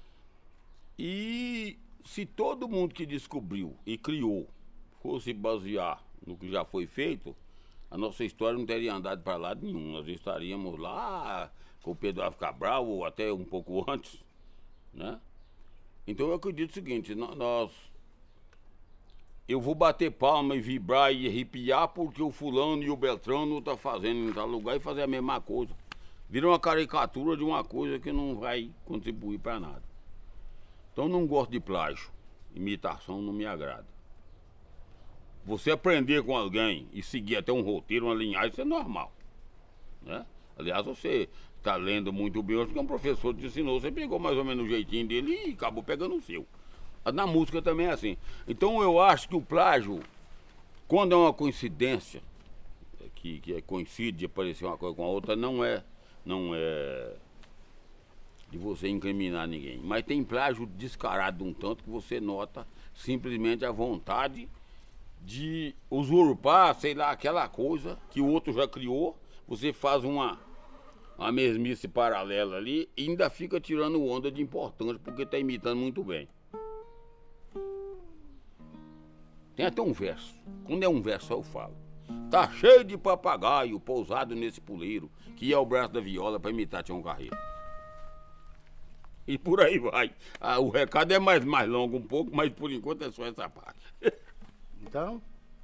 E se todo mundo que descobriu e criou fosse basear no que já foi feito, a nossa história não teria andado para lado nenhum. Nós estaríamos lá com o Pedro Álvares Cabral, ou até um pouco antes, né? Então eu acredito o seguinte, nós... Eu vou bater palma e vibrar e arrepiar porque o fulano e o Beltrano estão fazendo em tal lugar e fazer a mesma coisa. Vira uma caricatura de uma coisa que não vai contribuir para nada. Então eu não gosto de plágio. Imitação não me agrada. Você aprender com alguém e seguir até um roteiro, uma linhagem, isso é normal, né? Aliás, você está lendo muito bem hoje, porque um professor te ensinou, você pegou mais ou menos o jeitinho dele e acabou pegando o seu. Na música também é assim. Então eu acho que o plágio, quando é uma coincidência, que, que coincide de aparecer uma coisa com a outra, não é, não é de você incriminar ninguém. Mas tem plágio descarado um tanto que você nota simplesmente a vontade de usurpar, sei lá, aquela coisa que o outro já criou, você faz uma, uma mesmice paralela ali e ainda fica tirando onda de importante, porque está imitando muito bem. Tem até um verso, quando é um verso eu falo. Tá cheio de papagaio pousado nesse puleiro, que é o braço da viola para imitar Tião Carreiro. E por aí vai. Ah, o recado é mais, mais longo um pouco, mas por enquanto é só essa parte.
então,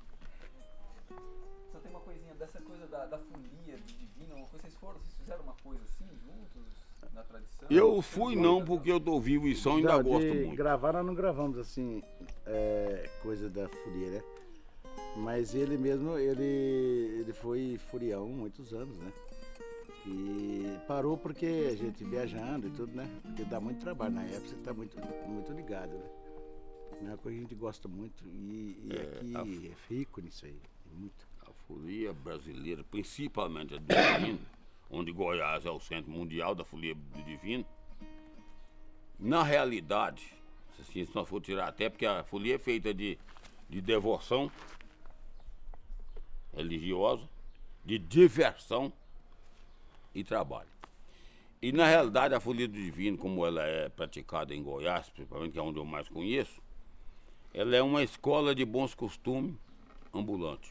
Só tem uma coisinha dessa coisa da, da folia, do divino, uma coisa, vocês foram, vocês fizeram uma coisa assim, juntos, na tradição?
Eu fui não, porque eu tô vivo e são, ainda
não,
gosto
de
muito.
gravar nós não gravamos assim, é, coisa da folia, né? Mas ele mesmo, ele, ele foi furião muitos anos, né? E parou porque a gente viajando e tudo, né? Porque dá muito trabalho. Na época você tá muito, muito ligado, né? É uma coisa que a gente gosta muito e, e
É,
aqui
a-
é rico nisso aí, muito.
A folia brasileira, principalmente a do Divino, onde Goiás é o centro mundial da folia do Divino, na realidade, se se nós for tirar até, porque a folia é feita de, de devoção religiosa, de diversão e trabalho. E na realidade a folia do Divino, como ela é praticada em Goiás, principalmente que é onde eu mais conheço, ela é uma escola de bons costumes ambulante.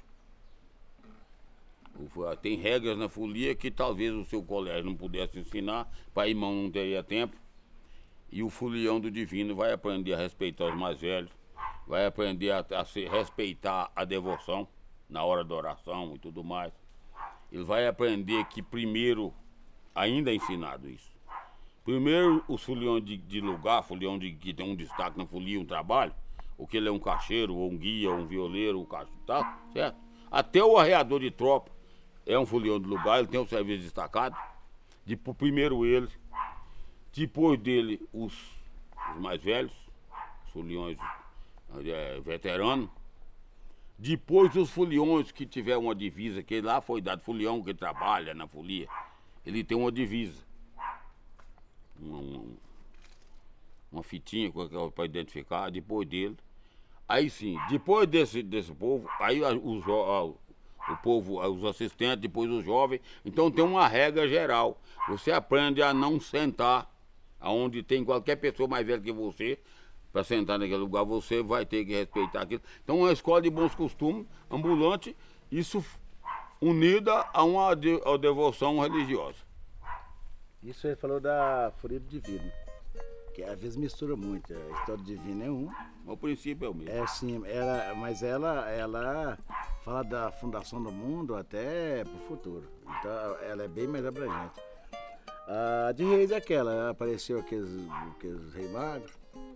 O- Tem regras na folia que talvez o seu colégio não pudesse ensinar, para irmão não teria tempo. E o folião do Divino vai aprender a respeitar os mais velhos, vai aprender a, a se respeitar a devoção na hora da oração e tudo mais. Ele vai aprender que primeiro, ainda é ensinado isso. Primeiro, os foliões de, de lugar, folião de, que tem um destaque na folia, um trabalho, ou que ele é um cacheiro, ou um guia, ou um violeiro, um cacho, tá? Certo? Até o arreador de tropa é um folião de lugar, ele tem um serviço destacado. De, primeiro ele, depois dele os, os mais velhos, os foliões é, veteranos. Depois os foliões que tiver uma divisa, que lá foi dado folião que trabalha na folia, ele tem uma divisa. Uma, uma, uma fitinha para identificar, depois dele. Aí sim, depois desse, desse povo, aí os, jo- o povo, os assistentes, depois os jovens. Então tem uma regra geral. Você aprende a não sentar aonde tem qualquer pessoa mais velha que você. Para sentar naquele lugar, você vai ter que respeitar aquilo. Então é uma escola de bons costumes, ambulante, isso unida a uma de, a devoção religiosa.
Isso ele falou da folia do Divino, que às vezes mistura muito. A história do Divino é um,
O princípio é o mesmo.
é sim, ela, mas ela, ela fala da fundação do mundo até pro futuro. Então ela é bem mais abrangente. A de Reis é aquela, apareceu aqueles, aqueles rei magos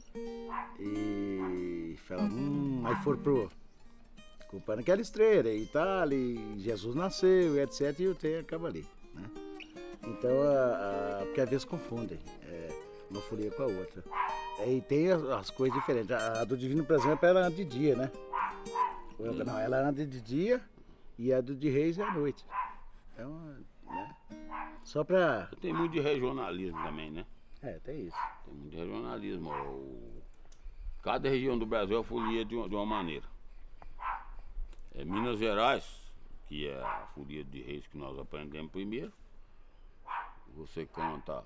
e fala, hum, aí foram pro culpando aquela estrela e tal, e Jesus nasceu, e etcétera. E o trem acaba ali, né? Então, a, a, porque às vezes confundem é, uma folia com a outra. É, e tem as, as coisas diferentes. A, a do Divino, por exemplo, ela anda de dia, né? Não, ela anda de dia e a do de Reis é à noite. Então, né? Só pra...
Tem muito de regionalismo também, né?
É, tem isso.
Tem muito de regionalismo. O- Cada região do Brasil é folia de uma, de uma maneira. É Minas Gerais, que é a folia de reis que nós aprendemos primeiro. Você canta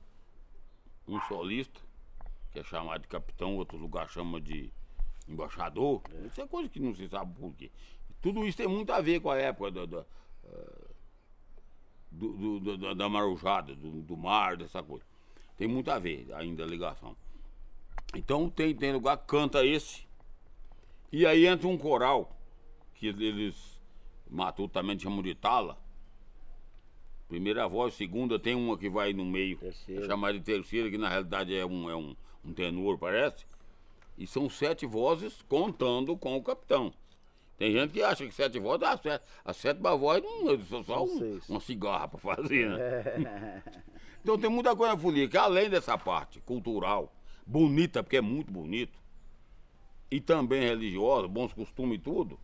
um solista, que é chamado de capitão, outro lugar chama de embaixador. Isso é coisa que não se sabe por quê. Tudo isso tem muito a ver com a época da, da, eh, do- do- do- da, da marujada, do, do mar, dessa coisa. Tem muito a ver ainda a ligação. Então tem, tem lugar que canta esse. E aí entra um coral, que eles matutamente chamam de tala. Primeira voz, segunda, tem uma que vai no meio,
Terceira.
é chamada de terceira, que na realidade é um, é um, um tenor, parece. E são sete vozes contando com o capitão. Tem gente que acha que sete vozes, ah, sete, a sétima voz não é só, só
São
um,
seis.
uma cigarra para fazer, né?
É.
Então tem muita coisa na folia, que além dessa parte cultural, bonita, porque é muito bonito, e também religiosa, bons costumes e tudo,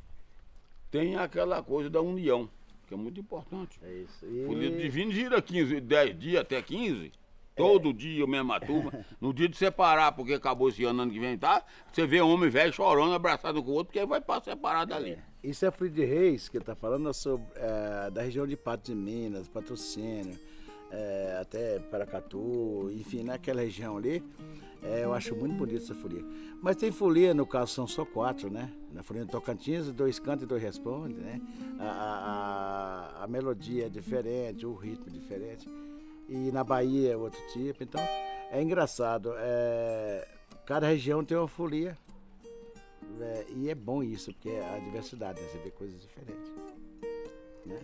tem aquela coisa da união, que é muito importante.
É isso.
Folia do
E...
Divino gira quinze, dez dias até quinze, todo dia a mesma turma. No dia de separar, porque acabou esse ano, ano que vem, tá? Você vê homem velho chorando, abraçado com o outro, porque vai para separar dali.
Isso é Folia de Reis, que ele está falando é sobre, é, da região de Patos de Minas, Patrocínio, é, até Paracatu, enfim, naquela região ali. É, eu acho muito bonita essa folia. Mas tem folia, no caso são só quatro, né? Na folia de Tocantins, dois cantam e dois respondem, né? A, a, a, a melodia é diferente, o ritmo é diferente. E na Bahia é outro tipo. Então é engraçado. É, cada região tem uma folia. É, e é bom isso, porque é a diversidade, né? Você vê coisas diferentes, né?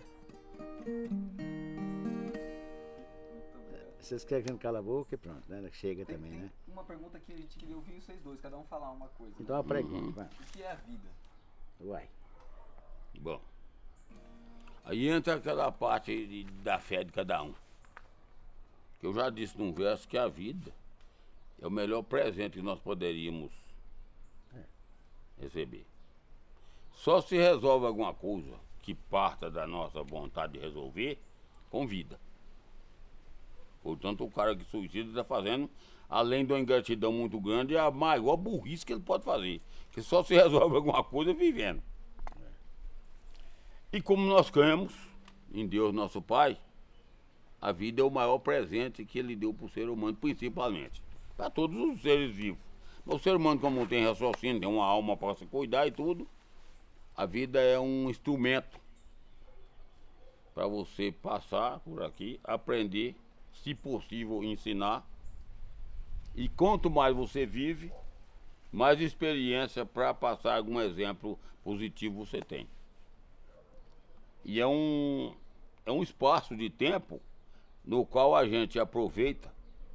Vocês querem que não cala a boca e pronto, né? Chega
Tem,
também,
tem
né?
uma pergunta que a gente queria ouvir vocês dois, cada um falar uma coisa. né?
Então a pergunta, vai.
O que é a vida?
Uai.
Bom, Aí entra aquela parte de, da fé de cada um. Que eu já disse num verso que a vida é o melhor presente que nós poderíamos receber. Só se resolve alguma coisa que parta da nossa vontade de resolver com vida. Portanto, o cara que suicida está fazendo, além de uma ingratidão muito grande, é a maior burrice que ele pode fazer. Que só se resolve alguma coisa vivendo. E como nós cremos em Deus, nosso Pai, a vida é o maior presente que Ele deu para o ser humano, principalmente. Para todos os seres vivos. Mas o ser humano, como tem raciocínio, tem uma alma para se cuidar e tudo, a vida é um instrumento para você passar por aqui, aprender, se possível, ensinar. E quanto mais você vive, mais experiência para passar algum exemplo positivo você tem. E é um, é um espaço de tempo no qual a gente aproveita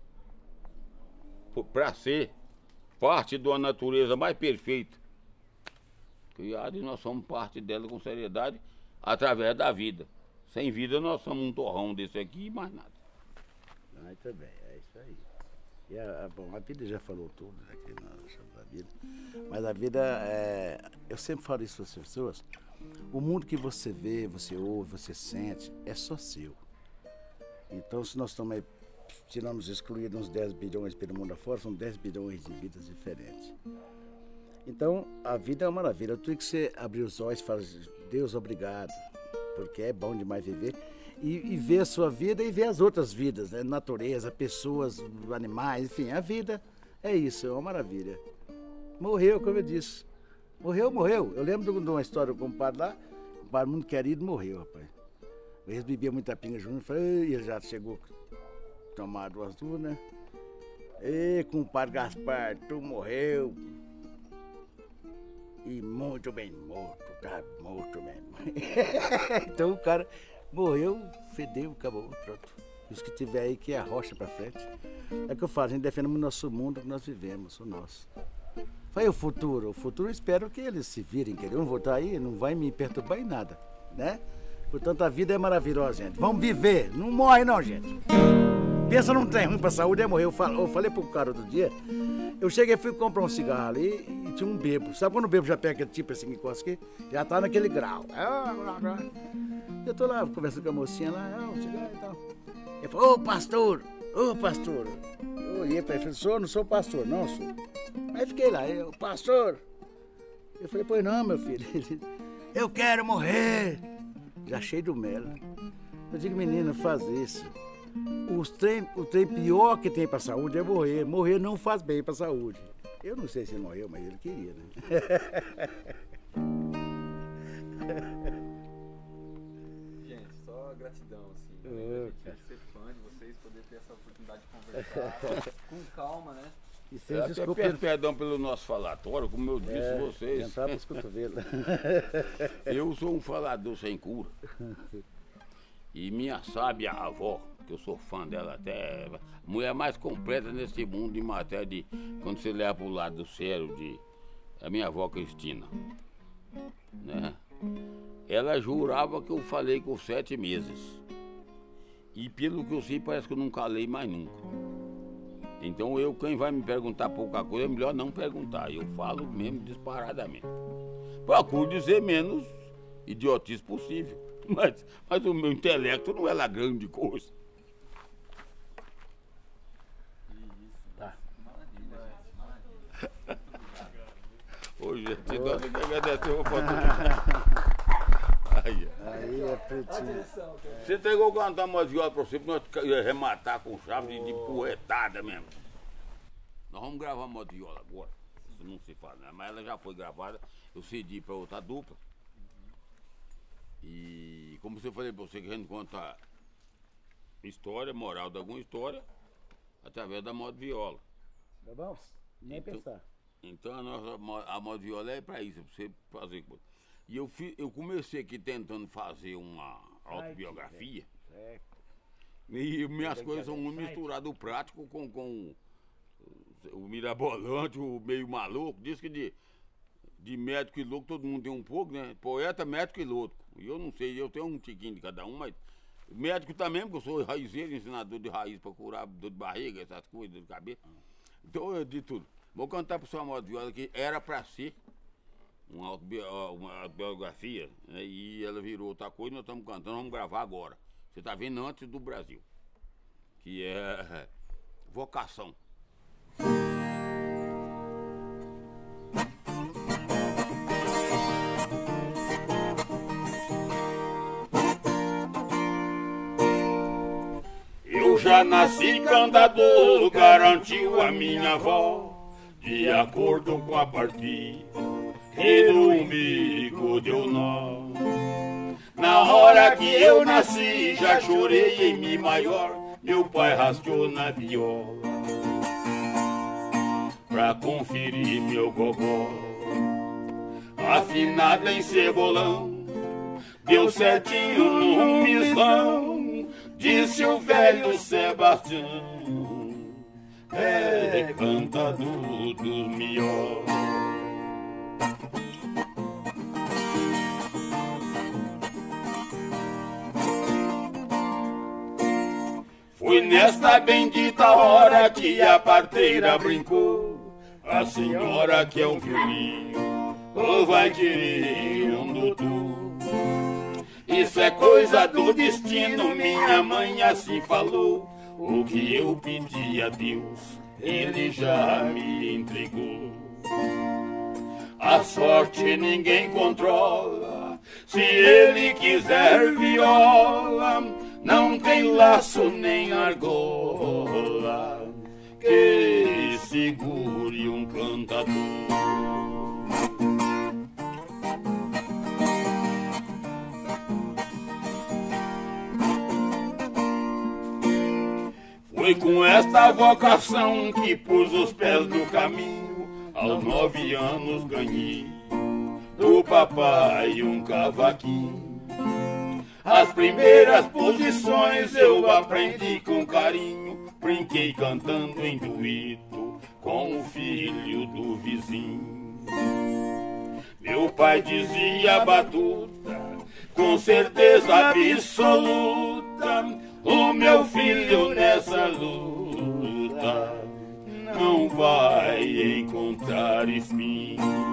para ser parte de uma natureza mais perfeita criada, e nós somos parte dela com seriedade através da vida. Sem vida nós somos um torrão desse aqui e mais nada.
Muito bem, é isso aí. E a, a, bom, a vida já falou tudo aqui na vida, mas a vida, é, eu sempre falo isso para as pessoas, o mundo que você vê, você ouve, você sente, é só seu. Então, se nós estamos aí, tiramos excluídos uns dez bilhões pelo mundo afora, são dez bilhões de vidas diferentes. Então, a vida é uma maravilha. Tudo que você abrir os olhos e falar, Deus, obrigado, porque é bom demais viver. E, e ver a sua vida e ver as outras vidas, né? Natureza, pessoas, animais, enfim, a vida é isso, é uma maravilha. Morreu, como eu disse. Morreu, morreu. Eu lembro de uma história com um padre lá, um padre muito querido morreu, rapaz. Eles bebiam muita pinga junto, e ele já chegou a tomar duas duas, né? E compadre Gaspar, tu morreu. E muito bem morto, tá morto mesmo. Então o cara morreu, fedeu, acabou, pronto. Os que tiver aí que é a rocha pra frente. É que eu falo, a gente defende o nosso mundo que nós vivemos, o nosso. Foi o futuro, o futuro eu espero que eles se virem, que eles vão voltar aí, não vai me perturbar em nada, né? Portanto, a vida é maravilhosa, gente. Vamos viver, não morre não, gente. Pensa não tem ruim pra saúde, é morrer. Eu falei, eu falei pro cara outro dia, eu cheguei, fui comprar um cigarro ali e tinha um bebo. Sabe quando o bebo já pega aquele tipo assim que encosta aqui? Já tá naquele grau. Eu tô lá conversando com a mocinha lá, ah, um cigarro e tal. Ele falou, ô pastor, ô pastor. Eu olhei pra ele, falei, sou, não sou pastor, não, sou. Aí fiquei lá, eu, pastor. Eu falei, pois não, meu filho. Eu quero morrer. Já cheio do mel. Eu digo, menino, faz isso. Os trem, o trem pior que tem pra saúde é morrer. Morrer não faz bem pra saúde. Eu não sei se ele morreu, mas ele queria, né?
Gente, só gratidão, assim. Oh, a gente ser fã de vocês, poder ter essa oportunidade de conversar com calma, né?
E sem
eu até peço perdão pelo nosso falatório, como eu disse
é,
vocês.
Entrar pros cotovelos.
Eu sou um falador sem cura. E minha sábia avó, que eu sou fã dela até, a mulher mais completa nesse mundo em matéria de, quando você leva pro lado do sério, de a minha avó Cristina, né? Ela jurava que eu falei com sete meses. E pelo que eu sei, parece que eu não calei mais nunca. Então eu, quem vai me perguntar pouca coisa, é melhor não perguntar. Eu falo mesmo disparadamente. Procuro dizer menos idiotice possível. Mas, mas o meu intelecto não é lá grande coisa.
Tá.
Ô, gente, nós que agradecemos a oportunidade. Aí,
aí é pretinho.
Você entregou cantar uma viola pra você, pra nós ia rematar com chave de, de porretada mesmo. Nós vamos gravar uma viola agora. Isso não se fala, né? Mas ela já foi gravada. Eu cedi pra outra dupla. E como eu falei pra você, que a gente conta história, moral de alguma história, através da moda viola.
Tá bom? Nem
então,
pensar.
Então a nossa a moda viola é pra isso, pra você fazer coisa. E eu, fi, eu comecei aqui tentando fazer uma autobiografia. Ai, e minhas coisas são muito misturadas, o prático com, com o, o mirabolante, o meio maluco. Diz que de, de médico e louco todo mundo tem um pouco, né? Poeta, médico e louco. E eu não sei, eu tenho um tiquinho de cada um, mas médico também, porque eu sou raizeiro, ensinador de raiz para curar dor de barriga, essas coisas, dor de cabeça. Então eu de tudo. Vou cantar pro seu modo de viola que era pra ser uma, autobi uma autobiografia, né? E ela virou outra coisa, nós estamos cantando, vamos gravar agora. Você tá vendo antes do Brasil, que é Vocação.
Eu já nasci cantador, garantiu a minha avó, de acordo com a partida que no umbigo deu nó. Na hora que eu nasci, já chorei em mi maior, meu pai rasgou na viola pra conferir meu gogó. Afinada em cebolão, deu certinho no missão, disse o velho Sebastião, é cantador dos melhores. Foi nesta bendita hora que a parteira brincou, a senhora que é um violino, ou vai querer um doutor. Isso é coisa do destino, minha mãe assim falou. O que eu pedi a Deus, Ele já me entregou. A sorte ninguém controla, se Ele quiser viola, não tem laço nem argola que segure um cantador. Foi com esta vocação que pus os pés no caminho, aos nove anos ganhei do papai um cavaquinho. As primeiras posições eu aprendi com carinho, brinquei cantando em dueto com o filho do vizinho. Meu pai dizia batuta, com certeza absoluta, o meu filho nessa luta não vai encontrar espinho.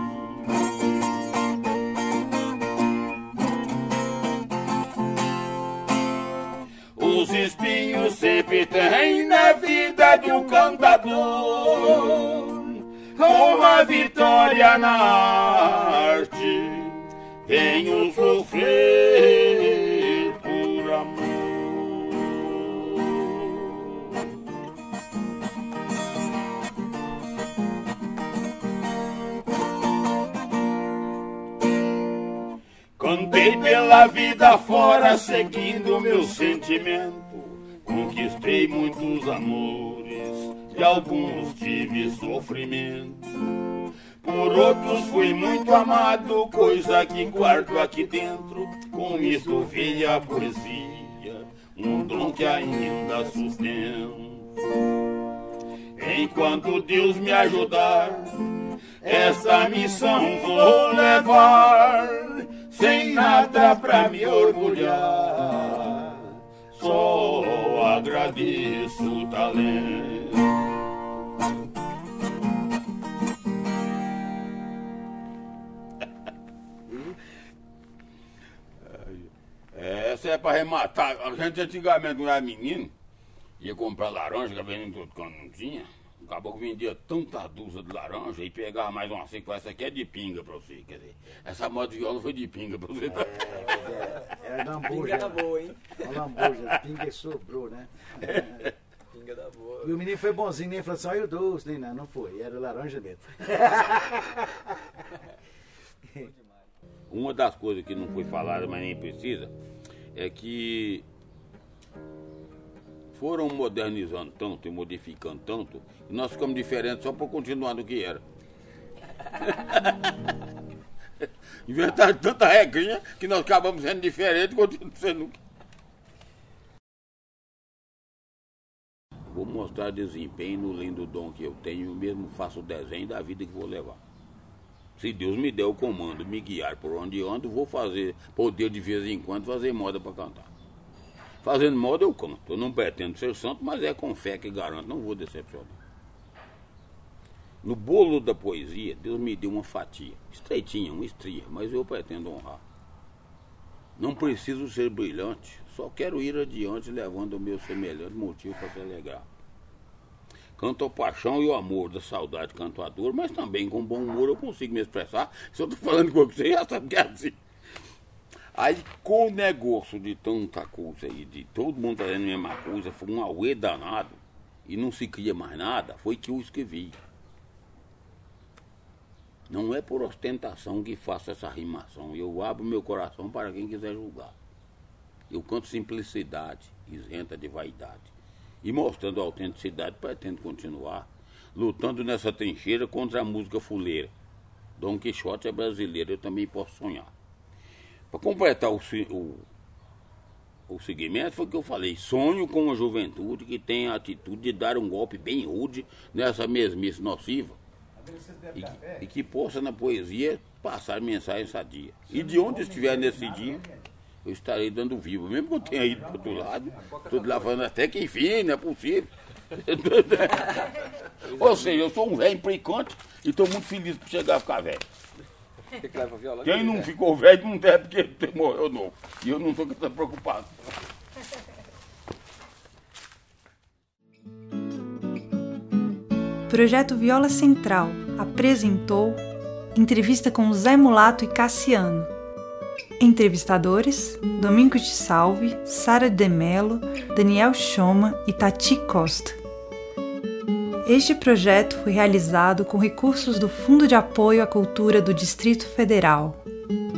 Os espinhos sempre tem na vida do cantador, uma vitória na arte, venho sofrer por amor. Cantei pela vida fora, seguindo meu sentimento. Conquistei muitos amores, de alguns tive sofrimento. Por outros fui muito amado, coisa que guardo aqui dentro. Com isto veio a poesia, um dom que ainda sustento. Enquanto Deus me ajudar, essa missão vou levar, sem nada pra me orgulhar, só agradeço o talento.
Essa é pra arrematar. A gente antigamente, quando era menino, ia comprar laranja, que a vez em todo canto não tinha. Acabou que vendia tanta dúzia de laranja e pegava mais uma seca. Essa aqui é de pinga pra você, quer dizer. Essa moto de viola foi de pinga pra você.
É, é, era lambuja.
Pinga da boa, hein?
Uma lambuja, pinga sobrou, né?
É. Pinga da boa.
E o menino foi bonzinho, nem falou assim, olha o doce, nem não, não foi, era laranja mesmo.
Uma das coisas que não foi falada, mas nem precisa, é que foram modernizando tanto e modificando tanto, e nós ficamos diferentes só por continuar do que era. Inventaram tanta regrinha que nós acabamos sendo diferentes e continuamos sendo. Vou mostrar desempenho no lindo dom que eu tenho, eu mesmo faço o desenho da vida que vou levar. Se Deus me der o comando, me guiar por onde ando, vou fazer, poder de vez em quando fazer moda para cantar. Fazendo moda eu canto. Eu não pretendo ser santo, mas é com fé que garanto, não vou decepcionar. No bolo da poesia, Deus me deu uma fatia, estreitinha, uma estria, mas eu pretendo honrar. Não preciso ser brilhante, só quero ir adiante levando o meu semelhante motivo para se alegrar. Canto a paixão e o amor da saudade, canto a dor, mas também com bom humor eu consigo me expressar. Se eu estou falando com você, já sabe que é assim. Aí, com o negócio de tanta coisa aí, de todo mundo fazendo a mesma coisa, foi um auê danado, e não se cria mais nada, foi que eu escrevi. Não é por ostentação que faço essa rimação, eu abro meu coração para quem quiser julgar. Eu canto simplicidade, isenta de vaidade. E mostrando a autenticidade, pretendo continuar lutando nessa trincheira contra a música fuleira. Dom Quixote é brasileiro, eu também posso sonhar. Para completar o, o, o segmento, foi o que eu falei. Sonho com uma juventude que tem a atitude de dar um golpe bem rude nessa mesmice nociva. E que, e que possa na poesia passar mensagem sadia. E de onde estiver nesse dia, eu estarei dando vivo, mesmo que eu tenha ido para outro lado, tudo lá falando até que enfim, não é possível. Ou seja, eu sou um velho implicante e estou muito feliz por chegar a ficar velho. Quem não ficou velho não deve porque morreu novo. E eu não estou preocupado.
Projeto Viola Central apresentou entrevista com Zé Mulato e Cassiano. Entrevistadores: Domingos de Salve, Sara de Mello, Daniel Choma e Tati Costa. Este projeto foi realizado com recursos do Fundo de Apoio à Cultura do Distrito Federal.